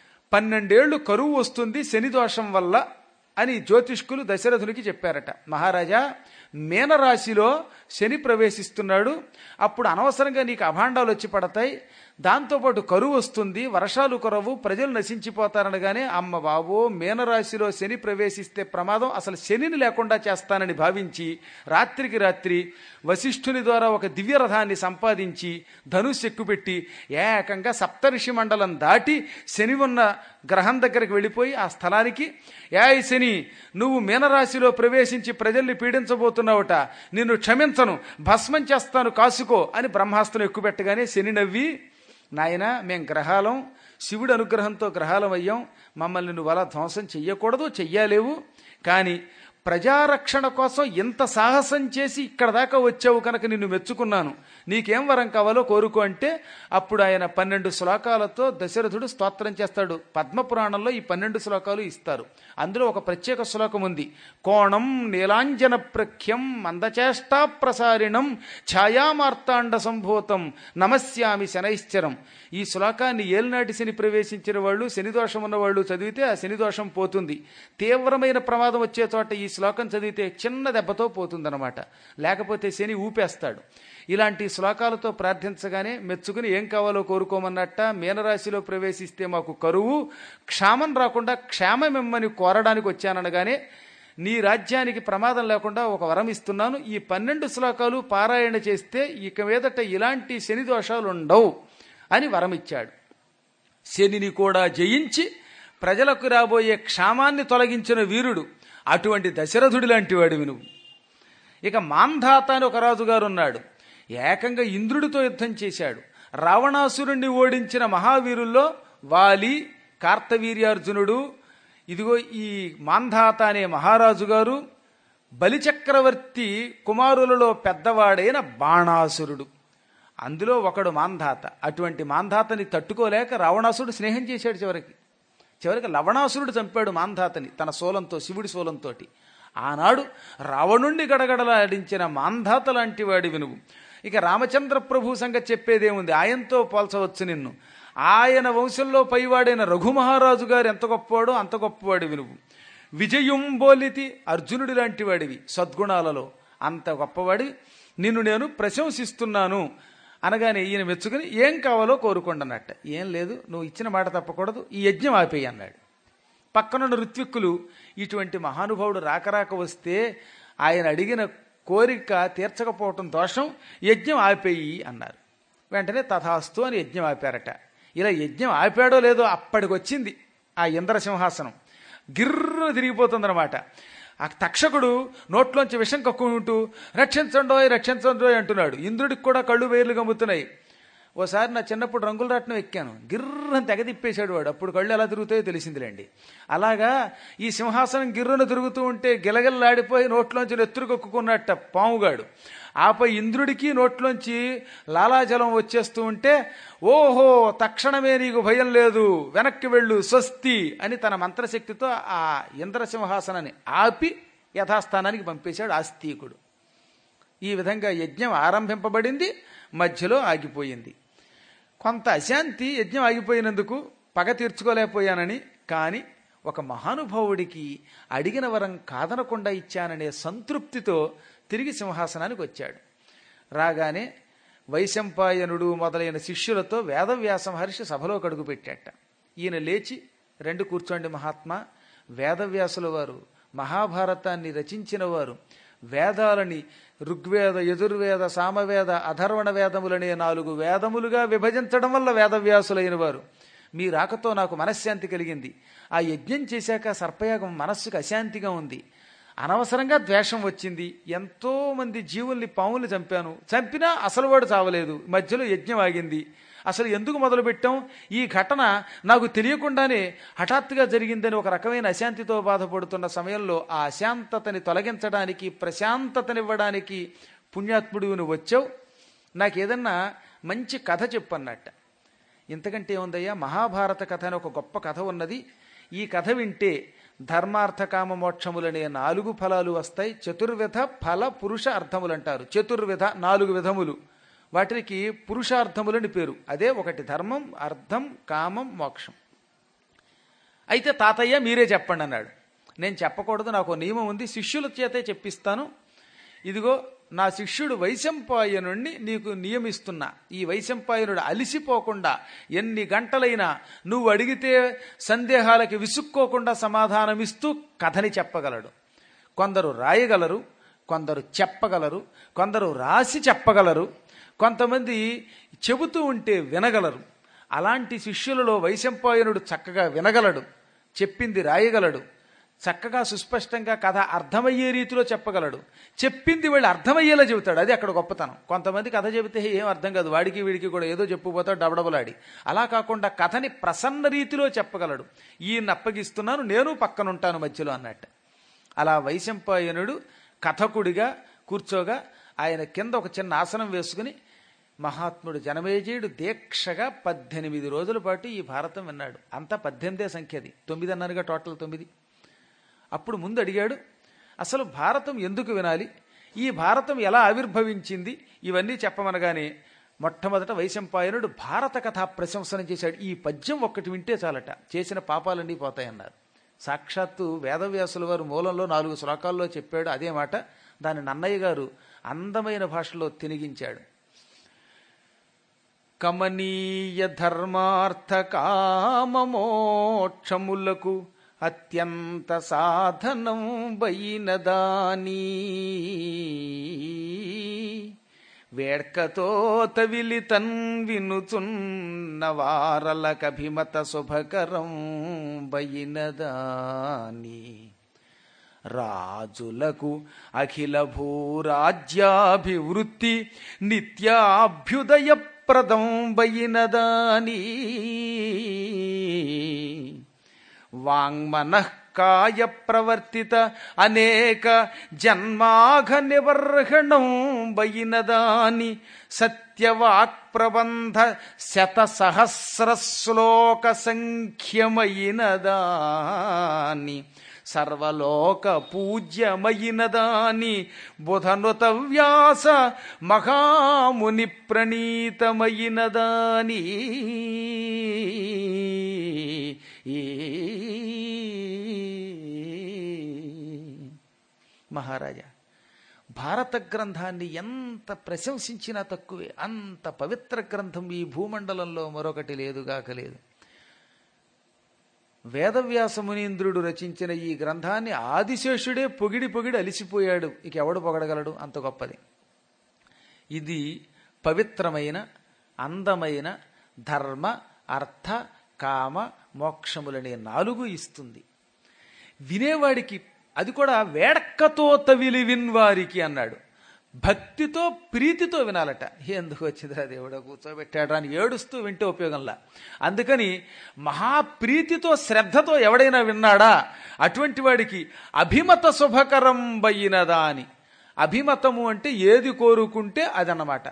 12 ఏళ్లు కరువు వస్తుంది శని దోషం వల్ల అని జ్యోతిష్కులు దశరథునికి చెప్పారట. మహారాజా, మీనరాశిలో శని ప్రవేశిస్తున్నాడు, అప్పుడు అనవసరంగా నీకు అభాండాలు వచ్చి పడతాయి, దాంతోపాటు కరువు వస్తుంది, వర్షాలు కురవు, ప్రజలు నశించిపోతారనగానే, అమ్మ బాబో మీనరాశిలో శని ప్రవేశిస్తే ప్రమాదం, అసలు శనిని లేకుండా చేస్తానని భావించి రాత్రికి రాత్రి వశిష్ఠుని ద్వారా ఒక దివ్యరథాన్ని సంపాదించి ధనుస్సు ఎక్కుపెట్టి ఏకంగా సప్తర్షి మండలం దాటి శని ఉన్న గ్రహం దగ్గరికి వెళ్ళిపోయి ఆ స్థలానికి, ఏయ్ శని, నువ్వు మీనరాశిలో ప్రవేశించి ప్రజల్ని పీడించబోతున్నావుట, నిన్ను క్షమించను, భస్మం చేస్తాను, కాసుకో అని బ్రహ్మాస్త్రం ఎక్కుపెట్టగానే శని నవ్వి, నాయన మేం గ్రహాలం, శివుడి అనుగ్రహంతో గ్రహాలం అయ్యాం, మమ్మల్ని నువ్వు అలా ధ్వంసం చెయ్యకూడదు, చెయ్యలేవు, కానీ ప్రజారక్షణ కోసం ఇంత సాహసం చేసి ఇక్కడ దాకా వచ్చావు కనుక నిన్ను మెచ్చుకున్నాను, నీకేం వరం కావాలో కోరుకో అంటే అప్పుడు ఆయన 12 శ్లోకాలతో దశరథుడు స్తోత్రం చేస్తాడు. పద్మపురాణంలో ఈ 12 శ్లోకాలు ఇస్తారు. అందులో ఒక ప్రత్యేక శ్లోకం ఉంది. కోణం నీలాంజన ప్రఖ్యం మందచేష్టా ప్రసారిణం ఛాయామార్తాండ సంభూతం నమస్యామి శనైశ్చరం. ఈ శ్లోకాన్ని ఏలినాటి శని ప్రవేశించిన వాళ్ళు, శనిదోషం ఉన్న వాళ్ళు చదివితే ఆ శనిదోషం పోతుంది. తీవ్రమైన ప్రమాదం వచ్చే చోట ఈ శ్లోకం చదివితే చిన్న దెబ్బతో పోతుందన్నమాట. లేకపోతే శని ఊపేస్తాడు. ఇలాంటి శ్లోకాలతో ప్రార్థించగానే మెచ్చుకుని ఏం కావాలో కోరుకోమన్నట్ట. మీనరాశిలో ప్రవేశిస్తే మాకు కరువు, క్షామం రాకుండా క్షేమమిమ్మని కోరడానికి వచ్చాననగానే నీ రాజ్యానికి ప్రమాదం లేకుండా ఒక వరం ఇస్తున్నాను, ఈ 12 శ్లోకాలు పారాయణ చేస్తే ఇక మీదట ఇలాంటి శని దోషాలు ఉండవు అని వరమిచ్చాడు. శనిని కూడా జయించి ప్రజలకు రాబోయే క్షామాన్ని తొలగించిన వీరుడు అటువంటి దశరథుడి లాంటి వాడివి నువ్వు. ఇక మాంధాత అని ఒక రాజుగారు ఉన్నాడు. ఏకంగా ఇంద్రుడితో యుద్ధం చేశాడు. రావణాసురుణ్ణి ఓడించిన మహావీరుల్లో వాలి, కార్తవీర్యార్జునుడు, ఇదిగో ఈ మాంధాత అనే మహారాజు గారు, బలిచక్రవర్తి కుమారులలో పెద్దవాడైన బాణాసురుడు, అందులో ఒకడు మాంధాత. అటువంటి మాంధాతని తట్టుకోలేక రావణాసురుడు స్నేహం చేశాడు. చివరికి లవణాసురుడు చంపాడు మాంధాతని తన శూలంతో, శివుడి శూలంతో. ఆనాడు రావణుణ్ణి గడగడలాడించిన మాంధాత లాంటి వాడివి నువ్వు. ఇక రామచంద్ర ప్రభు సంగతి చెప్పేదేముంది, ఆయనతో పోల్చవచ్చు నిన్ను. ఆయన వంశంలో పైవాడైన రఘుమహారాజు గారు ఎంత గొప్పవాడో అంత గొప్పవాడివి నువ్వు. విజయం బోలితి అర్జునుడి లాంటి వాడివి సద్గుణాలలో, అంత గొప్పవాడివి. నిన్ను నేను ప్రశంసిస్తున్నాను అనగానే ఈయన మెచ్చుకుని ఏం కావాలో కోరుకోండి అన్నట్ట. ఏం లేదు, నువ్వు ఇచ్చిన మాట తప్పకూడదు, ఈ యజ్ఞం ఆపేయి అన్నాడు. పక్కనున్న ఋత్విక్కులు ఇటువంటి మహానుభావుడు రాకరాక వస్తే ఆయన అడిగిన కోరిక తీర్చకపోవటం దోషం, యజ్ఞం ఆపేయి అన్నారు. వెంటనే తథాస్తు అని యజ్ఞం ఆపారట. ఇలా యజ్ఞం ఆపాడో లేదో అప్పటికొచ్చింది ఆ ఇంద్రసింహాసనం, గిర్ర తిరిగిపోతుందన్నమాట. ఆ తక్షకుడు నోట్లోంచి విషం కక్కుంటూ రక్షించండోయ్ రక్షించండోయ్ అంటున్నాడు. ఇంద్రుడికి కూడా కళ్ళు వేర్లు గమ్ముతున్నాయి. ఓసారి నా చిన్నప్పుడు రంగుల రాట్నం ఎక్కాను, గిర్రని తెగ తిప్పేశాడు వాడు. అప్పుడు కళ్ళు ఎలా తిరుగుతాయో తెలిసిందిలేండి. అలాగా ఈ సింహాసనం గిర్రను తిరుగుతూ ఉంటే గిలగిల్లాడిపోయి నోట్లోంచి నెత్తురు కక్కుకున్నట్ట పాముగాడు. ఆపై ఇంద్రుడికి నోట్లోంచి లాలాజలం వచ్చేస్తూ ఉంటే ఓహో తక్షణమే నీకు భయం లేదు, వెనక్కి వెళ్ళు, స్వస్తి అని తన మంత్రశక్తితో ఆ ఇంద్రసింహాసనాన్ని ఆపి యథాస్థానానికి పంపేశాడు ఆస్తికుడు. ఈ విధంగా యజ్ఞం ఆరంభింపబడింది, మధ్యలో ఆగిపోయింది. కొంత అశాంతి యజ్ఞం ఆగిపోయినందుకు, పగ తీర్చుకోలేకపోయానని. కానీ ఒక మహానుభావుడికి అడిగిన వరం కాదనకుండా ఇచ్చాననే సంతృప్తితో తిరిగి సింహాసనానికి వచ్చాడు. రాగానే వైశంపాయనుడు మొదలైన శిష్యులతో వేదవ్యాస మహర్షి సభలో కడుగు పెట్టాట. ఈయన లేచి, రెండు కూర్చోండి మహాత్మా, వేదవ్యాసుల వారు మహాభారతాన్ని రచించిన వారు, వేదాలని ఋగ్వేద, యజుర్వేద, సామవేద, అథర్వణ వేదములనే 4 వేదములుగా విభజించడం వల్ల వేదవ్యాసులైన వారు. మీ రాకతో నాకు మనశ్శాంతి కలిగింది. ఆ యజ్ఞం చేశాక సర్పయాగం మనస్సుకు అశాంతిగా ఉంది, అనవసరంగా ద్వేషం వచ్చింది. ఎంతో మంది జీవుల్ని, పాముల్ని చంపాను, చంపినా అసలు వాడు చావలేదు, మధ్యలో యజ్ఞం ఆగింది. అసలు ఎందుకు మొదలుపెట్టాం? ఈ ఘటన నాకు తెలియకుండానే హఠాత్తుగా జరిగిందని ఒక రకమైన అశాంతితో బాధపడుతున్న సమయంలో ఆ అశాంతతని తొలగించడానికి, ప్రశాంతతనివ్వడానికి పుణ్యాత్ముడు నువ్వు వచ్చావు. నాకేదన్నా మంచి కథ చెప్పన్నట్ట. ఇంతకంటే ఏముందయ్యా, మహాభారత కథ అని ఒక గొప్ప కథ ఉన్నది. ఈ కథ వింటే ధర్మార్థ కామ మోక్షములనే 4 ఫలాలు వస్తాయి. చతుర్విధ ఫల పురుష అర్థములు అంటారు. చతుర్విధ 4 విధములు, వాటికి పురుషార్థములని పేరు. అదే ఒకటి ధర్మం, అర్థం, కామం, మోక్షం. అయితే తాతయ్య మీరే చెప్పండి అన్నాడు. నేను చెప్పకూడదు, నాకు నియమం ఉంది, శిష్యుల చేతే చెప్పిస్తాను. ఇదిగో నా శిష్యుడు వైశంపాయనుణ్ణి నీకు నియమిస్తున్నా. ఈ వైశంపాయనుడు అలిసిపోకుండా ఎన్ని గంటలైనా నువ్వు అడిగితే సందేహాలకి విసుక్కోకుండా సమాధానమిస్తూ కథని చెప్పగలడు. కొందరు రాయగలరు, కొందరు చెప్పగలరు, కొందరు రాసి చెప్పగలరు, కొంతమంది చెబుతూ ఉంటే వినగలరు. అలాంటి శిష్యులలో వైశంపాయనుడు చక్కగా వినగలడు, చెప్పింది రాయగలడు, చక్కగా సుస్పష్టంగా కథ అర్థమయ్యే రీతిలో చెప్పగలడు, చెప్పింది వీళ్ళు అర్థమయ్యేలా చెబుతాడు. అది అక్కడ గొప్పతనం. కొంతమంది కథ చెబితే ఏం అర్థం కాదు, వాడికి వీడికి కూడా ఏదో చెప్పుపోతాడు డబడబలాడి. అలా కాకుండా కథని ప్రసన్న రీతిలో చెప్పగలడు. ఈయన అప్పగిస్తున్నాను, నేను పక్కనుంటాను మధ్యలో అన్నట్టు. అలా వైశంపాయనుడు కథకుడిగా కూర్చోగా ఆయన కింద ఒక చిన్న ఆసనం వేసుకుని మహాత్ముడు జనమేజయుడు దీక్షగా 18 రోజుల పాటు ఈ భారతం విన్నాడు. అంతా 18 సంఖ్యది, 9 అన్నారుగా, టోటల్ 9. అప్పుడు ముందు అడిగాడు, అసలు భారతం ఎందుకు వినాలి, ఈ భారతం ఎలా ఆవిర్భవించింది, ఇవన్నీ చెప్పమనగానే మొట్టమొదట వైశంపాయనుడు భారత కథా ప్రశంసనం చేశాడు. ఈ పద్యం ఒక్కటి వింటే చాలట, చేసిన పాపాలన్నీ పోతాయన్నారు. సాక్షాత్తు వేదవ్యాసుల వారు మూలంలో 4 శ్లోకాల్లో చెప్పాడు అదే మాట. దాన్ని నన్నయ్య గారు అందమైన భాషలో తినిగించాడు. కమనీయ ధర్మార్థ కామమోక్షములకు అత్యంత సాధనం బైనదాని వేడ్కతో తవిలితన్ వినుచున్న వారలకభిమత శుభకరం బైనదాని రాజులకు అఖిల భూరాజ్యాభివృద్ధి నిత్యాభ్యుదయ ప్రదం బైనదాని వాంగ్మనఃకాయ ప్రవర్తిత అనేక జన్మాఘ నివర్హణం బైనదాని సత్యవాక్ ప్రబంధ శతసహస్ర శ్లోక సంఖ్యమైనదాని సర్వలోక పూజ్యమైనదాని బుధనుత వ్యాస మహాముని ప్రణీతమైనదాని మహారాజా, భారత గ్రంథాన్ని ఎంత ప్రశంసించినా తక్కువే. అంత పవిత్ర గ్రంథం ఈ భూమండలంలో మరొకటి లేదుగాక లేదు. వేదవ్యాస మునీంద్రుడు రచించిన ఈ గ్రంథాన్ని ఆదిశేషుడే పొగిడి పొగిడి అలిసిపోయాడు. ఇక ఎవడు పొగడగలడు, అంత గొప్పది. ఇది పవిత్రమైన అందమైన ధర్మ అర్థ కామ మోక్షములనే 4 ఇస్తుంది. వినేవాడికి, అది కూడా వేడక్కతో తవిలి విన్వారికి అన్నాడు. భక్తితో ప్రీతితో వినాలట. ఎందుకు వచ్చిందిరా దేవుడా కూర్చోబెట్టాడు అని ఏడుస్తూ వింటే ఉపయోగంలా. అందుకని మహాప్రీతితో శ్రద్ధతో ఎవడైనా విన్నాడా అటువంటి వాడికి అభిమత శుభకరం బయినదా అని. అభిమతము అంటే ఏది కోరుకుంటే అదన్నమాట.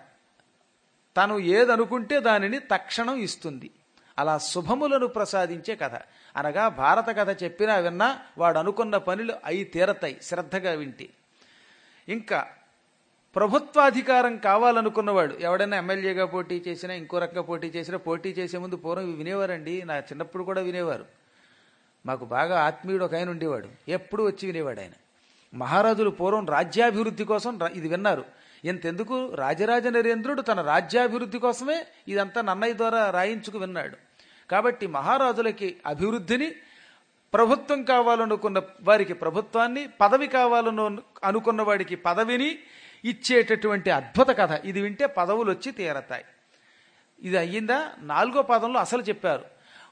తను ఏదనుకుంటే దానిని తక్షణం ఇస్తుంది. అలా శుభములను ప్రసాదించే కథ. అనగా భారత కథ చెప్పినా విన్నా వాడు అనుకున్న పనులు అయి తీరతాయి శ్రద్ధగా వింటే. ఇంకా ప్రభుత్వాధికారం కావాలనుకున్నవాడు ఎవడైనా ఎమ్మెల్యేగా పోటీ చేసినా ఇంకో రకంగా పోటీ చేసినా, పోటీ చేసే ముందు పూర్వం వినేవారండి. నా చిన్నప్పుడు కూడా వినేవారు. మాకు బాగా ఆత్మీయుడు ఒక ఆయన ఉండేవాడు, ఎప్పుడు వచ్చి వినేవాడు ఆయన. మహారాజులు పూర్వం రాజ్యాభివృద్ధి కోసం ఇది విన్నారు. ఎంతెందుకు, రాజరాజ నరేంద్రుడు తన రాజ్యాభివృద్ధి కోసమే ఇదంతా నన్నయ్య ద్వారా రాయించుకు విన్నాడు. కాబట్టి మహారాజులకి అభివృద్ధిని, ప్రభుత్వం కావాలనుకున్న వారికి ప్రభుత్వాన్ని, పదవి కావాలను అనుకున్న వాడికి పదవిని ఇచ్చేటటువంటి అద్భుత కథ. ఇది వింటే పదవులు వచ్చి తీరతాయి. ఇది అయ్యిందా? 4వ పదంలో అసలు చెప్పారు.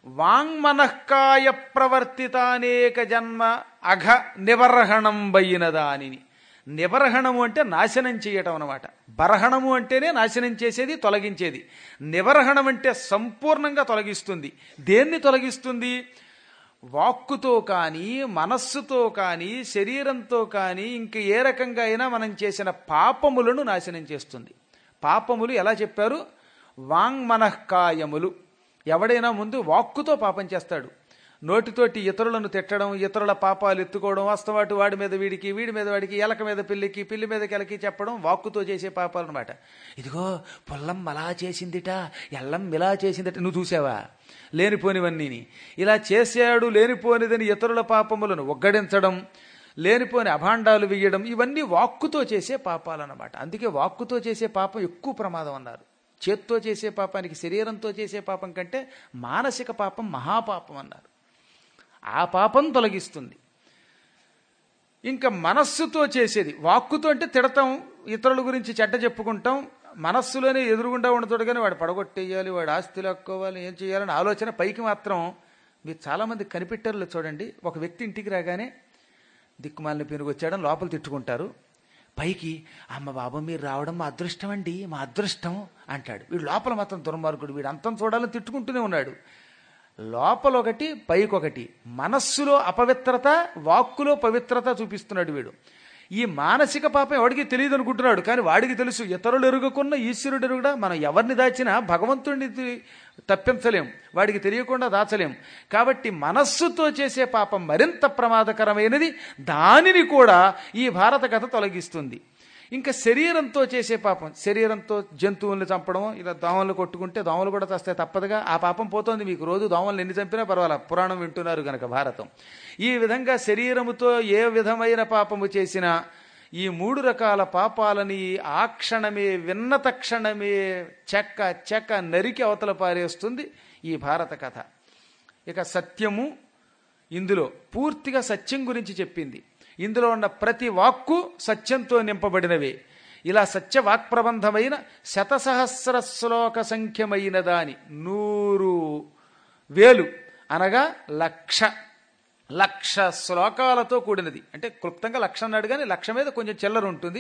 వాంగ్మనఃకాయ ప్రవర్తితానేక జన్మ అఘ నిబర్హణం బయినదా అని. నిబర్హణము అంటే నాశనం చేయటం అన్నమాట. బర్హణము అంటేనే నాశనం చేసేది, తొలగించేది. నిబర్హణం అంటే సంపూర్ణంగా తొలగిస్తుంది. దేన్ని తొలగిస్తుంది? వాక్కుతో కానీ, మనస్సుతో కానీ, శరీరంతో కానీ, ఇంక ఏ రకంగా అయినా మనం చేసిన పాపములను నాశనం చేస్తుంది. పాపములు ఎలా చెప్పారు? వాంగ్మనఃకాయములు. ఎవడైనా ముందు వాక్కుతో పాపం చేస్తాడు. నోటితోటి ఇతరులను తిట్టడం, ఇతరుల పాపాలు ఎత్తుకోవడం, వాస్తవాటు వాడి మీద వీడికి, వీడి మీద వాడికి, ఎలక మీద పిల్లికి, పిల్లి మీద కెలకి చెప్పడం వాక్కుతో చేసే పాపాలు అనమాట. ఇదిగో పొల్లం అలా చేసిందిట, ఎల్లం ఇలా చేసిందట, నువ్వు చూసావా? లేనిపోనివన్నీని ఇలా చేశాడు. లేనిపోనిదని ఇతరుల పాపములను ఒగ్గడించడం, లేనిపోని అభాండాలు వేయడం, ఇవన్నీ వాక్కుతో చేసే పాపాలన్నమాట. అందుకే వాక్కుతో చేసే పాపం ఎక్కువ ప్రమాదం అన్నారు. చేత్తో చేసే పాపానికి శరీరంతో చేసే పాపం కంటే మానసిక పాపం మహాపాపం అన్నారు. ఆ పాపం తొలగిస్తుంది. ఇంకా మనస్సుతో చేసేది, వాక్కుతో అంటే తిడతాం, ఇతరుల గురించి చెడ్డ చెప్పుకుంటాం, మనస్సులోనే ఎదురుగుండా ఉండతాడు కానీ వాడు పడగొట్టేయాలి, వాడు ఆస్తి లాక్కోవాలి, ఏం చేయాలని ఆలోచన. పైకి మాత్రం మీరు చాలామంది కనిపెట్టారులో చూడండి, ఒక వ్యక్తి ఇంటికి రాగానే దిక్కుమాలిన పెనుగు వచ్చాడని లోపల తిట్టుకుంటారు, పైకి అమ్మ బాబు మీరు రావడం మా అదృష్టం అండి, మా అదృష్టం అంటాడు. వీడు లోపల మాత్రం దుర్మార్గుడు, వీడు అంతం చూడాలని తిట్టుకుంటూనే ఉన్నాడు. లోపలొకటి పైకొకటి. మనస్సులో అపవిత్రత, వాక్కులో పవిత్రత చూపిస్తున్నాడు వీడు. ఈ మానసిక పాపం ఎవడికి తెలియదు అనుకుంటున్నాడు, కానీ వాడికి తెలుసు. ఇతరులు ఎరుగకున్న ఈశ్వరుడు ఎరుగుడా. మనం ఎవరిని దాచినా భగవంతుడిని తప్పించలేం, వాడికి తెలియకుండా దాచలేం. కాబట్టి మనస్సుతో చేసే పాపం మరింత ప్రమాదకరమైనది. దానిని కూడా ఈ భారత కథ తొలగిస్తుంది. ఇంకా శరీరంతో చేసే పాపం, శరీరంతో జంతువుల్ని చంపడం, ఇలా దోమలు కొట్టుకుంటే దోమలు కూడా చస్తాయి తప్పదుగా. ఆ పాపం పోతోంది మీకు. రోజు దోమల్ని ఎన్ని చంపినా పర్వాలా, పురాణం వింటున్నారు గనక భారతం. ఈ విధంగా శరీరముతో ఏ విధమైన పాపము చేసినా ఈ 3 రకాల పాపాలని ఆ క్షణమే, విన్న తక్షణమే చెక్క చెక్క నరికి అవతల పారేస్తుంది ఈ భారత కథ. ఇక సత్యము, ఇందులో పూర్తిగా సత్యం గురించి చెప్పింది. ఇందులో ఉన్న ప్రతి వాక్కు సత్యంతో నింపబడినవే. ఇలా సత్యవాక్ ప్రబంధమైన 100,000 శ్లోక సంఖ్యమైన దాని 100,000 అనగా 1,00,000 శ్లోకాలతో కూడినది. అంటే క్లుప్తంగా 1,00,000 అన్నాడు, కానీ 1,00,000 మీద కొంచెం చిల్లర ఉంటుంది.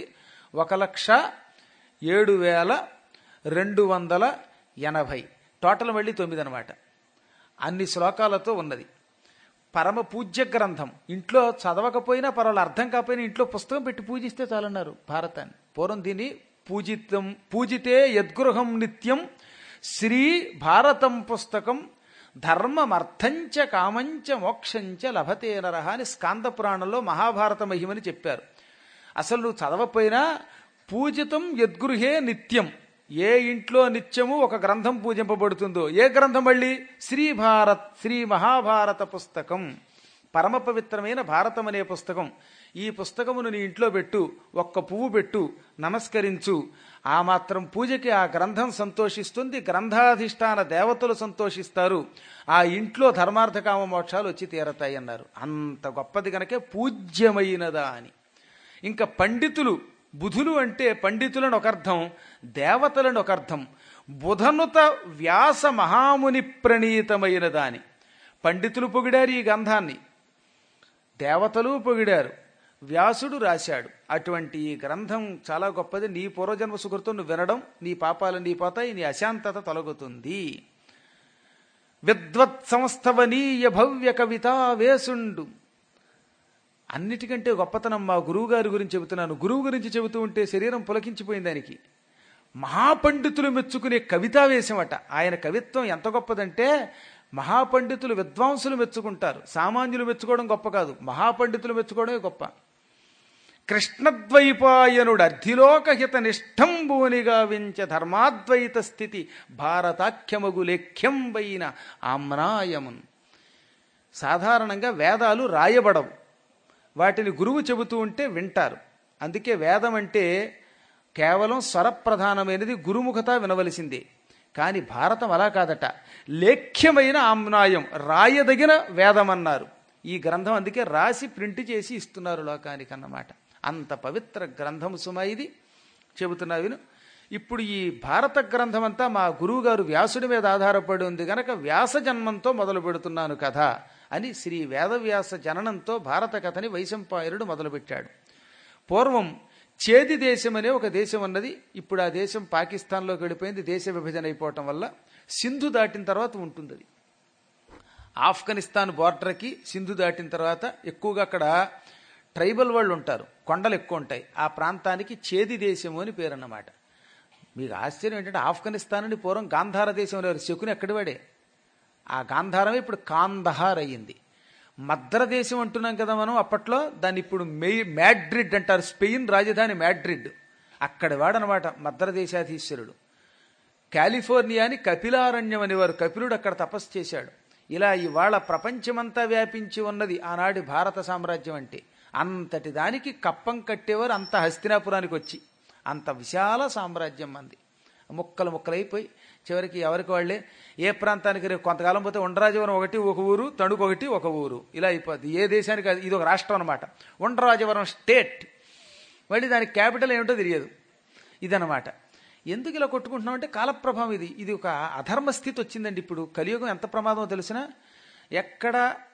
1,07,280 టోటల్ మళ్ళీ 9 అనమాట. అన్ని శ్లోకాలతో ఉన్నది. పరమ పూజ్య గ్రంథం. ఇంట్లో చదవకపోయినా పర్వాలేదు, అర్థం కాకపోయినా ఇంట్లో పుస్తకం పెట్టి పూజిస్తే చాలన్నారు భారతాన్ని. పూర్వం దీన్ని పూజితే యద్గృహం నిత్యం శ్రీ భారతం పుస్తకం ధర్మమర్థంచ కామంచ మోక్షంచ లభతే నరహ అని స్కాంద పురాణంలో మహాభారత మహిమని చెప్పారు. అసలు నువ్వు చదవపోయినా పూజితం యద్గృహే నిత్యం, ఏ ఇంట్లో నిత్యము ఒక గ్రంథం పూజింపబడుతుందో, ఏ గ్రంథం మళ్ళీ శ్రీ మహాభారత పుస్తకం, పరమ పవిత్రమైన భారతం అనే పుస్తకం. ఈ పుస్తకమును నీ ఇంట్లో పెట్టు, ఒక్క పువ్వు పెట్టు, నమస్కరించు. ఆ మాత్రం పూజకి ఆ గ్రంథం సంతోషిస్తుంది, గ్రంథాధిష్టాన దేవతలు సంతోషిస్తారు. ఆ ఇంట్లో ధర్మార్థ కామ మోక్షాలు వచ్చి తీరతాయి అన్నారు. అంత గొప్పది కనుకే పూజ్యమైనదా అని. ఇంకా పండితులు, బుధులు అంటే పండితులను ఒక అర్థం, దేవతలను ఒక అర్థం. బుధనుత వ్యాస మహాముని ప్రణీతమైన దాని. పండితులు పొగిడారు ఈ గ్రంథాన్ని, దేవతలు పొగిడారు, వ్యాసుడు రాశాడు. అటువంటి ఈ గ్రంథం చాలా గొప్పది. నీ పూర్వజన్మ సుకృతం నువ్వు వినడం, నీ పాపాలు నీ పోతాయి, నీ అశాంతత తొలగుతుంది. విద్వత్ సంస్థవనీయ భవ్య కవితా వేసుండు. అన్నిటికంటే గొప్పతనం మా గురువు గారి గురించి చెబుతున్నాను. గురువు గురించి చెబుతూ ఉంటే శరీరం పులకించిపోయింది ఆయనకి. మహాపండితులు మెచ్చుకునే కవితావేశం అట. ఆయన కవిత్వం ఎంత గొప్పదంటే మహాపండితులు, విద్వాంసులు మెచ్చుకుంటారు. సామాన్యులు మెచ్చుకోవడం గొప్ప కాదు, మహాపండితులు మెచ్చుకోవడమే గొప్ప. కృష్ణద్వైపాయనుడు అర్ధిలోకహిత నిష్ఠంబూనిగా వించ ధర్మాద్వైత స్థితి భారతాఖ్యమగు లేఖ్యంబైన ఆమ్నాయమున్. సాధారణంగా వేదాలు రాయబడవు, వాటిని గురువు చెబుతూ ఉంటే వింటారు. అందుకే వేదం అంటే కేవలం స్వరప్రధానమైనది, గురుముఖత వినవలసిందే. కానీ భారతం అలా కాదట. లేఖ్యమైన ఆమ్నాయం, రాయదగిన వేదం అన్నారు ఈ గ్రంథం. అందుకే రాసి ప్రింట్ చేసి ఇస్తున్నారు లోకానికి అన్నమాట. అంత పవిత్ర గ్రంథము సుమా ఇది. చెబుతున్నా విను. ఇప్పుడు ఈ భారత గ్రంథం అంతా మా గురువు గారు వ్యాసుడి మీద ఆధారపడి ఉంది గనక వ్యాస జన్మంతో మొదలు పెడుతున్నాను కథ అని శ్రీ వేదవ్యాస జననంతో భారత కథని వైశంపాయనుడు మొదలుపెట్టాడు. పూర్వం చేది దేశం అనే ఒక దేశం ఉన్నది. ఇప్పుడు ఆ దేశం పాకిస్తాన్లోకి వెళ్ళిపోయింది, దేశ విభజన అయిపోవటం వల్ల. సింధు దాటిన తర్వాత ఉంటుంది అది. ఆఫ్ఘనిస్తాన్ బోర్డర్కి సింధు దాటిన తర్వాత ఎక్కువగా అక్కడ ట్రైబల్ వాళ్ళు ఉంటారు, కొండలు ఎక్కువ ఉంటాయి. ఆ ప్రాంతానికి చేది దేశము అని పేరు అన్నమాట. మీకు ఆశ్చర్యం ఏంటంటే ఆఫ్ఘనిస్తాన్ అని పూర్వం గాంధార దేశం అనేవారు. శకుని ఎక్కడి వాడే. ఆ గాంధారమే ఇప్పుడు కాందహార్ అయ్యింది. మద్రదేశం అంటున్నాం కదా మనం అప్పట్లో, దాన్ని ఇప్పుడు మ్యాడ్రిడ్ అంటారు. స్పెయిన్ రాజధాని మ్యాడ్రిడ్. అక్కడి వాడనమాట మద్రదేశాధీశ్వరుడు. కాలిఫోర్నియాని కపిలారణ్యం అనేవారు. కపిలుడు అక్కడ తపస్సు చేశాడు. ఇలా ఇవాళ ప్రపంచమంతా వ్యాపించి ఉన్నది ఆనాటి భారత సామ్రాజ్యం అంటే. అంతటి దానికి కప్పం కట్టేవారు అంత హస్తినాపురానికి వచ్చి. అంత విశాల సామ్రాజ్యం మంది. ముక్కలు ముక్కలైపోయి చివరికి ఎవరికి వాళ్లే. ఏ ప్రాంతానికి రేపు కొంతకాలం పోతే ఉండరాజవరం ఒకటి ఒక ఊరు, తణుకు ఒకటి ఒక ఊరు, ఇలా అయిపోద్ది. ఏ దేశానికి ఇది ఒక రాష్ట్రం అనమాట. ఉండరాజవరం స్టేట్, మళ్ళీ దానికి క్యాపిటల్ ఏమిటో తెలియదు. ఇదనమాట. ఎందుకు ఇలా కొట్టుకుంటున్నామంటే కాలప్రభావం ఇది. ఇది ఒక అధర్మ స్థితి వచ్చిందండి. ఇప్పుడు కలియుగం ఎంత ప్రమాదమో తెలిసినా ఎక్కడ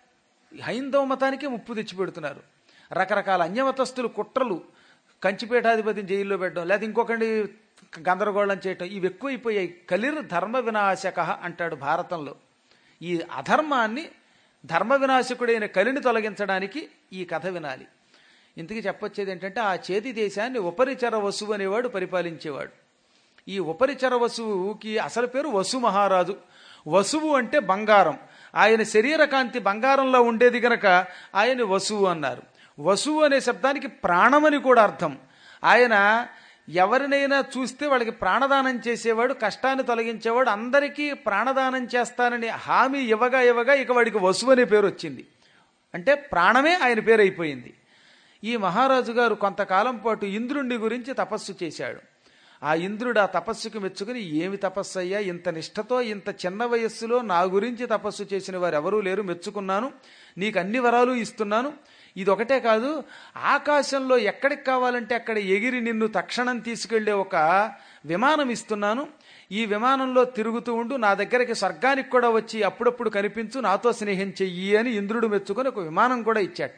హైందవ మతానికే ముప్పు తెచ్చిపెడుతున్నారు. రకరకాల అన్యమతస్థులు కుట్రలు, కంచిపేటాధిపతిని జైల్లో పెట్టడం, లేదా ఇంకొకటి గందరగోళం చేయటం, ఇవి ఎక్కువైపోయాయి. కలిర్ ధర్మ వినాశక అంటాడు భారతంలో. ఈ అధర్మాన్ని ధర్మ వినాశకుడైన కలిని తొలగించడానికి ఈ కథ వినాలి. ఇంతకీ చెప్పొచ్చేది ఏంటంటే ఆ చేతి దేశాన్ని ఉపరిచర వసువు అనేవాడు పరిపాలించేవాడు. ఈ ఉపరిచర వసువుకి అసలు పేరు వసు మహారాజు. వసువు అంటే బంగారం. ఆయన శరీర కాంతి బంగారంలో ఉండేది గనక ఆయన వసువు అన్నారు. వసువు అనే శబ్దానికి ప్రాణమని కూడా అర్థం. ఆయన ఎవరినైనా చూస్తే వాళ్ళకి ప్రాణదానం చేసేవాడు, కష్టాన్ని తొలగించేవాడు, అందరికీ ప్రాణదానం చేస్తానని హామీ ఇవ్వగా ఇక వాడికి వసువు అనే పేరు వచ్చింది. అంటే ప్రాణమే ఆయన పేరు అయిపోయింది. ఈ మహారాజు గారు కొంతకాలం పాటు ఇంద్రుణ్ణి గురించి తపస్సు చేశాడు. ఆ ఇంద్రుడు ఆ తపస్సుకు మెచ్చుకుని, ఏమి తపస్సు అయ్యా, ఇంత నిష్ఠతో ఇంత చిన్న వయస్సులో నా గురించి తపస్సు చేసిన వారు ఎవరూ లేరు, మెచ్చుకున్నాను, నీకు అన్ని వరాలు ఇస్తున్నాను, ఇదొకటే కాదు ఆకాశంలో ఎక్కడికి కావాలంటే అక్కడ ఎగిరి నిన్ను తక్షణం తీసుకెళ్లే ఒక విమానం ఇస్తున్నాను, ఈ విమానంలో తిరుగుతూ ఉండు, నా దగ్గరికి స్వర్గానికి కూడా వచ్చి అప్పుడప్పుడు కనిపించు, నాతో స్నేహం చెయ్యి అని ఇంద్రుడు మెచ్చుకొని ఒక విమానం కూడా ఇచ్చాట.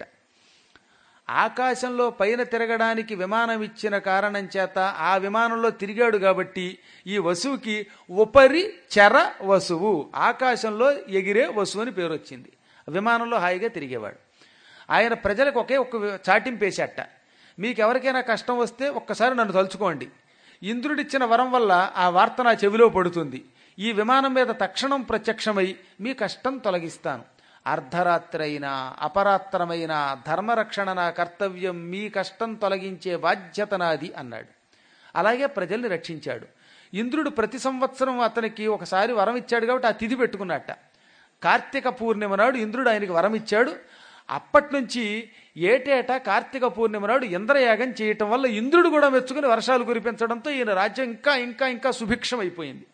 ఆకాశంలో పైన తిరగడానికి విమానం ఇచ్చిన కారణం చేత ఆ విమానంలో తిరిగాడు కాబట్టి ఈ వసువుకి ఉపరి చెర వసువు, ఆకాశంలో ఎగిరే వసువు అని పేరు వచ్చింది. విమానంలో హాయిగా తిరిగేవాడు. ఆయన ప్రజలకు ఒక చాటింపేశాట, మీకెవరికైనా కష్టం వస్తే ఒక్కసారి నన్ను తలుచుకోండి, ఇంద్రుడిచ్చిన వరం వల్ల ఆ వార్త నా చెవిలో పడుతుంది, ఈ విమానం మీద తక్షణం ప్రత్యక్షమై మీ కష్టం తొలగిస్తాను, అర్ధరాత్రైనా అపరాత్రమైన ధర్మరక్షణ నా కర్తవ్యం, మీ కష్టం తొలగించే బాధ్యత నాది అన్నాడు. అలాగే ప్రజల్ని రక్షించాడు. ఇంద్రుడు ప్రతి సంవత్సరం అతనికి ఒకసారి వరం ఇచ్చాడు కాబట్టి ఆ తిథి పెట్టుకున్నట్ట. కార్తీక పూర్ణిమ నాడు ఇంద్రుడు ఆయనకి వరం ఇచ్చాడు. అప్పటి నుంచి ఏటేటా కార్తీక పూర్ణిమ నాడు ఇంద్రయాగం చేయటం వల్ల ఇంద్రుడు కూడా మెచ్చుకుని వర్షాలు కురిపించడంతో ఈయన రాజ్యం ఇంకా సుభిక్షం అయిపోయింది.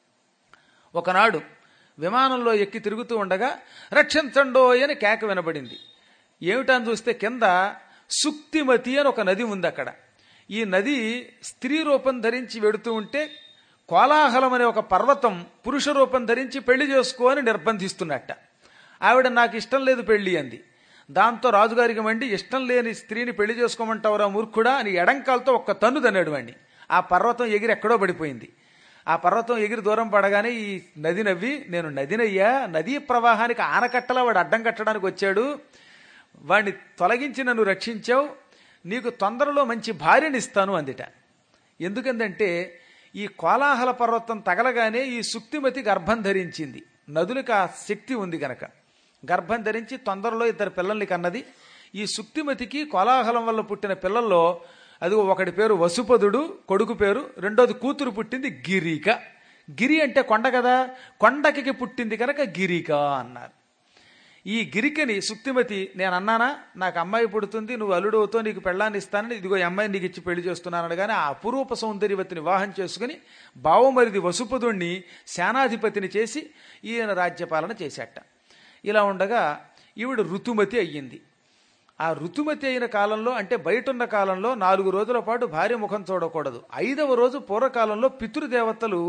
ఒకనాడు విమానంలో ఎక్కి తిరుగుతూ ఉండగా రక్షించండో అని కేక వినబడింది. ఏమిటని చూస్తే కింద సుక్తిమతి అని ఒక నది ఉంది. అక్కడ ఈ నది స్త్రీ రూపం ధరించి వెడుతూ ఉంటే కోలాహలం అనే ఒక పర్వతం పురుష రూపం ధరించి పెళ్లి చేసుకో అని నిర్బంధిస్తున్నట్ట. ఆవిడ నాకు ఇష్టం లేదు పెళ్లి అంది. దాంతో రాజుగారికి మండి, ఇష్టం లేని స్త్రీని పెళ్లి చేసుకోమంటావురా మూర్ఖుడా అని ఎడంకాలతో ఒక్క తన్ను తన్నాడు వాణ్ణి. ఆ పర్వతం ఎగిరి ఎక్కడో పడిపోయింది. ఆ పర్వతం ఎగిరి దూరం పడగానే ఈ నది నవ్వి, నేను నదినయ్యా, నదీ ప్రవాహానికి ఆనకట్టలా వాడు అడ్డం కట్టడానికి వచ్చాడు, వాడిని తొలగించి నన్ను రక్షించావు, నీకు తొందరలో మంచి భార్యనిస్తాను అందిట. ఎందుకంటే ఈ కోలాహల పర్వతం తగలగానే ఈ సుక్తిమతి గర్భం ధరించింది. నదులకు ఆ శక్తి ఉంది గనక గర్భం ధరించి తొందరలో 2 పిల్లల్ని కన్నది. ఈ సుక్తిమతికి కోలాహలం వల్ల పుట్టిన పిల్లల్లో అది ఒకటి పేరు వసుపదుడు, కొడుకు పేరు, రెండోది కూతురు పుట్టింది గిరిక. గిరి అంటే కొండ కదా, కొండకి పుట్టింది కనుక గిరిక అన్నారు. ఈ గిరికని సుక్తిమతి, నేను అన్నానా నాకు అమ్మాయి పుడుతుంది, నువ్వు అల్లుడుతో నీకు పెళ్ళాన్ని ఇస్తానని, ఇదిగో అమ్మాయిని నీకు ఇచ్చి పెళ్లి చేస్తున్నాను అనగానే ఆ అపురూప సౌందర్యవతిని వివాహం చేసుకుని బావమరిది వసుపదుణ్ణి సేనాధిపతిని చేసి ఈయన రాజ్యపాలన చేశాట. ఇలా ఉండగా ఈవిడ ఋతుమతి అయ్యింది. ఆ ఋతుమతి అయిన కాలంలో అంటే బయటున్న కాలంలో 4 రోజుల పాటు భార్య ముఖం చూడకూడదు. 5వ రోజు పూర్వకాలంలో పితృదేవతలు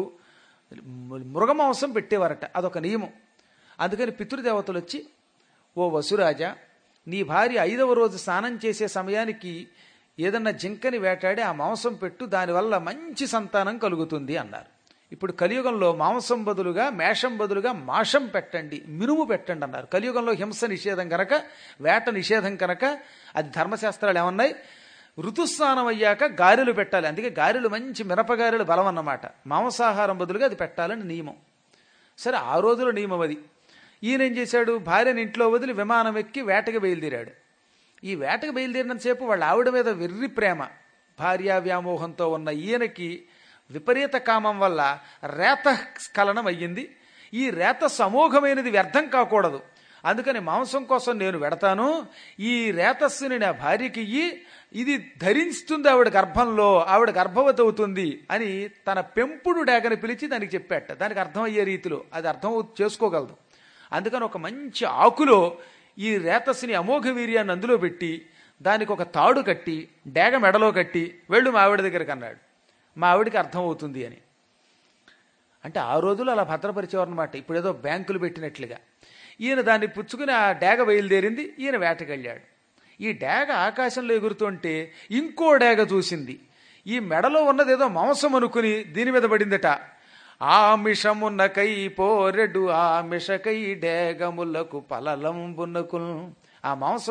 మృగమాంసం పెట్టేవారట, అదొక నియమం. అందుకని పితృదేవతలు వచ్చి, ఓ వసురాజా, నీ భార్య 5వ రోజు స్నానం చేసే సమయానికి ఏదన్నా జింకని వేటాడి ఆ మాంసం పెట్టు, దానివల్ల మంచి సంతానం కలుగుతుంది అన్నారు. ఇప్పుడు కలియుగంలో మాంసం బదులుగా మేషం బదులుగా మాషం పెట్టండి, మినుము పెట్టండి అన్నారు. కలియుగంలో హింస నిషేధం కనుక, వేట నిషేధం కనుక అది ధర్మశాస్త్రాలు ఏమన్నాయి, ఋతుస్నానం అయ్యాక గారెలు పెట్టాలి. అందుకే గారెలు మంచి మిరపగారెలు బలం అన్నమాట. మాంసాహారం బదులుగా అది పెట్టాలని నియమం. సరే, ఆ రోజుల నియమం అది. ఈయన ఏం చేశాడు, భార్యని ఇంట్లో వదిలి విమానం ఎక్కి వేటకి బయలుదేరాడు. ఈ వేటకి బయలుదేరినంతసేపు వాళ్ళ ఆవిడ మీద వెర్రి ప్రేమ, భార్యా వ్యామోహంతో ఉన్న ఈయనకి విపరీత కామం వల్ల రేతస్ఖలనం అయ్యింది. ఈ రేతస్సు అమోఘమైనది, వ్యర్థం కాకూడదు. అందుకని మాంసం కోసం నేను వెడతాను, ఈ రేతస్సుని నా భార్యకి ఇయ్యి, ఇది ధరిస్తుంది ఆవిడ గర్భంలో, ఆవిడ గర్భవతి అవుతుంది అని తన పెంపుడు డేగని పిలిచి దానికి చెప్పాట. దానికి అర్థమయ్యే రీతిలో అది అర్థం చేసుకోగలదు. అందుకని ఒక మంచి ఆకులో ఈ రేతస్సుని అమోఘ వీర్యాన్ని అందులో పెట్టి దానికి ఒక తాడు కట్టి డేగ మెడలో కట్టి వెళ్ళు మా ఆవిడ దగ్గరికి అన్నాడు. మా ఆవిడికి అర్థమవుతుంది అని. అంటే ఆ రోజులు అలా భద్రపరిచేవారు అనమాట. ఇప్పుడు ఏదో బ్యాంకులు పెట్టినట్లుగా. ఈయన దాన్ని పుచ్చుకుని ఆ డేగ బయలుదేరింది. ఈయన వేటకెళ్ళాడు. ఈ డేగ ఆకాశంలో ఎగురుతుంటే ఇంకో డేగ చూసింది. ఈ మెడలో ఉన్నది ఏదో మాంసం అనుకుని దీని మీద పడిందట. ఆమిషమునకై పోరెడు ఆమిషకై డేగములకు పలలంబునకు. ఆ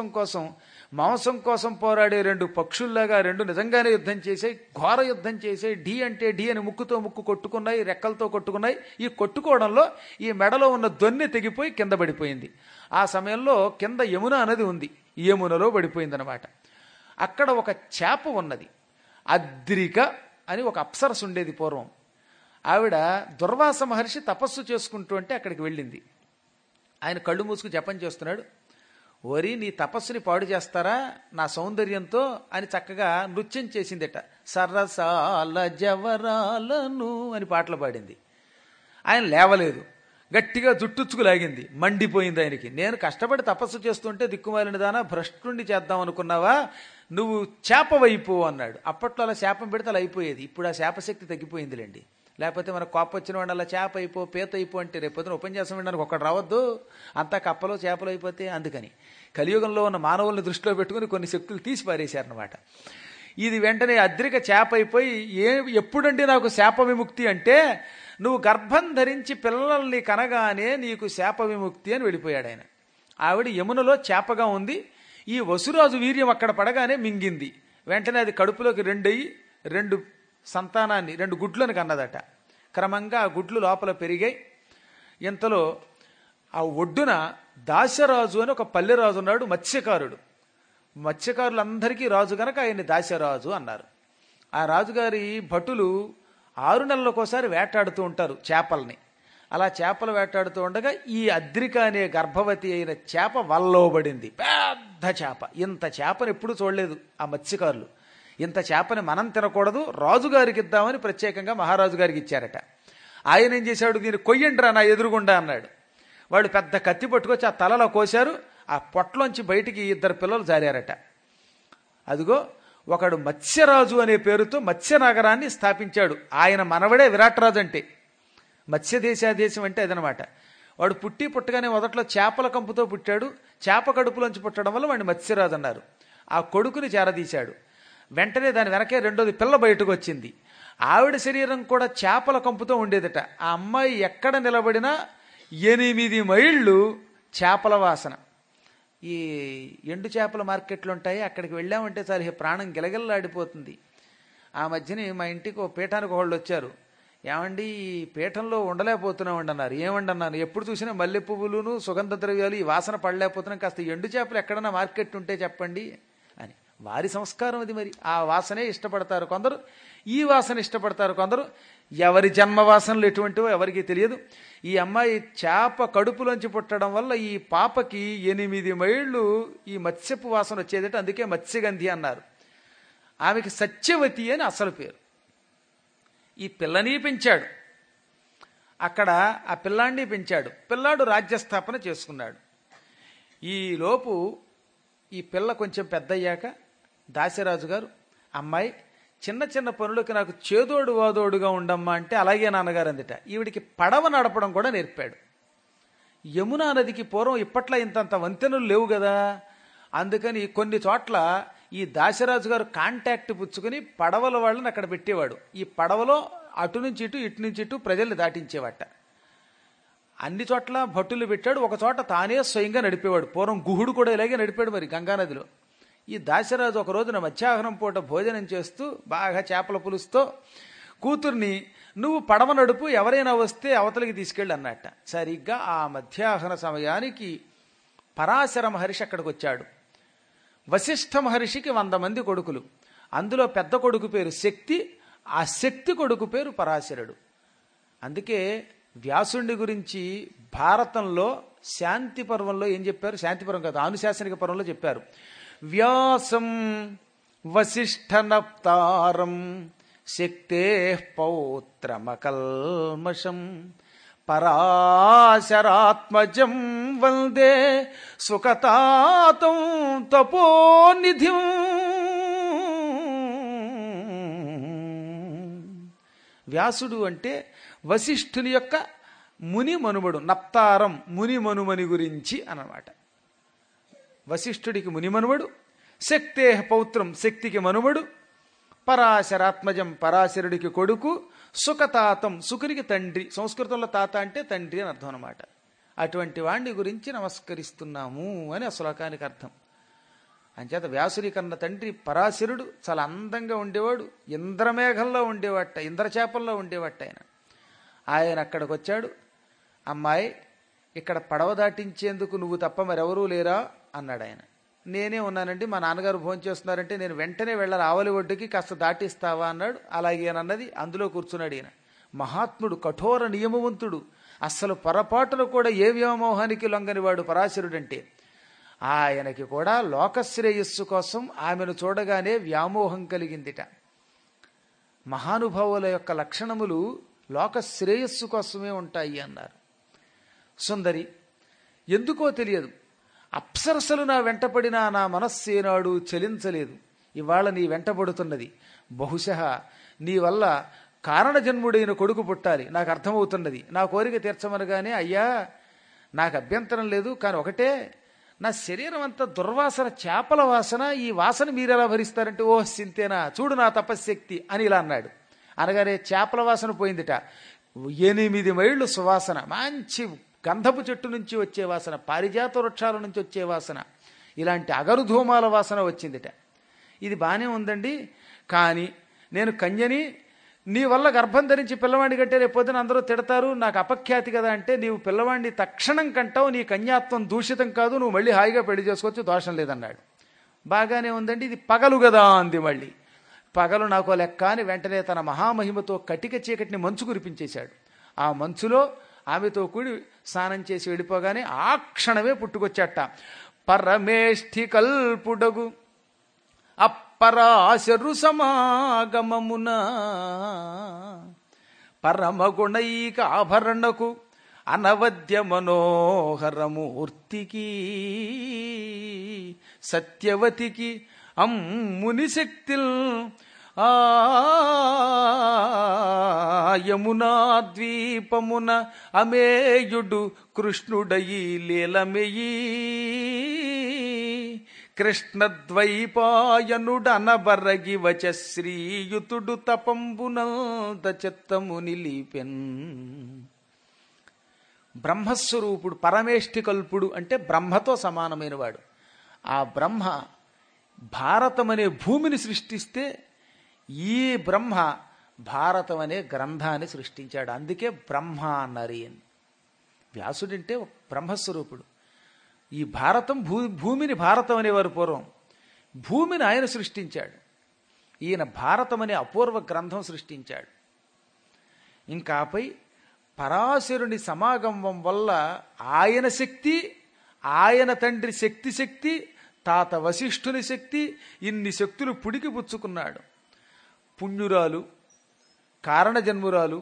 మాంసం కోసం పోరాడే రెండు పక్షుల్లాగా రెండు నిజంగానే యుద్ధం చేసాయి, ఘోర యుద్ధం చేసాయి. ఢీ అంటే ఢీ అని ముక్కు కొట్టుకున్నాయి, రెక్కలతో కొట్టుకున్నాయి. ఈ కొట్టుకోవడంలో ఈ మెడలో ఉన్న దొన్నె తెగిపోయి కింద పడిపోయింది. ఆ సమయంలో కింద యమున నది ఉంది, యమునలో పడిపోయిందనమాట. అక్కడ ఒక చేప ఉన్నది, అద్రిక అని ఒక అప్సరస్ ఉండేది పూర్వం. ఆవిడ దుర్వాస మహర్షి తపస్సు చేసుకుంటూ అంటే అక్కడికి వెళ్ళింది. ఆయన కళ్ళు మూసుకు జపం చేస్తున్నాడు. ఓరి నీ తపస్సుని పాడు చేస్తారా నా సౌందర్యంతో అని చక్కగా నృత్యం చేసిందట. సరసాల జవరాలను అని పాటలు పాడింది. ఆయన లేవలేదు, గట్టిగా జుట్టుచ్చుకు లాగింది, మండిపోయింది ఆయనకి. నేను కష్టపడి తపస్సు చేస్తుంటే దిక్కుమాలిన దానా భ్రష్టుండి చేద్దాం అనుకున్నావా, నువ్వు చేపవైపో అన్నాడు. అప్పట్లో అలా శాపం పెడితే అలా అయిపోయేది. ఇప్పుడు ఆ శాపశక్తి తగ్గిపోయిందిలేండి. లేకపోతే మన కోప వచ్చిన వాడు అలా చేప అయిపో పేత అయిపో అంటే రేపొద్దున ఉపన్యాసం వినడానికి ఒకటి రావద్దు, అంతా కప్పలో చేపలు అయిపోతే. అందుకని కలియుగంలో ఉన్న మానవుల్ని దృష్టిలో పెట్టుకుని కొన్ని శక్తులు తీసి పారేశారనమాట. ఇది వెంటనే అద్రిక చేప అయిపోయి ఎప్పుడండి నాకు శాప విముక్తి అంటే, నువ్వు గర్భం ధరించి పిల్లల్ని కనగానే నీకు శాప విముక్తి అని వెళ్ళిపోయాడు ఆయన. ఆవిడ యమునలో చేపగా ఉంది. ఈ వసురాజు వీర్యం అక్కడ పడగానే మింగింది. వెంటనే అది కడుపులోకి రెండు సంతానాన్ని, రెండు గుడ్లను కన్నదట. క్రమంగా ఆ గుడ్లు లోపల పెరిగాయి. ఇంతలో ఆ ఒడ్డున దాశరాజు అని ఒక పల్లెరాజు ఉన్నాడు, మత్స్యకారుడు. మత్స్యకారులందరికీ రాజు గనక ఆయన్ని దాశరాజు అన్నారు. ఆ రాజుగారి భటులు 6 నెలలకోసారి వేటాడుతూ ఉంటారు చేపల్ని. అలా చేపలు వేటాడుతూ ఉండగా ఈ అద్రిక అనే గర్భవతి అయిన చేప వల్లోబడింది. పెద్ద చేప. ఇంత చేపను ఎప్పుడూ చూడలేదు ఆ మత్స్యకారులు. ఇంత చేపని మనం తినకూడదు, రాజుగారికి ఇద్దామని ప్రత్యేకంగా మహారాజు గారికి ఇచ్చారట. ఆయన ఏం చేశాడు, దీన్ని కొయ్యండిరా నా ఎదురుగుండా అన్నాడు. వాళ్ళు పెద్ద కత్తి పట్టుకొచ్చి ఆ తలలో కోశారు. ఆ పొట్లోంచి బయటికి 2 పిల్లలు జారారట. అదిగో ఒకడు మత్స్యరాజు అనే పేరుతో మత్స్యనగరాన్ని స్థాపించాడు. ఆయన మనవడే విరాట్రాజు అంటే. మత్స్యదేశాదేశం అంటే అదనమాట. వాడు పుట్టగానే మొదట్లో చేపల కంపుతో పుట్టాడు. చేప కడుపులోంచి పుట్టడం వల్ల వాడిని మత్స్యరాజు అన్నారు. ఆ కొడుకుని చేరదీశాడు. వెంటనే దాని వెనకే రెండోది పిల్ల బయటకు వచ్చింది. ఆవిడ శరీరం కూడా చేపల కంపుతో ఉండేదట. ఆ అమ్మాయి ఎక్కడ నిలబడినా 8 మైళ్ళు చేపల వాసన. ఈ ఎండు చేపల మార్కెట్లు ఉంటాయి, అక్కడికి వెళ్ళామంటే చాలు ప్రాణం గిలగిల్లాడిపోతుంది. ఆ మధ్యని మా ఇంటికి ఓ పీఠానికి వాళ్ళు వచ్చారు. ఏమండి ఈ పీఠంలో ఉండలేకపోతున్నామండి అన్నారు. ఏమండి అన్నాను, ఎప్పుడు చూసినా మల్లె పువ్వులును సుగంధ ద్రవ్యాలు, ఈ వాసన పడలేకపోతున్నాం, కాస్త ఎండు చేపలు ఎక్కడన్నా మార్కెట్ ఉంటే చెప్పండి అని. వారి సంస్కారం అది. మరి ఆ వాసనే ఇష్టపడతారు కొందరు, ఈ వాసన ఇష్టపడతారు కొందరు. ఎవరి జన్మ వాసనలు ఎటువంటివో ఎవరికి తెలియదు. ఈ అమ్మాయి చేప కడుపులోంచి పుట్టడం వల్ల ఈ పాపకి 8 మైళ్ళు ఈ మత్స్యపు వాసన వచ్చేదట. అందుకే మత్స్యగంధి అన్నారు. ఆమెకి సత్యవతి అని అసలు పేరు. ఈ పిల్లని పెంచాడు, అక్కడ ఆ పిల్లాన్ని పెంచాడు. పిల్లాడు రాజ్యస్థాపన చేసుకున్నాడు. ఈలోపు ఈ పిల్ల కొంచెం పెద్దయ్యాక దాశరాజు గారు, అమ్మాయి చిన్న చిన్న పనులకి నాకు చేదోడు వాదోడుగా ఉండమ్మా అంటే అలాగే నాన్నగారు అందట. ఈవిడికి పడవ నడపడం కూడా నేర్పాడు. యమునా నదికి పూర్వం ఇప్పట్లో ఇంతంత వంతెనలు లేవు కదా, అందుకని కొన్ని చోట్ల ఈ దాశరాజు గారు కాంటాక్ట్ పుచ్చుకుని పడవల వాళ్ళని అక్కడ పెట్టేవాడు. ఈ పడవలో అటు నుంచి ఇటు, ఇటు నుంచి ఇటు ప్రజల్ని దాటించేవాట. అన్ని చోట్ల భటులు పెట్టాడు, ఒక చోట తానే స్వయంగా నడిపేవాడు. పూర్వం గుహుడు కూడా ఇలాగే నడిపాడు మరి గంగానదిలో. ఈ దాశరాజు ఒక రోజున మధ్యాహ్నం పూట భోజనం చేస్తూ బాగా చేపల పులుసుతో కూతుర్ని, నువ్వు పడవ నడుపు, ఎవరైనా వస్తే అవతలికి తీసుకెళ్ళి అన్నట్ట. సరిగ్గా ఆ మధ్యాహ్న సమయానికి పరాశర మహర్షి అక్కడికి వచ్చాడు. వశిష్ఠ మహర్షికి 100 మంది కొడుకులు. అందులో పెద్ద కొడుకు పేరు శక్తి, ఆ శక్తి కొడుకు పేరు పరాశరుడు. అందుకే వ్యాసుడి గురించి భారతంలో శాంతి పర్వంలో ఏం చెప్పారు, శాంతి పర్వం కాదు ఆనుశాసనిక పర్వంలో చెప్పారు. వ్యాసం వశిష్ఠనప్తారం శక్తే పౌత్రమకల్మషం పరాశరాత్మజం వందే సుఖతాతం తపోనిధిం. వ్యాసుడు అంటే వశిష్ఠుని యొక్క ముని మనుమడు. నప్తారం ముని మనుమని గురించి అన్నమాట. వశిష్ఠుడికి ముని మనుమడు, శక్తే పౌత్రం శక్తికి మనుమడు, పరాశరాత్మజం పరాశరుడికి కొడుకు, సుఖతాతం సుకునికి తండ్రి, సంస్కృతంలో తాత అంటే తండ్రి అని అర్థం అనమాట. అటువంటి వాణ్ణి గురించి నమస్కరిస్తున్నాము అని ఆ శ్లోకానికి అర్థం. అంచేత వ్యాసుని కన్న తండ్రి పరాశరుడు చాలా అందంగా ఉండేవాడు, ఇంద్రమేఘంలో ఉండేవాట, ఇంద్రచేపల్లో ఉండేవాట ఆయన. ఆయన అక్కడికి వచ్చాడు. అమ్మాయి, ఇక్కడ పడవ దాటించేందుకు నువ్వు తప్ప మరెవరూ లేరా అన్నాడు ఆయన. నేనే ఉన్నానండి, మా నాన్నగారు భోజనం చేస్తున్నారంటే నేను వెంటనే వెళ్ళాలి, ఆవలి ఒడ్డుకి కాస్త దాటిస్తావా అన్నాడు. అలాగేనన్నది. అందులో కూర్చున్నాడు ఈయన. మహాత్ముడు, కఠోర నియమవంతుడు, అస్సలు పొరపాటును కూడా ఏ వ్యామోహానికి లొంగనివాడు పరాశరుడంటే. ఆయనకి కూడా లోకశ్రేయస్సు కోసం ఆమెను చూడగానే వ్యామోహం కలిగిందిట. మహానుభావుల యొక్క లక్షణములు లోకశ్రేయస్సు కోసమే ఉంటాయి అన్నారు. సుందరి, ఎందుకో తెలియదు, అప్సరసలు నా వెంటపడినా నా మనస్సేనాడు చలించలేదు. ఇవాళ నీ వెంటపడుతున్నది. బహుశः నీ వల్ల కారణజన్ముడైన కొడుకు పుట్టాలి, నాకు అర్థమవుతున్నది. నా కోరిక తీర్చమనగానే, అయ్యా నాకు అభ్యంతరం లేదు, కానీ ఒకటే, నా శరీరం అంతా దుర్వాసన, చేపల వాసన. ఈ వాసన మీరెలా భరిస్తారంటే, ఓహ్ సింతేనా, చూడు నా తపశ్శక్తి అని ఇలా అన్నాడు. అనగానే చేపల వాసన పోయిందిట. 8 మైళ్ళు సువాసన, మంచి గంధపు చెట్టు నుంచి వచ్చే వాసన, పారిజాత వృక్షాల నుంచి వచ్చే వాసన, ఇలాంటి అగరుధూమాల వాసన వచ్చిందిట. ఇది బాగానే ఉందండి, కానీ నేను కన్యని, నీ వల్ల గర్భం ధరించి పిల్లవాడిని కంటే రేపొద్దున అందరూ తిడతారు, నాకు అపఖ్యాతి కదా. అంటే నీవు పిల్లవాడిని తక్షణం కంటావు, నీ కన్యాత్వం దూషితం కాదు, నువ్వు మళ్ళీ హాయిగా పెళ్లి చేసుకోవచ్చు, దోషం లేదన్నాడు. బాగానే ఉందండి, ఇది పగలు కదా అంది. మళ్ళీ పగలు నాకు లెక్క అని వెంటనే తన మహామహిమతో కటిక చీకటిని మంచు కురిపించేశాడు. ఆ మంచులో ఆమెతో కూడి స్నానం చేసి వెళ్ళిపోగానే ఆ క్షణమే పుట్టుకొచ్చట. పరమేష్ఠి కల్పుడగు అప్పరాశరు సమాగమమున పరమగుణైక ఆభరణకు అనవద్య మనోహరమూర్తికి సత్యవతికి అమ్ముని శక్తిల్ యమునా ద్వీపమున అమేయుడు కృష్ణుడయి లీలమెయి కృష్ణద్వైపాయనుడనబరగి వచ శ్రీయుతుడు తపంబునంద చిత్తము నిలిపెన్. బ్రహ్మస్వరూపుడు, పరమేష్ఠి కల్పుడు అంటే బ్రహ్మతో సమానమైన వాడు. ఆ బ్రహ్మ భారతం అనే భూమిని సృష్టిస్తే ఈ బ్రహ్మ భారతం అనే గ్రంథాన్ని సృష్టించాడు. అందుకే బ్రహ్మ అన్నారు. వ్యాసుడంటే బ్రహ్మస్వరూపుడు. ఈ భారతం భూమిని భారతం అనేవారు పూర్వం. భూమిని ఆయన సృష్టించాడు. ఈయన భారతం అనే అపూర్వ గ్రంథం సృష్టించాడు. ఇంకాపై పరాశరుని సమాగమం వల్ల ఆయన శక్తి, ఆయన తండ్రి శక్తి, తాత వశిష్ఠుని శక్తి, ఇన్ని శక్తులు పుడికి పుచ్చుకున్నాడు. పుణ్యురాలు, కారణజన్మురాలు,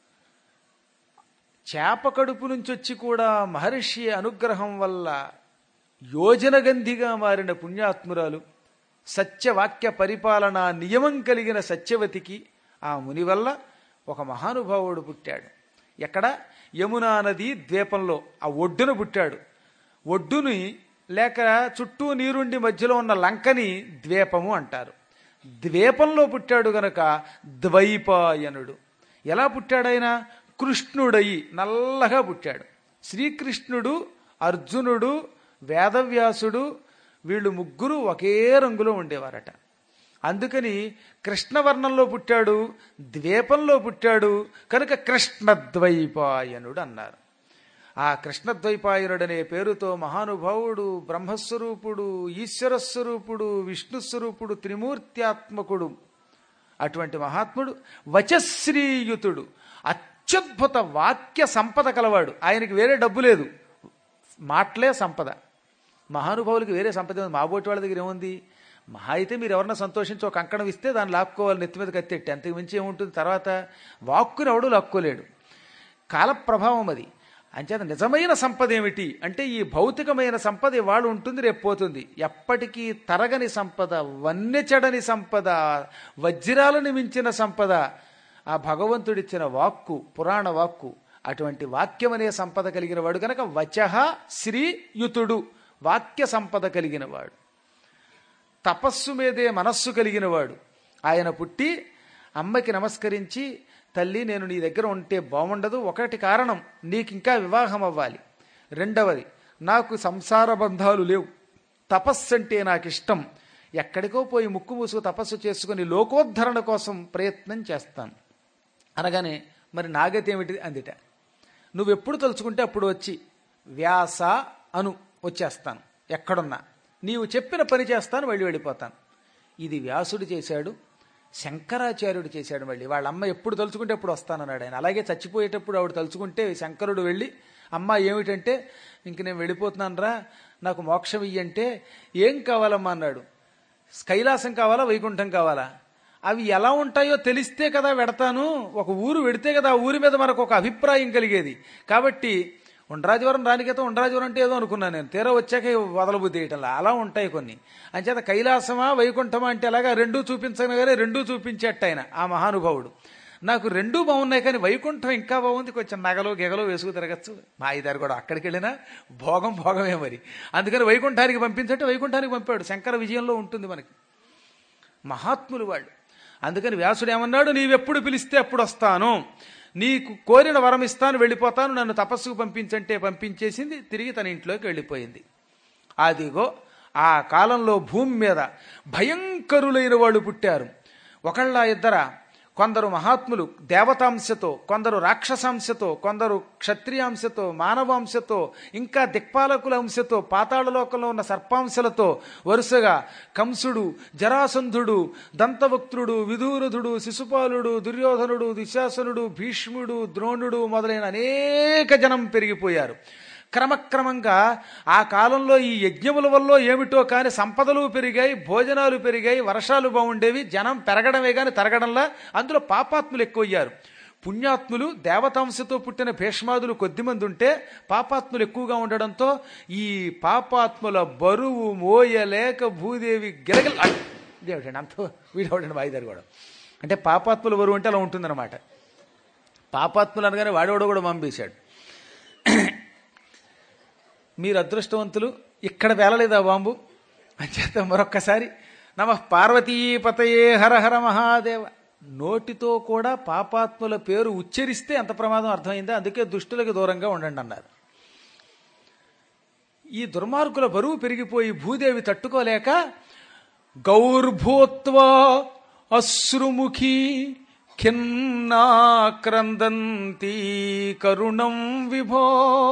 చేప కడుపు నుంచి వచ్చి కూడా మహర్షి అనుగ్రహం వల్ల యోజనగంధిగా మారిన పుణ్యాత్మురాలు, సత్యవాక్య పరిపాలన నియమం కలిగిన సత్యవతికి ఆ ముని వల్ల ఒక మహానుభావుడు పుట్టాడు. ఎక్కడ? యమునా నది ద్వీపంలో ఆ ఒడ్డున పుట్టాడు. ఒడ్డుని లేక చుట్టూ నీరుండి మధ్యలో ఉన్న లంకని ద్వీపము అంటారు. ద్వీపంలో పుట్టాడు గనక ద్వైపాయనుడు. ఎలా పుట్టాడైన? కృష్ణుడయి నల్లగా పుట్టాడు. శ్రీకృష్ణుడు, అర్జునుడు, వేదవ్యాసుడు వీళ్ళు ముగ్గురు ఒకే రంగులో ఉండేవారట. అందుకని కృష్ణవర్ణంలో పుట్టాడు, ద్వీపంలో పుట్టాడు కనుక కృష్ణద్వైపాయనుడు అన్నారు. ఆ కృష్ణద్వైపాయనుడనే పేరుతో మహానుభావుడు, బ్రహ్మస్వరూపుడు, ఈశ్వరస్వరూపుడు, విష్ణుస్వరూపుడు, త్రిమూర్త్యాత్మకుడు అటువంటి మహాత్ముడు వచశ్రీయుతుడు, అత్యద్భుత వాక్య సంపద కలవాడు. ఆయనకి వేరే డబ్బు లేదు, మాటలే సంపద. మహానుభావులకి వేరే సంపద ఉంది. మాబోటి వాళ్ళ దగ్గర ఏముంది? మహా అయితే మీరు ఎవరన్నా సంతోషించి ఒక కంకణం ఇస్తే దాన్ని లాక్కోవాలి, నెత్తి మీద కత్తెట్టి, అంతకు మించి ఏముంటుంది. తర్వాత వాక్కుని ఎవడు లాక్కోలేడు, కాలప్రభావం అది. అంచేత నిజమైన సంపద ఏమిటి అంటే ఈ భౌతికమైన సంపద ఇవాళ ఉంటుంది, రేపు పోతుంది. ఎప్పటికీ తరగని సంపద, వన్నెచెడని సంపద, వజ్రాలను మించిన సంపద ఆ భగవంతుడిచ్చిన వాక్కు, పురాణ వాక్కు. అటువంటి వాక్యం అనే సంపద కలిగిన వాడు కనుక వచః శ్రీయుతుడు, వాక్య సంపద కలిగిన వాడు. తపస్సు మీదే మనస్సు కలిగిన వాడు. ఆయన పుట్టి అమ్మకి నమస్కరించి, తల్లి నేను నీ దగ్గర ఉంటే బాగుండదు. ఒకటి కారణం, నీకు ఇంకా వివాహం అవ్వాలి. రెండవది, నాకు సంసార బంధాలు లేవు. తపస్సు అంటే నాకు ఇష్టం. ఎక్కడికో పోయి ముక్కు మూసుకు తపస్సు చేసుకుని లోకోద్ధరణ కోసం ప్రయత్నం చేస్తాను అనగానే, మరి నాగతి ఏమిటి అందిట. నువ్వెప్పుడు తలుచుకుంటే అప్పుడు వచ్చి వ్యాస అను, వచ్చేస్తాను. ఎక్కడున్నా నీవు చెప్పిన పని చేస్తాను, వెళ్ళిపోతాను. ఇది వ్యాసుడు చేశాడు, శంకరాచార్యుడు చేశాడు. మళ్ళీ వాళ్ళ అమ్మ ఎప్పుడు తలుచుకుంటే అప్పుడు వస్తానన్నాడు ఆయన. అలాగే చచ్చిపోయేటప్పుడు ఆవిడ తలుచుకుంటే శంకరుడు వెళ్ళి, అమ్మ ఏమిటంటే, ఇంక నేను వెళ్ళిపోతున్నాను రా, నాకు మోక్షం ఇయ్యంటే, ఏం కావాలమ్మా అన్నాడు. కైలాసం కావాలా, వైకుంఠం కావాలా? అవి ఎలా ఉంటాయో తెలిస్తే కదా వెడతాను. ఒక ఊరు వెడితే కదా ఆ ఊరి మీద మనకు ఒక అభిప్రాయం కలిగేది. కాబట్టి ఉండ్రాజవరం రానికైతే ఉండ్రాజవరం అంటే ఏదో అనుకున్నాను నేను. తీరా వచ్చాక వదలబుద్ధి వేయటంలా అలా ఉంటాయి కొన్ని. అంచేత కైలాసమా వైకుంఠమా అంటే అలాగా రెండూ చూపించగానే రెండూ చూపించేట ఆయన ఆ మహానుభావుడు. నాకు రెండూ బాగున్నాయి, కానీ వైకుంఠం ఇంకా బాగుంది, కొంచెం నగలు గెగలు వేసుకు తిరగచ్చు. మా ఇద్దరు కూడా అక్కడికి వెళ్ళినా భోగమే మరి. అందుకని వైకుంఠానికి పంపించంటే వైకుంఠానికి పంపాడు. శంకర విజయంలో ఉంటుంది మనకి. మహాత్ములు వాళ్ళు. అందుకని వ్యాసుడు ఏమన్నాడు, నీవెప్పుడు పిలిస్తే అప్పుడు వస్తాను, నీకు కోరిన వరం ఇస్తాను, వెళ్ళిపోతాను, నన్ను తపస్సుకు పంపించంటే పంపించేసింది. తిరిగి తన ఇంట్లోకి వెళ్ళిపోయింది. అదిగో ఆ కాలంలో భూమి మీద భయంకరులైన వాళ్ళు పుట్టారు. ఒకళ్ళ ఇద్దరా? కొందరు మహాత్ములు దేవతాంశతో, కొందరు రాక్షసాంశతో, కొందరు క్షత్రియాంశతో, మానవాంశతో, ఇంకా దిక్పాలకుల అంశతో, పాతాళలోకంలో ఉన్న సర్పాంశలతో వరుసగా కంసుడు, జరాసంధుడు, దంతవక్త్రుడు, విదూరధుడు, శిశుపాలుడు, దుర్యోధనుడు, దుశ్శాసనుడు, భీష్ముడు, ద్రోణుడు మొదలైన అనేక జనం పెరిగిపోయారు. క్రమక్రమంగా ఆ కాలంలో ఈ యజ్ఞముల వల్ల ఏమిటో కానీ సంపదలు పెరిగాయి, భోజనాలు పెరిగాయి, వర్షాలు బాగుండేవి. జనం పెరగడమే కానీ తరగడంలా. అందులో పాపాత్ములు ఎక్కువయ్యారు. పుణ్యాత్ములు దేవతాంశతో పుట్టిన భీష్మాదులు కొద్దిమంది ఉంటే పాపాత్ములు ఎక్కువగా ఉండడంతో ఈ పాపాత్ముల బరువు మోయలేక భూదేవి గిలగిల అంత వీడవడండి వాయిదారు కూడా. అంటే పాపాత్ముల బరువు అంటే అలా ఉంటుందన్నమాట. పాపాత్ములు అనగానే వాడేవాడు కూడా పంపేశాడు. మీరు అదృష్టవంతులు, ఇక్కడ వేలలేదా బాంబు అంచేత మరొక్కసారి నమః పార్వతీపతయే హర హర మహాదేవ. నోటితో కూడా పాపాత్ముల పేరు ఉచ్చరిస్తే ఎంత ప్రమాదం అర్థమైందా. అందుకే దుష్టులకు దూరంగా ఉండండి అన్నారు. ఈ దుర్మార్గుల బరువు పెరిగిపోయి భూదేవి తట్టుకోలేక గౌర్భూత్వా అశ్రుముఖీ ఖిన్నాక్రందంతి కరుణం విభో.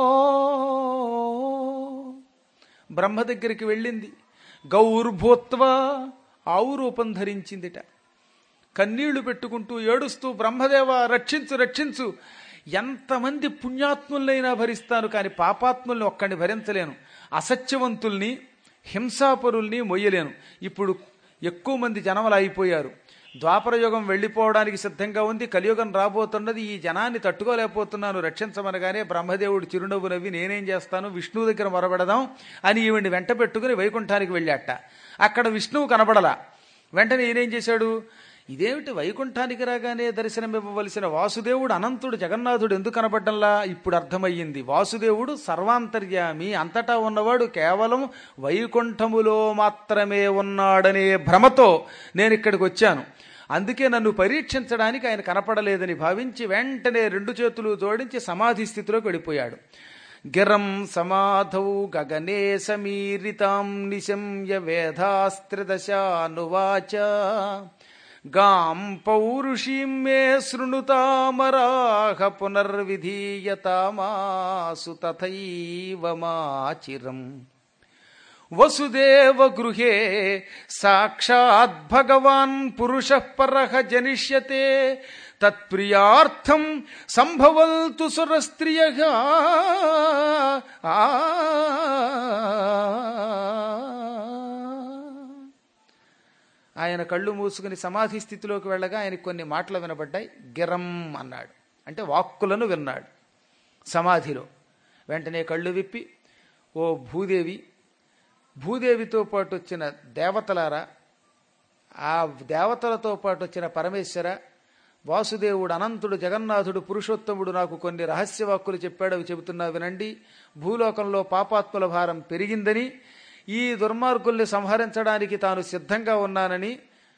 బ్రహ్మ దగ్గరికి వెళ్ళింది. గౌర్భూత్వ, ఆవు రూపం ధరించిందిట. కన్నీళ్లు పెట్టుకుంటూ ఏడుస్తూ, బ్రహ్మదేవ రక్షించు రక్షించు, ఎంతమంది పుణ్యాత్ములైనా భరిస్తాను, కానీ పాపాత్ముల్ని ఒక్కడిని భరించలేను, అసత్యవంతుల్ని హింసాపరుల్ని మొయ్యలేను. ఇప్పుడు ఎక్కువ మంది జనములు అయిపోయారు. ద్వాపరయుగం వెళ్ళిపోవడానికి సిద్ధంగా ఉంది, కలియుగం రాబోతున్నది, ఈ జనాన్ని తట్టుకోలేకపోతున్నాను, రక్షించమనగానే బ్రహ్మదేవుడు చిరునవ్వు నవ్వి నేనేం చేస్తాను, విష్ణువు దగ్గర మొరబెడదాం అని ఈవిడ్ని వెంట పెట్టుకుని వైకుంఠానికి వెళ్ళాట. అక్కడ విష్ణువు కనబడలా. వెంటనే ఈయనేం చేశాడు, ఇదేమిటి వైకుంఠానికి రాగానే దర్శనమివ్వవలసిన వాసుదేవుడు అనంతుడు జగన్నాథుడు ఎందుకు కనబడ్డంలా ఇప్పుడు అర్థమయ్యింది. వాసుదేవుడు సర్వాంతర్యామి, అంతటా ఉన్నవాడు, కేవలం వైకుంఠములో మాత్రమే ఉన్నాడనే భ్రమతో నేను ఇక్కడికి వచ్చాను. అందుకే నన్ను పరీక్షించడానికి ఆయన కనపడలేదని భావించి వెంటనే రెండు చేతులు జోడించి సమాధి స్థితిలోకి వెళ్ళిపోయాడు. గిరం సమాధౌ గగనే సమీరితాం నిశమ్య వేదాస్త్రిదశానువాచ గాం పౌరుషీం మే శృణుతామరాహ పునర్విధీయతామాసు తథైవ మాచిరం. వసుదేవ గృహే సాక్షాత్ భగవాన్ పురుషః పరః జనిష్యతే తత్ప్రియార్థం సంభవంతు సురస్త్రియః. ఆయన కళ్ళు మూసుకుని సమాధి స్థితిలోకి వెళ్ళగా ఆయనకు కొన్ని మాటలు వినబడ్డాయి. గిరం అన్నాడు, అంటే వాక్కులను విన్నాడు సమాధిలో. వెంటనే కళ్ళు విప్పి, ఓ భూదేవి, భూదేవితో పాటు వచ్చిన దేవతలారా, ఆ దేవతలతో పాటు వచ్చిన పరమేశ్వర, వాసుదేవుడు అనంతుడు జగన్నాథుడు పురుషోత్తముడు నాకు కొన్ని రహస్యవాక్కులు చెప్పాడు, అవి చెబుతున్నా వినండి. భూలోకంలో పాపాత్ముల భారం పెరిగిందని, ఈ దుర్మార్గుల్ని సంహరించడానికి తాను సిద్ధంగా ఉన్నానని,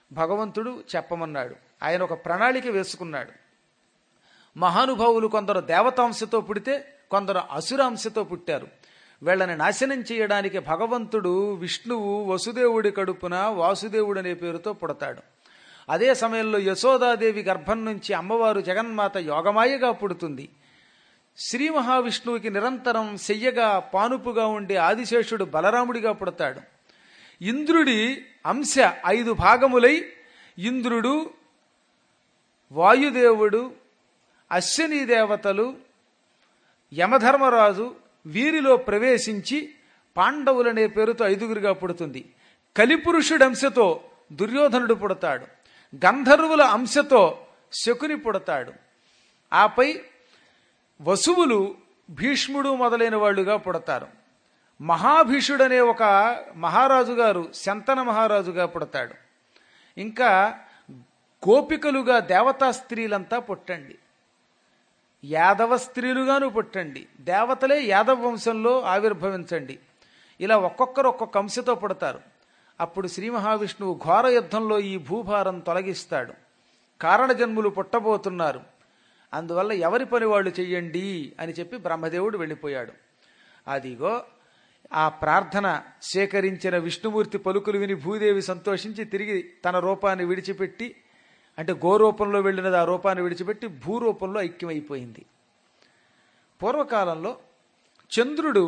భగవంతుడు చెప్పమన్నాడు. ఆయన ఒక ప్రణాళిక వేసుకున్నాడు. మహానుభావులు కొందరు దేవతాంశతో పుడితే కొందరు అసురాంశతో పుట్టారు. వీళ్ళని నాశనం చేయడానికి భగవంతుడు విష్ణువు వసుదేవుడి కడుపున వాసుదేవుడు అనే పేరుతో పుడతాడు. అదే సమయంలో యశోదాదేవి గర్భం నుంచి అమ్మవారు జగన్మాత యోగమాయగా పుడుతుంది. శ్రీ మహావిష్ణువుకి నిరంతరం శయ్యగా పానుపుగా ఉండే ఆదిశేషుడు బలరాముడిగా పుడతాడు. ఇంద్రుడి అంశ 5 భాగములై ఇంద్రుడు, వాయుదేవుడు, అశ్విని దేవతలు, యమధర్మరాజు వీరిలో ప్రవేశించి పాండవులనే పేరుతో 5గురిగా పుడుతుంది. కలిపురుషుడి అంశతో దుర్యోధనుడు పుడతాడు. గంధర్వుల అంశతో శకుని పుడతాడు. ఆపై వసువులు భీష్ముడు మొదలైన వాళ్ళుగా పుడతారు. మహాభీషుడనే ఒక మహారాజు గారు శంతన మహారాజుగా పుడతాడు. ఇంకా గోపికలుగా దేవతా స్త్రీలంతా పుట్టండి, యాదవ స్త్రీలుగాను పుట్టండి, దేవతలే యాదవ వంశంలో ఆవిర్భవించండి. ఇలా ఒక్కొక్కరు ఒక్కొక్క అంశతో పుడతారు. అప్పుడు శ్రీ మహావిష్ణువు ఘోర యుద్ధంలో ఈ భూభారం తొలగిస్తాడు. కారణజన్ములు పుట్టబోతున్నారు, అందువల్ల ఎవరి పని వాళ్ళు చెయ్యండి అని చెప్పి బ్రహ్మదేవుడు వెళ్ళిపోయాడు. అదిగో ఆ ప్రార్థన సేకరించిన విష్ణుమూర్తి పలుకులు విని భూదేవి సంతోషించి తిరిగి తన రూపాన్ని విడిచిపెట్టి, అంటే గోరూపంలో వెళ్ళినది ఆ రూపాన్ని విడిచిపెట్టి భూరూపంలో ఐక్యమైపోయింది. పూర్వకాలంలో చంద్రుడు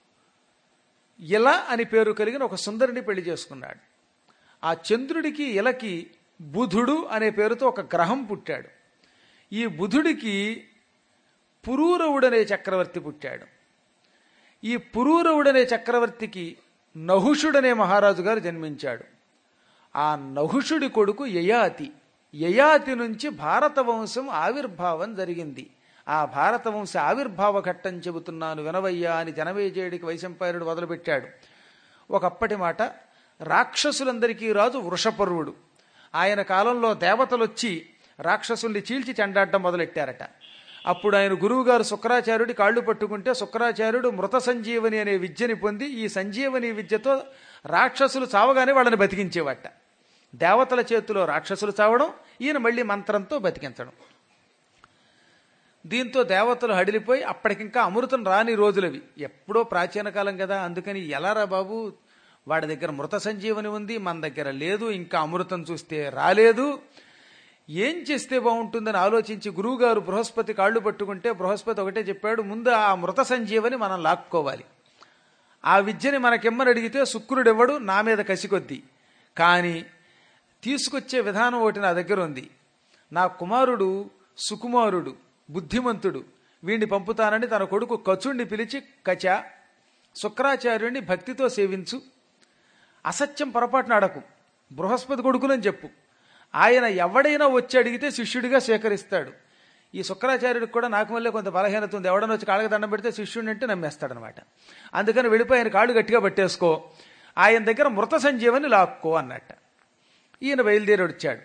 ఇల అని పేరు కలిగిన ఒక సుందరిని పెళ్లి చేసుకున్నాడు. ఆ చంద్రుడికి ఇలకి బుధుడు అనే పేరుతో ఒక గ్రహం పుట్టాడు. ఈ బుధుడికి పురూరవుడనే చక్రవర్తి పుట్టాడు. ఈ పురూరవుడనే చక్రవర్తికి నహుషుడనే మహారాజు గారు జన్మించాడు. ఆ నహుషుడి కొడుకు యయాతి. యయాతి నుంచి భారత వంశం ఆవిర్భావం జరిగింది. ఆ భారత వంశ ఆవిర్భావ ఘట్టం చెబుతున్నాను వినవయ్యా అని జనమేజయుడికి వైశంపాయనుడు మొదలుపెట్టాడు. ఒకప్పటి మాట, రాక్షసులందరికీ రాజు వృషపర్వుడు. ఆయన కాలంలో దేవతలు వచ్చి రాక్షసుల్ని చీల్చి చెండాడటం మొదలెట్టారట. అప్పుడు ఆయన గురువుగారు శుక్రాచార్యుడి కాళ్ళు పట్టుకుంటే శుక్రాచార్యుడు మృత సంజీవని అనే విద్యని పొంది ఈ సంజీవని విద్యతో రాక్షసులు చావగానే వాళ్ళని బతికించేవాట. దేవతల చేతిలో రాక్షసులు చావడం, ఈయన మళ్ళీ మంత్రంతో బతికించడం. దీంతో దేవతలు హడిలిపోయి అప్పటికింకా అమృతం రాని రోజులవి, ఎప్పుడో ప్రాచీన కాలం కదా, అందుకని ఎలారా బాబు వాడి దగ్గర మృత సంజీవని ఉంది, మన దగ్గర లేదు, ఇంకా అమృతం చూస్తే రాలేదు, ఏం చేస్తే బాగుంటుందని ఆలోచించి గురువుగారు బృహస్పతి కాళ్ళు పట్టుకుంటే బృహస్పతి ఒకటే చెప్పాడు, ముందు ఆ మృత సంజీవని మనం లాక్కోవాలి. ఆ విద్యని మనకెమ్మని అడిగితే శుక్రుడెవ్వడు, నా మీద కసికొద్ది, కానీ తీసుకొచ్చే విధానం ఒకటి నా దగ్గర ఉంది. నా కుమారుడు సుకుమారుడు, బుద్ధిమంతుడు, వీడిని పంపుతానని తన కొడుకు కచుడిని పిలిచి, కచ శుక్రాచార్యుడిని భక్తితో సేవించు, అసత్యం పొరపాటున అడకు, బృహస్పతి కొడుకునని చెప్పు, ఆయన ఎవడైనా వచ్చి అడిగితే శిష్యుడిగా స్వీకరిస్తాడు. ఈ శుక్రాచార్యుడికి కూడా నాకు వల్లే కొంత బలహీనత ఉంది, ఎవడన్నా వచ్చి కాళ్ళకి దండం పెడితే శిష్యుడిని అంటే నమ్మేస్తాడనమాట. అందుకని వెళ్ళిపోయి ఆయన కాళ్ళు గట్టిగా పట్టేసుకో, ఆయన దగ్గర మృత సంజీవని లాక్కో అన్నట్ట. ఈయన బయలుదేరి వచ్చాడు.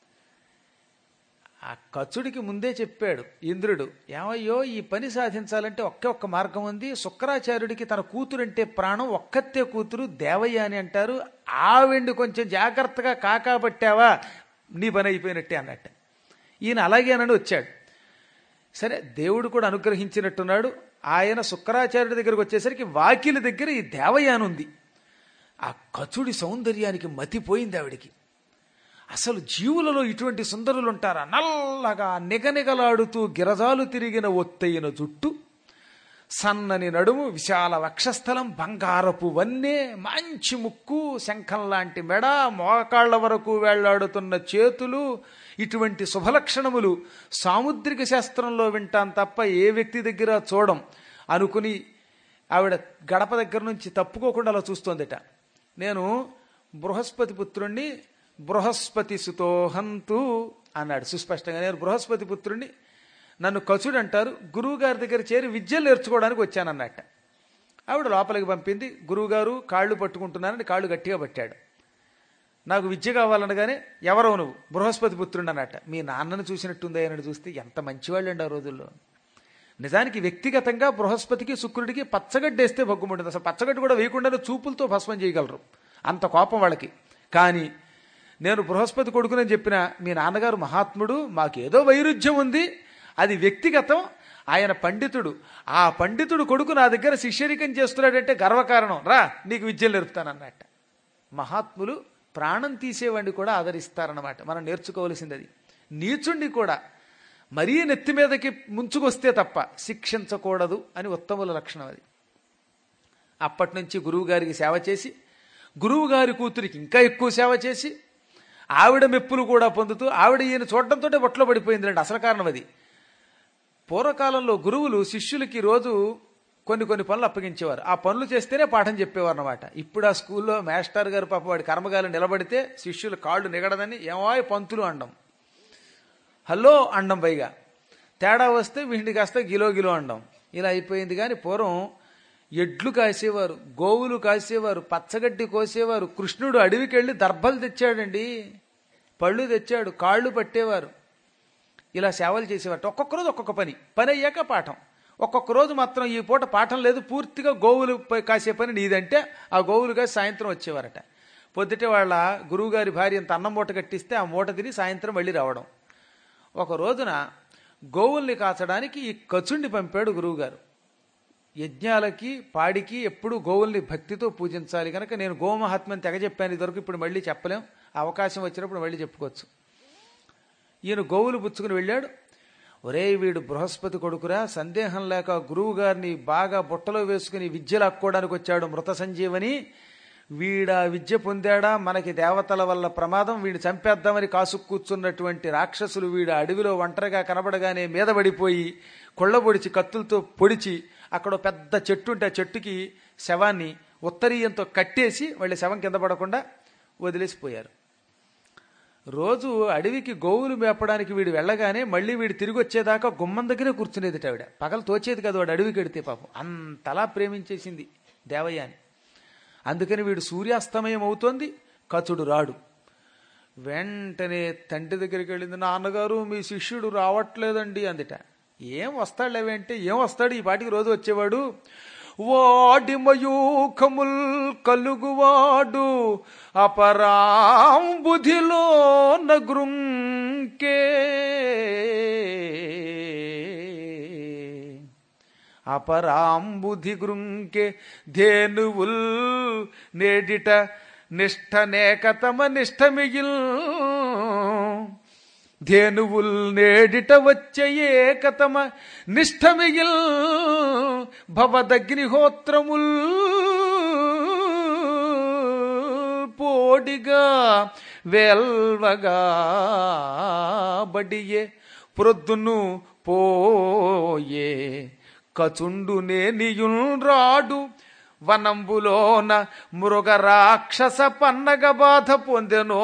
ఆ కచుడికి ముందే చెప్పాడు ఇంద్రుడు, ఏమయ్యో ఈ పని సాధించాలంటే ఒక్క మార్గం ఉంది, శుక్రాచార్యుడికి తన కూతురంటే ప్రాణం, ఒక్కతే కూతురు దేవయ్య అని అంటారు, ఆవిడ్ని కొంచెం జాగ్రత్తగా కాకాబట్టావా నీ పని అయిపోయినట్టే అన్నట్టు. ఈయన అలాగేనని వచ్చాడు. సరే, దేవుడు కూడా అనుగ్రహించినట్టున్నాడు. ఆయన శుక్రాచార్యుడి దగ్గరకు వచ్చేసరికి వాకిలి దగ్గర ఈ దేవయ్య అని ఉంది. ఆ కచుడి సౌందర్యానికి మతిపోయింది ఆవిడికి. అసలు జీవులలో ఇటువంటి సుందరులు ఉంటారా? నల్లగా నిగనిగలాడుతూ గిరజాలు తిరిగిన ఒత్తైన జుట్టు, సన్నని నడుము, విశాల వక్షస్థలం, బంగారపు వన్నె, మంచి ముక్కు, శంఖం లాంటి మెడ, మోకాళ్ల వరకు వేళ్లాడుతున్న చేతులు, ఇటువంటి శుభలక్షణములు సాముద్రిక శాస్త్రంలో వింటాం తప్ప ఏ వ్యక్తి దగ్గర చూడం అనుకుని ఆవిడ గడప దగ్గర నుంచి తప్పుకోకుండా అలా చూస్తోందిట. నేను బృహస్పతి పుత్రుణ్ణి, బృహస్పతి సుతోహంతు అన్నాడు సుస్పష్టంగా. నేను బృహస్పతి పుత్రుణ్ణి, నన్ను కచుడు అంటారు, గురువు గారి దగ్గర చేరి విద్యలు నేర్చుకోవడానికి వచ్చానన్నట్ట. ఆవిడ లోపలికి పంపింది. గురువుగారు కాళ్ళు పట్టుకుంటున్నానని కాళ్ళు గట్టిగా పట్టాడు. నాకు విద్య కావాలనగానే, ఎవరో నువ్వు? బృహస్పతి పుత్రుడు అన్నట్ట. మీ నాన్నను చూసినట్టుంది అని చూస్తే ఎంత మంచివాళ్ళండి ఆ రోజుల్లో. నిజానికి వ్యక్తిగతంగా బృహస్పతికి శుక్రుడికి పచ్చగడ్డేస్తే భగ్గుముంటుంది. అసలు పచ్చగడ్డి కూడా వేయకుండానే చూపులతో భస్మం చేయగలరు, అంత కోపం వాళ్ళకి. కానీ నేను బృహస్పతి కొడుకునని చెప్పిన మీ నాన్నగారు మహాత్ముడు, మాకేదో వైరుధ్యం ఉంది, అది వ్యక్తిగతం. ఆయన పండితుడు, ఆ పండితుడు కొడుకు నా దగ్గర శిష్యరికం చేస్తున్నాడంటే గర్వకారణం, రా నీకు విద్యలు నేర్పుతానన్నట్ట. మహాత్ములు ప్రాణం తీసేవాడిని కూడా ఆదరిస్తారన్నమాట. మనం నేర్చుకోవలసింది అది. నీచుణ్ణి కూడా మరీ నెత్తి మీదకి ముంచుకొస్తే తప్ప శిక్షించకూడదు అని ఉత్తముల లక్షణం అది. అప్పటి నుంచి గురువుగారికి సేవ చేసి, గురువుగారి కూతురికి ఇంకా ఎక్కువ సేవ చేసి, ఆవిడ మెప్పులు కూడా పొందుతూ, ఆవిడ ఈయన చూడటంతో బొట్లో పడిపోయింది. అసలు కారణం అది. పూర్వకాలంలో గురువులు శిష్యులకి రోజు కొన్ని పనులు అప్పగించేవారు. ఆ పనులు చేస్తేనే పాఠం చెప్పేవారు అన్నమాట. ఇప్పుడు ఆ స్కూల్లో మాస్టర్ గారు పాప వాడి కర్మగాలు నిలబడితే శిష్యులు కాళ్ళు నిగడదని ఏమాయ్ పంతులు అండం, హలో అండం, పైగా తేడా వస్తే వీడిని కాస్త గిలో అండం. ఇలా అయిపోయింది. కానీ పూర్వం ఎడ్లు కాసేవారు, గోవులు కాసేవారు, పచ్చగడ్డి కోసేవారు. కృష్ణుడు అడవికి వెళ్ళి దర్భలు తెచ్చాడండి, పళ్ళు తెచ్చాడు, కాళ్ళు పట్టేవారు. ఇలా సేవలు చేసేవారు. ఒక్కొక్క రోజు ఒక్కొక్క పని అయ్యాక పాఠం. ఒక్కొక్క రోజు మాత్రం ఈ పూట పాఠం లేదు, పూర్తిగా గోవులు కాసే పని నీదంటే ఆ గోవులు కాసి సాయంత్రం వచ్చేవారట. పొద్దుటే వాళ్ళ గురువుగారి భార్య అంత అన్నం మూట కట్టిస్తే ఆ మూట తిని సాయంత్రం మళ్ళీ రావడం. ఒక రోజున గోవుల్ని కాచడానికి ఈ కచుండి పంపాడు గురువుగారు. యజ్ఞాలకి పాడికి ఎప్పుడు గోవుల్ని భక్తితో పూజించాలి కనుక నేను గోమహాత్మ్యం తెగ చెప్పాను ఇదివరకు, ఇప్పుడు మళ్ళీ చెప్పలేం, అవకాశం వచ్చినప్పుడు మళ్ళీ చెప్పుకోవచ్చు. ఈయన గోవులు పుచ్చుకుని వెళ్ళాడు. ఒరే వీడు బృహస్పతి కొడుకురా, సందేహం లేక గురువు గారిని బాగా బుట్టలో వేసుకుని విద్య లాక్కోవడానికి వచ్చాడు, మృత సంజీవని. వీడా విద్య పొందాడా, మనకి దేవతల వల్ల ప్రమాదం, వీడిని చంపేద్దామని కాసు కూర్చున్నటువంటి రాక్షసులు వీడు అడవిలో ఒంటరిగా కనబడగానే మీద పడిపోయి కొళ్ళబొడిచి కత్తులతో పొడిచి అక్కడ పెద్ద చెట్టు ఉంటే ఆ చెట్టుకి శవాన్ని ఉత్తరీయంతో కట్టేసి వాళ్ళ శవం కింద పడకుండా వదిలేసిపోయారు. రోజు అడవికి గోవులు మేపడానికి వీడు వెళ్ళగానే మళ్ళీ వీడు తిరిగి వచ్చేదాకా గుమ్మం దగ్గరే కూర్చునేది ఆవిడ. పగలు తోచేది కదా వాడు అడవికి వెడితే. పాపం అంతలా ప్రేమించేసింది దేవయ్యాని. అందుకని వీడు సూర్యాస్తమయం అవుతోంది, కచుడు రాడు. వెంటనే తండ్రి దగ్గరికి వెళ్ళింది. నాన్నగారు మీ శిష్యుడు రావట్లేదండి అందుట. ఏం వస్తాడులేవంటే, ఏం వస్తాడు, ఈ పాటికి రోజు వచ్చేవాడు. వాడి మయూఖముల్ కలుగువాడు అపరాంబుధిలో నగృంకే, అపరాంబుధి గృంకే ధేనువుల్ నేడిట నిష్ఠనేకతమ నిష్ఠమిగిల్, ధేనువుల్ నేడిట వచ్చే ఏకతమ నిష్ఠమిగిల్, భవదగ్నిహోత్రముల్ పోడిగా వేల్వగా బడియే ప్రొద్దును పోయే కచుండు నేనియుల్ రాడు, వనంబులోన మృగ రాక్షస పన్నగ బాధ పొందెనో.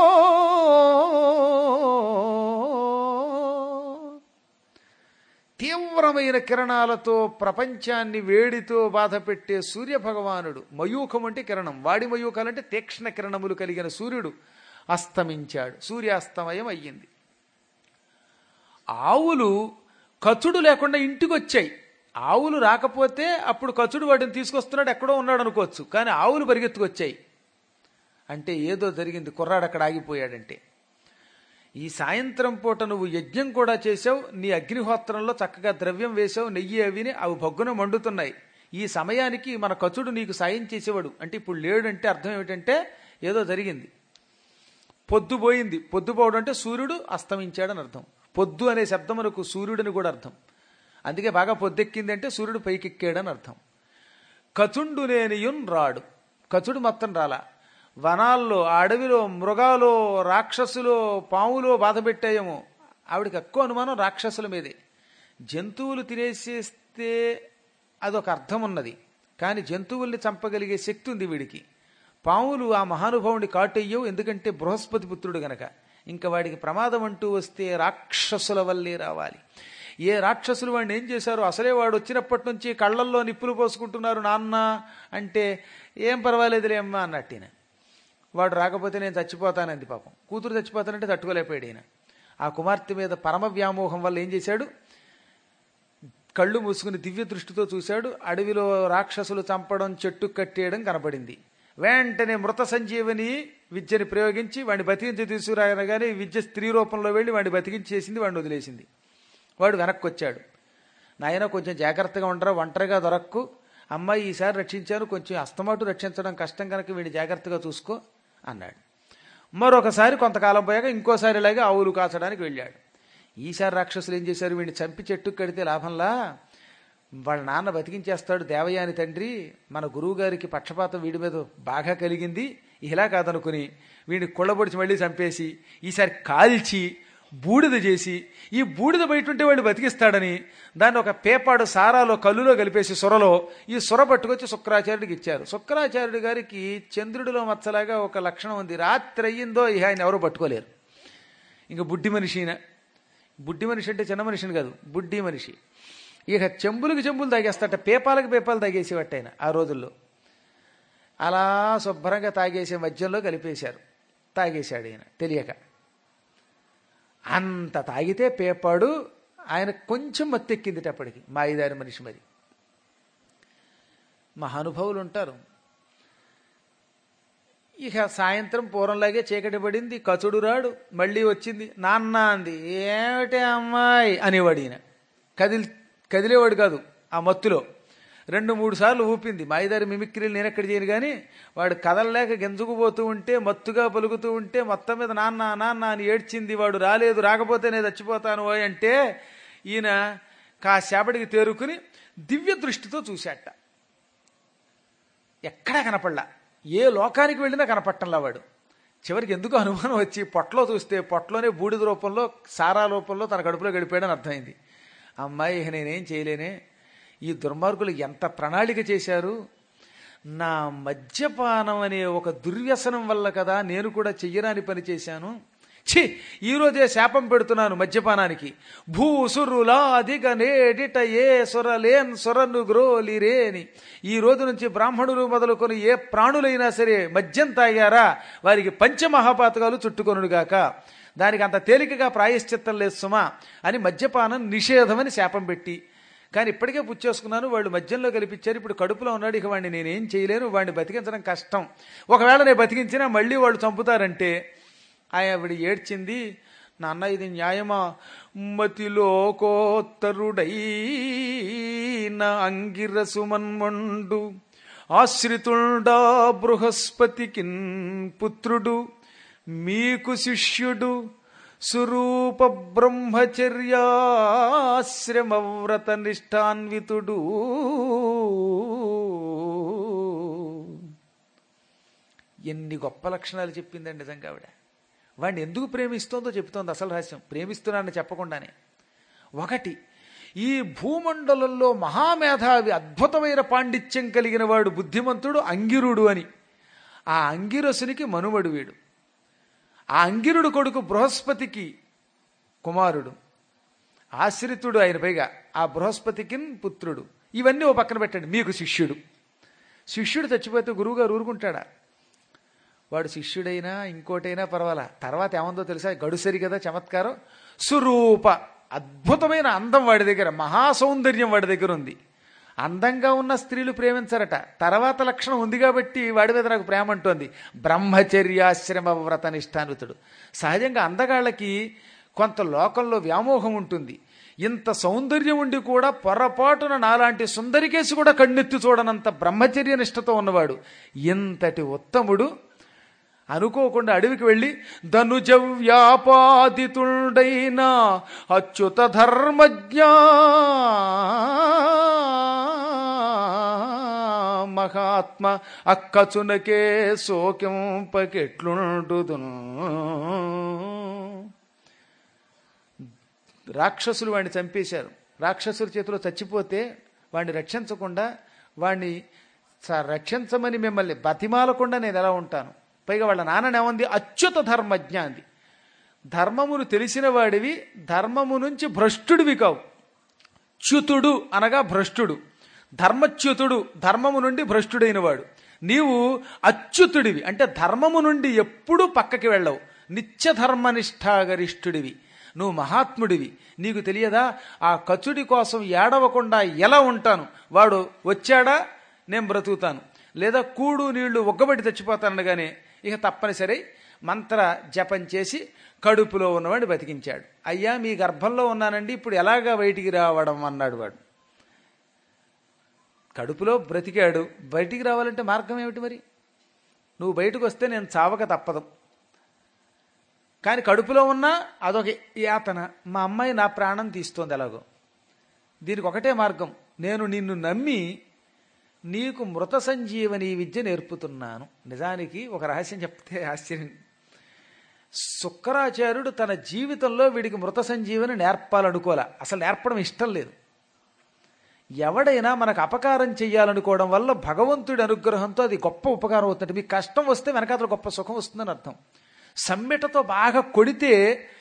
తీవ్రమైన కిరణాలతో ప్రపంచాన్ని వేడితో బాధ పెట్టే సూర్యభగవానుడు, మయూఖం అంటే కిరణం, వాడి మయూఖాలంటే తీక్ష్ణ కిరణములు కలిగిన సూర్యుడు అస్తమించాడు. సూర్యాస్తమయం అయ్యింది. ఆవులు కచుడు లేకుండా ఇంటికి వచ్చాయి. ఆవులు రాకపోతే అప్పుడు కచుడు వాటిని తీసుకొస్తున్నాడు, ఎక్కడో ఉన్నాడు అనుకోవచ్చు. కానీ ఆవులు పరిగెత్తుకొచ్చాయి అంటే ఏదో జరిగింది, కుర్రాడు అక్కడ ఆగిపోయాడంటే. ఈ సాయంత్రం పూట నువ్వు యజ్ఞం కూడా చేసావు, నీ అగ్నిహోత్రంలో చక్కగా ద్రవ్యం వేసావు, నెయ్యి అవిని అవి భగ్గున మండుతున్నాయి. ఈ సమయానికి మన కచుడు నీకు సాయం చేసేవాడు అంటే ఇప్పుడు లేడంటే అర్థం ఏమిటంటే ఏదో జరిగింది. పొద్దుపోయింది, పొద్దుపోవడం అంటే సూర్యుడు అస్తమించాడని అర్థం. పొద్దు అనే శబ్దమునకు సూర్యుడని కూడా అర్థం. అందుకే బాగా పొద్దెక్కింది అంటే సూర్యుడు పైకెక్కాడని అర్థం. కచుండు నేనియున్ రాడు, కచుడు మొత్తం రాలా. వనాల్లో, అడవిలో మృగాలు, రాక్షసులు, పాములు బాధ పెట్టాయేమో. ఆవిడికి ఎక్కువ అనుమానం రాక్షసుల మీదే. జంతువులు తినేసేస్తే అదొక అర్థం ఉన్నది, కానీ జంతువుల్ని చంపగలిగే శక్తి ఉంది వీడికి. పాములు ఆ మహానుభావుని కాటయ్యవు, ఎందుకంటే బృహస్పతి పుత్రుడు గనక. ఇంకా వాడికి ప్రమాదం అంటూ వస్తే రాక్షసుల వల్లే రావాలి. ఏ రాక్షసులు వాడిని ఏం చేశారో, అసలే వాడు వచ్చినప్పటి నుంచి కళ్ళల్లో నిప్పులు పోసుకుంటున్నారు నాన్న అంటే, ఏం పర్వాలేదులే అమ్మా అన్నట్టిన. వాడు రాకపోతే నేను చచ్చిపోతానంది పాపం. కూతురు చచ్చిపోతానంటే తట్టుకోలేకపోయాడు ఈయన. ఆ కుమార్తె మీద పరమ వ్యామోహం వల్ల ఏం చేశాడు, కళ్ళు మూసుకుని దివ్య దృష్టితో చూశాడు. అడవిలో రాక్షసులు చంపడం, చెట్టు కట్టేయడం కనపడింది. వెంటనే మృత సంజీవని విద్యని ప్రయోగించి వాడిని బతికించి తీసుకురాగానే విద్య స్త్రీ రూపంలో వెళ్ళి వాడిని బతికించేసింది, వాడిని వదిలేసింది. వాడు వెనక్కి వచ్చాడు. నాయన కొంచెం జాగ్రత్తగా ఉండరా, ఒంటరిగా దొరక్కు, అమ్మాయి ఈసారి రక్షించాను, కొంచెం అస్తమాటు రక్షించడం కష్టం కనుక వీడిని జాగ్రత్తగా చూసుకో అన్నాడు. మరొకసారి కొంతకాలం పోయాక ఇంకోసారి ఇలాగే ఆవులు కాచడానికి వెళ్ళాడు. ఈసారి రాక్షసులు ఏం చేశారు, వీడిని చంపి చెట్టుకు కడితే లాభంలా, వాళ్ళ నాన్న బతికించేస్తాడు దేవయాని తండ్రి, మన గురువు గారికి పక్షపాతం వీడి మీద బాగా కలిగింది, ఇలా కాదనుకుని వీడిని కుళ్ళబొడిచి మళ్ళీ చంపేసి ఈసారి కాల్చి బూడిద చేసి ఈ బూడిద బయట ఉంటే వాడు బతికిస్తాడని దాన్ని ఒక పేపాడు సారాలో కల్లులో కలిపేసి సొరలో ఈ సొర పట్టుకొచ్చి శుక్రాచార్యుడికి ఇచ్చారు. శుక్రాచార్యుడి గారికి చంద్రుడిలో మచ్చలాగా ఒక లక్షణం ఉంది, రాత్రి అయ్యిందో ఇక ఆయన ఎవరో పట్టుకోలేరు. ఇంకా బుడ్డి మనిషి అంటే చిన్న మనిషిని కాదు, బుడ్డి మనిషి. ఇక చెంబులకు చెంబులు తాగేస్తాట, పేపాలకు పేపాలు తాగేసేవట్టు ఆయన ఆ రోజుల్లో. అలా శుభ్రంగా తాగేసే మధ్యలో కలిపేశారు, తాగేశాడు ఆయన తెలియక. అంత తాగితే పేపాడు ఆయన కొంచెం మత్తెక్కింది అప్పటికి, మా ఐదారు మనిషి. మరి మహానుభావులు ఉంటారు. ఇక సాయంత్రం పూర్వంలాగే చీకటి పడింది, కచుడు రాడు, మళ్ళీ వచ్చింది. నాన్న అంది. ఏమిటి అమ్మాయి అనేవాడు ఈయన. కదిలేవాడు కాదు ఆ మత్తులో. 2-3 సార్లు ఊపింది. మాయిదారి మిమిక్రీలు నేనెక్కడ చేయను కానీ వాడు కదలలేక గెంజుకుపోతూ ఉంటే, మత్తుగా పలుకుతూ ఉంటే మొత్తం మీద నాన్న నాన్న అని ఏడ్చింది. వాడు రాలేదు, రాకపోతే నేను చచ్చిపోతాను ఓయ్ అంటే ఈయన కాసేపటికి తేరుకుని దివ్య దృష్టితో చూశాట. ఎక్కడా కనపడలా, ఏ లోకానికి వెళ్ళినా కనపట్టంలా వాడు. చివరికి ఎందుకు అనుమానం వచ్చి పొట్టలో చూస్తే పొట్టలోనే బూడిద రూపంలో సారా రూపంలో తన కడుపులో గడిపాడని అర్థమైంది. అమ్మాయి ఇక నేనేం చేయలేనే, ఈ దుర్మార్గులు ఎంత ప్రణాళిక చేశారు, నా మద్యపానం అనే ఒక దుర్వ్యసనం వల్ల కదా నేను కూడా చెయ్యరాని పని చేశాను. ఛీ, ఈరోజే శాపం పెడుతున్నాను మద్యపానానికి. భూసురులాదిగ నేడిట ఏ సొరలేన్ సొరను గ్రోలిరేని. ఈ రోజు నుంచి బ్రాహ్మణులు మొదలుకొని ఏ ప్రాణులైనా సరే మద్యం తాగారా వారికి పంచమహాపాతకాలు చుట్టుకొనుగాక. దానికి అంత తేలికగా ప్రాయశ్చిత్తం లేదు సుమా అని మద్యపానం నిషేధమని శాపం పెట్టి, కానీ ఇప్పటికే పుచ్చేసుకున్నాను, వాళ్ళు మద్యంలో కల్పించారు, ఇప్పుడు కడుపులో ఉన్నాడు, ఇక వాడిని నేనేం చేయలేను, వాడిని బతికించడం కష్టం, ఒకవేళ నేను బతికించినా మళ్ళీ వాళ్ళు చంపుతారంటే ఆవిడ ఏడ్చింది. నాన్న ఇది న్యాయమా, మతిలో కోత్తరుడైన అంగిరసుమన్మండు ఆశ్రితుండా బృహస్పతికిన్ పుత్రుడు మీకు శిష్యుడు సురూప బ్రహ్మచర్యాశ్రమవ్రత నిష్ఠాన్వితుడు. ఎన్ని గొప్ప లక్షణాలు చెప్పిందండి నిజంగా ఆవిడ. వాడిని ఎందుకు ప్రేమిస్తోందో చెప్తోంది అసలు రహస్యం, ప్రేమిస్తున్నానని చెప్పకుండానే. ఒకటి, ఈ భూమండలంలో మహామేధావి అద్భుతమైన పాండిత్యం కలిగిన వాడు బుద్ధిమంతుడు అంగిరుడు అని. ఆ అంగిరసునికి మనుమడు వీడు. ఆ అంగిరుడు కొడుకు బృహస్పతికి కుమారుడు, ఆశ్రితుడు ఆయన, పైగా ఆ బృహస్పతికి పుత్రుడు. ఇవన్నీ ఓ పక్కన పెట్టండి. మీకు శిష్యుడు. శిష్యుడు చచ్చిపోతే గురువుగారు ఊరుకుంటాడా? వాడు శిష్యుడైనా ఇంకోటైనా పర్వాలా, తర్వాత ఏమందో తెలుసా, గడుసరి కదా చమత్కారం. సురూప, అద్భుతమైన అందం వాడి దగ్గర, మహాసౌందర్యం వాడి దగ్గర ఉంది. అందంగా ఉన్న స్త్రీలు ప్రేమించరట, తర్వాత లక్షణం ఉంది కాబట్టి వాడి మీద నాకు ప్రేమ అంటోంది. బ్రహ్మచర్యాశ్రమ వ్రత నిష్ఠానుతుడు. సహజంగా అందగాళ్ళకి కొంత లోకంలో వ్యామోహం ఉంటుంది. ఇంత సౌందర్యం ఉండి కూడా పొరపాటున నాలాంటి సుందరికేసి కూడా కన్నెత్తి చూడనంత బ్రహ్మచర్య నిష్ఠతో ఉన్నవాడు. ఇంతటి ఉత్తముడు అనుకోకుండా అడవికి వెళ్ళి ధనుజ వ్యాపాదితుడైన అచ్యుత ధర్మజ్ఞ మహాత్మ అక్కచునకే శోకింపకెట్లుండుదును. రాక్షసులు వాడిని చంపేశారు. రాక్షసుల చేతిలో చచ్చిపోతే వాడిని రక్షించకుండా, వాడిని రక్షించమని మిమ్మల్ని బతిమాలకుండా నేను ఎలా ఉంటాను? పైగా వాళ్ళ నాన్ననేమంది, అచ్యుత ధర్మజ్ఞ అంది. ధర్మమును తెలిసిన వాడివి, ధర్మము నుంచి భ్రష్టుడివి కావు. చ్యుతుడు అనగా భ్రష్టుడు, ధర్మచ్యుతుడు ధర్మము నుండి భ్రష్టుడైన వాడు. నీవు అచ్యుతుడివి అంటే ధర్మము నుండి ఎప్పుడూ పక్కకి వెళ్ళవు, నిత్యధర్మనిష్టాగరిష్ఠుడివి, నువ్వు మహాత్ముడివి. నీకు తెలియదా, ఆ కచుడి కోసం ఏడవకుండా ఎలా ఉంటాను? వాడు వచ్చాడా నేను బ్రతుకుతాను, లేదా కూడు నీళ్లు ఒగ్గబడి చచ్చిపోతానగానే ఇక తప్పనిసరి మంత్ర జపం చేసి కడుపులో ఉన్నవాడిని బతికించాడు. అయ్యా మీ గర్భంలో ఉన్నానండి, ఇప్పుడు ఎలాగా బయటికి రావడం అన్నాడు వాడు. కడుపులో బ్రతికాడు, బయటికి రావాలంటే మార్గం ఏమిటి మరి? నువ్వు బయటకు వస్తే నేను చావక తప్పదు, కానీ కడుపులో ఉన్నా అదొక యాతన. మా అమ్మాయి నా ప్రాణం తీస్తోంది ఎలాగో. దీనికి ఒకటే మార్గం, నేను నిన్ను నమ్మి నీకు మృత సంజీవని విద్య నేర్పుతున్నాను. నిజానికి ఒక రహస్యం చెప్తే ఆశ్చర్యం, శుక్రాచార్యుడు తన జీవితంలో వీడికి మృత సంజీవని నేర్పాలనుకోలే, అసలు నేర్పడం ఇష్టం లేదు. ఎవడైనా మనకు అపకారం చెయ్యాలనుకోవడం వల్ల భగవంతుడి అనుగ్రహంతో అది గొప్ప ఉపకారం అవుతుంది. మీకు కష్టం వస్తే వెనకాతల గొప్ప సుఖం వస్తుందని అర్థం. సమ్మెటతో బాగా కొడితే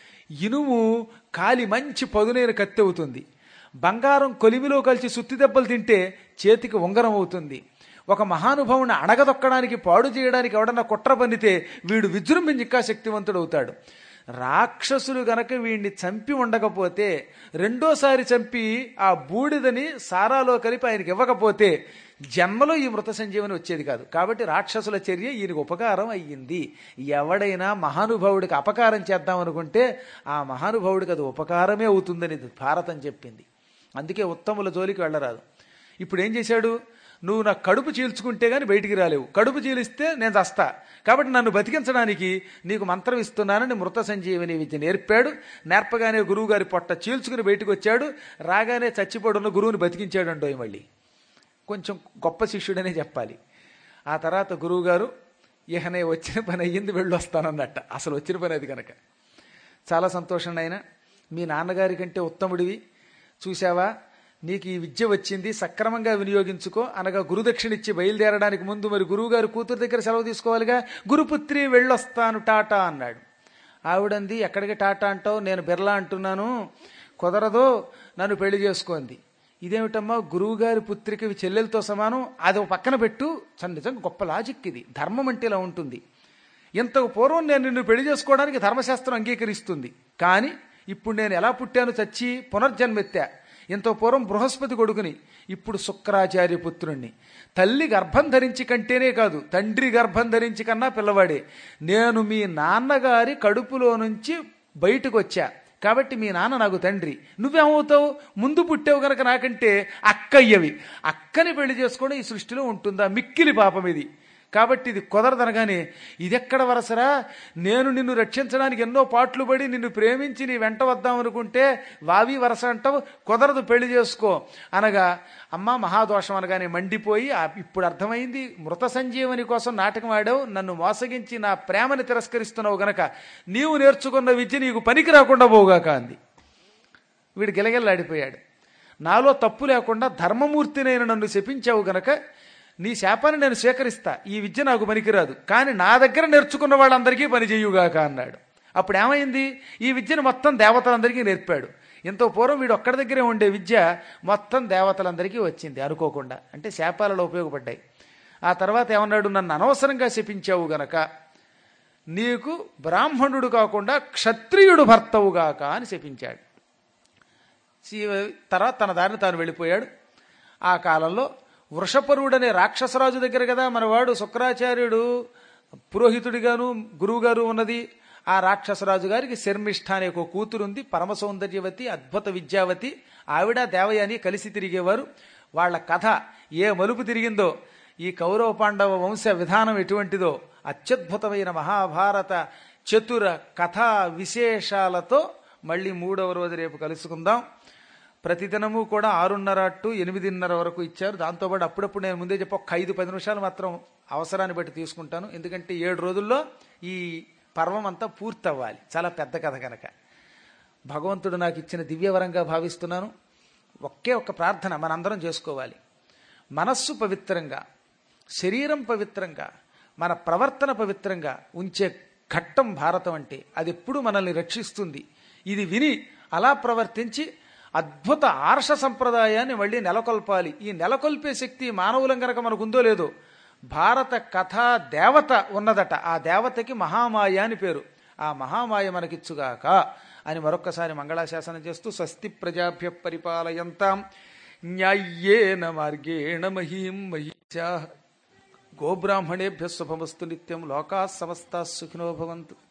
ఇనుము కాలి మంచి పదునైన కత్తి అవుతుంది. బంగారం కొలిమిలో కలిసి సుత్తి దెబ్బలు తింటే చేతికి ఉంగరం అవుతుంది. ఒక మహానుభావుని అణగదొక్కడానికి పాడు చేయడానికి ఎవడన్నా కుట్ర పన్నితే వీడు విజృంభించి ఇంకా శక్తివంతుడు అవుతాడు. రాక్షసులు గనక వీడిని చంపి ఉండకపోతే, రెండోసారి చంపి ఆ బూడిదని సారాలో కలిపి ఆయనకి ఇవ్వకపోతే జన్మలో ఈ మృత సంజీవని వచ్చేది కాదు. కాబట్టి రాక్షసుల చర్య ఈయనకు ఉపకారం అయ్యింది. ఎవడైనా మహానుభావుడికి అపకారం చేద్దామనుకుంటే ఆ మహానుభావుడికి అది ఉపకారమే అవుతుందని భారతం చెప్పింది. అందుకే ఉత్తముల జోలికి వెళ్ళరాదు. ఇప్పుడు ఏం చేశాడు, నువ్వు నా కడుపు చీల్చుకుంటే గాని బయటికి రాలేవు, కడుపు చీలిస్తే నేను చస్తా, కాబట్టి నన్ను బతికించడానికి నీకు మంత్రం ఇస్తున్నానని మృత సంజీవని విద్య నేర్పాడు. నేర్పగానే గురువు గారి పొట్ట చీల్చుకుని బయటకు వచ్చాడు. రాగానే చచ్చిపోడున్న గురువుని బతికించాడు అంటో. మళ్ళీ కొంచెం గొప్ప శిష్యుడనే చెప్పాలి. ఆ తర్వాత గురువుగారు ఇహనే వచ్చిన పని అయ్యింది, వెళ్ళొస్తానన్నట్ట. అసలు వచ్చిన పని అది కనుక. చాలా సంతోషం నాయన, మీ నాన్నగారి కంటే ఉత్తముడివి, చూసావా నీకు ఈ విద్య వచ్చింది, సక్రమంగా వినియోగించుకో అనగా గురుదక్షిణ ఇచ్చి బయలుదేరడానికి ముందు మరి గురువుగారు కూతురు దగ్గర సెలవు తీసుకోవాలిగా. గురుపుత్రి వెళ్ళొస్తాను టాటా అన్నాడు. ఆవిడంది, ఎక్కడికి టాటా అంటావు, నేను బిర్లా అంటున్నాను, కుదరదు, నన్ను పెళ్లి చేసుకోండి. ఇదేమిటమ్మా, గురువుగారి పుత్రిక చెల్లెలతో సమానం, అది పక్కన పెట్టు. నిజంగా గొప్ప లాజిక్ ఇది. ధర్మం అంటే ఇలా ఉంటుంది. ఇంతకు పూర్వం నేను నిన్ను పెళ్లి చేసుకోవడానికి ధర్మశాస్త్రం అంగీకరిస్తుంది, కానీ ఇప్పుడు నేను ఎలా పుట్టాను, చచ్చి పునర్జన్మెత్తా. ఇంత పూర్వం బృహస్పతి కొడుకుని, ఇప్పుడు శుక్రాచార్య పుత్రుణ్ణి. తల్లి గర్భం ధరించి కంటేనే కాదు, తండ్రి గర్భం ధరించి కన్నా పిల్లవాడే. నేను మీ నాన్నగారి కడుపులో నుంచి బయటకు వచ్చా, కాబట్టి మీ నాన్న నాకు తండ్రి. నువ్వేమవుతావు, ముందు పుట్టావు గనక నాకంటే అక్కయ్యవి. అక్కని పెళ్లి చేసుకోవడం ఈ సృష్టిలో ఉంటుందా, మిక్కిలి పాపం ఇది. కాబట్టి ఇది కుదరదనగానే, ఇదెక్కడ వరసరా, నేను నిన్ను రక్షించడానికి ఎన్నో పాట్లు పడి నిన్ను ప్రేమించి నీ వెంట వద్దామనుకుంటే వావి వరస అంటావు, కుదరదు, పెళ్లి చేసుకో అనగా, అమ్మ మహాదోషం అనగానే మండిపోయి, ఇప్పుడు అర్థమైంది, మృత సంజీవని కోసం నాటకం ఆడావు, నన్ను మోసగించి నా ప్రేమని తిరస్కరిస్తున్నావు గనక నీవు నేర్చుకున్న విద్య నీకు పనికి రాకుండా పోగాక అంది. వీడు గిలగిల్లాడిపోయాడు. నాలో తప్పు లేకుండా ధర్మమూర్తినైన నన్ను శపించావు గనక నీ శాపాన్ని నేను స్వీకరిస్తా, ఈ విద్య నాకు పనికిరాదు, కానీ నా దగ్గర నేర్చుకున్న వాళ్ళందరికీ పని చేయుగాక అన్నాడు. అప్పుడు ఏమైంది, ఈ విద్యను మొత్తం దేవతలందరికీ నేర్పాడు. ఎంతో పూర్వం వీడు ఒక్కడి దగ్గరే ఉండే విద్య మొత్తం దేవతలందరికీ వచ్చింది అనుకోకుండా, అంటే శాపాలలో ఉపయోగపడ్డాయి. ఆ తర్వాత ఏమన్నాడు, నన్ను అనవసరంగా శపించావు గనక నీకు బ్రాహ్మణుడు కాకుండా క్షత్రియుడు భర్తవుగాక అని శపించాడు. తర్వాత తన దారిని తాను వెళ్ళిపోయాడు. ఆ కాలంలో వృషపరుడనే రాక్షసరాజు దగ్గర కదా మనవాడు శుక్రాచార్యుడు పురోహితుడిగాను గురువుగారు ఉన్నది. ఆ రాక్షసరాజు గారికి శర్మిష్ఠ అనే ఒక కూతురుంది, పరమ సౌందర్యవతి, అద్భుత విద్యావతి. ఆవిడ దేవయాని కలిసి తిరిగేవారు. వాళ్ళ కథ ఏ మలుపు తిరిగిందో, ఈ కౌరవ పాండవ వంశ విధానం ఎటువంటిదో అత్యద్భుతమైన మహాభారత చతుర కథా విశేషాలతో మళ్ళీ 3వ రోజు రేపు కలుసుకుందాం. ప్రతిదినము కూడా 6:30 to 8:30 వరకు ఇచ్చారు. దాంతోపాటు అప్పుడప్పుడు నేను ముందే చెప్పి ఒక 5-10 నిమిషాలు మాత్రం అవసరాన్ని బట్టి తీసుకుంటాను. ఎందుకంటే 7 రోజుల్లో ఈ పర్వం అంతా పూర్తి అవ్వాలి, చాలా పెద్ద కథ కనుక. భగవంతుడు నాకు ఇచ్చిన దివ్యవరంగా భావిస్తున్నాను. ఒకే ఒక్క ప్రార్థన మనందరం చేసుకోవాలి. మనస్సు పవిత్రంగా, శరీరం పవిత్రంగా, మన ప్రవర్తన పవిత్రంగా ఉంచే ఘట్టం భారతం అంటే. అది ఎప్పుడు మనల్ని రక్షిస్తుంది. ఇది విని అలా ప్రవర్తించి అద్భుత ఆర్ష సంప్రదాయాన్ని మళ్ళీ నెలకొల్పాలి. ఈ నెలకొల్పే శక్తి మానవులం గనక మనకుందో లేదో, భారత కథా దేవత ఉన్నదట. ఆ దేవతకి మహామాయ అని పేరు. ఆ మహామాయ మనకిచ్చుగాక అని మరొక్కసారి మంగళాశాసనం చేస్తూ, స్వస్తి ప్రజాభ్య పరిపాలయంతాం న్యాయ్యేన మార్గేణ మహీం మహిషాః గోబ్రాహ్మణేభ్య శుభమస్తు నిత్యం. లోకా సమస్తా సుఖినో భవంతు.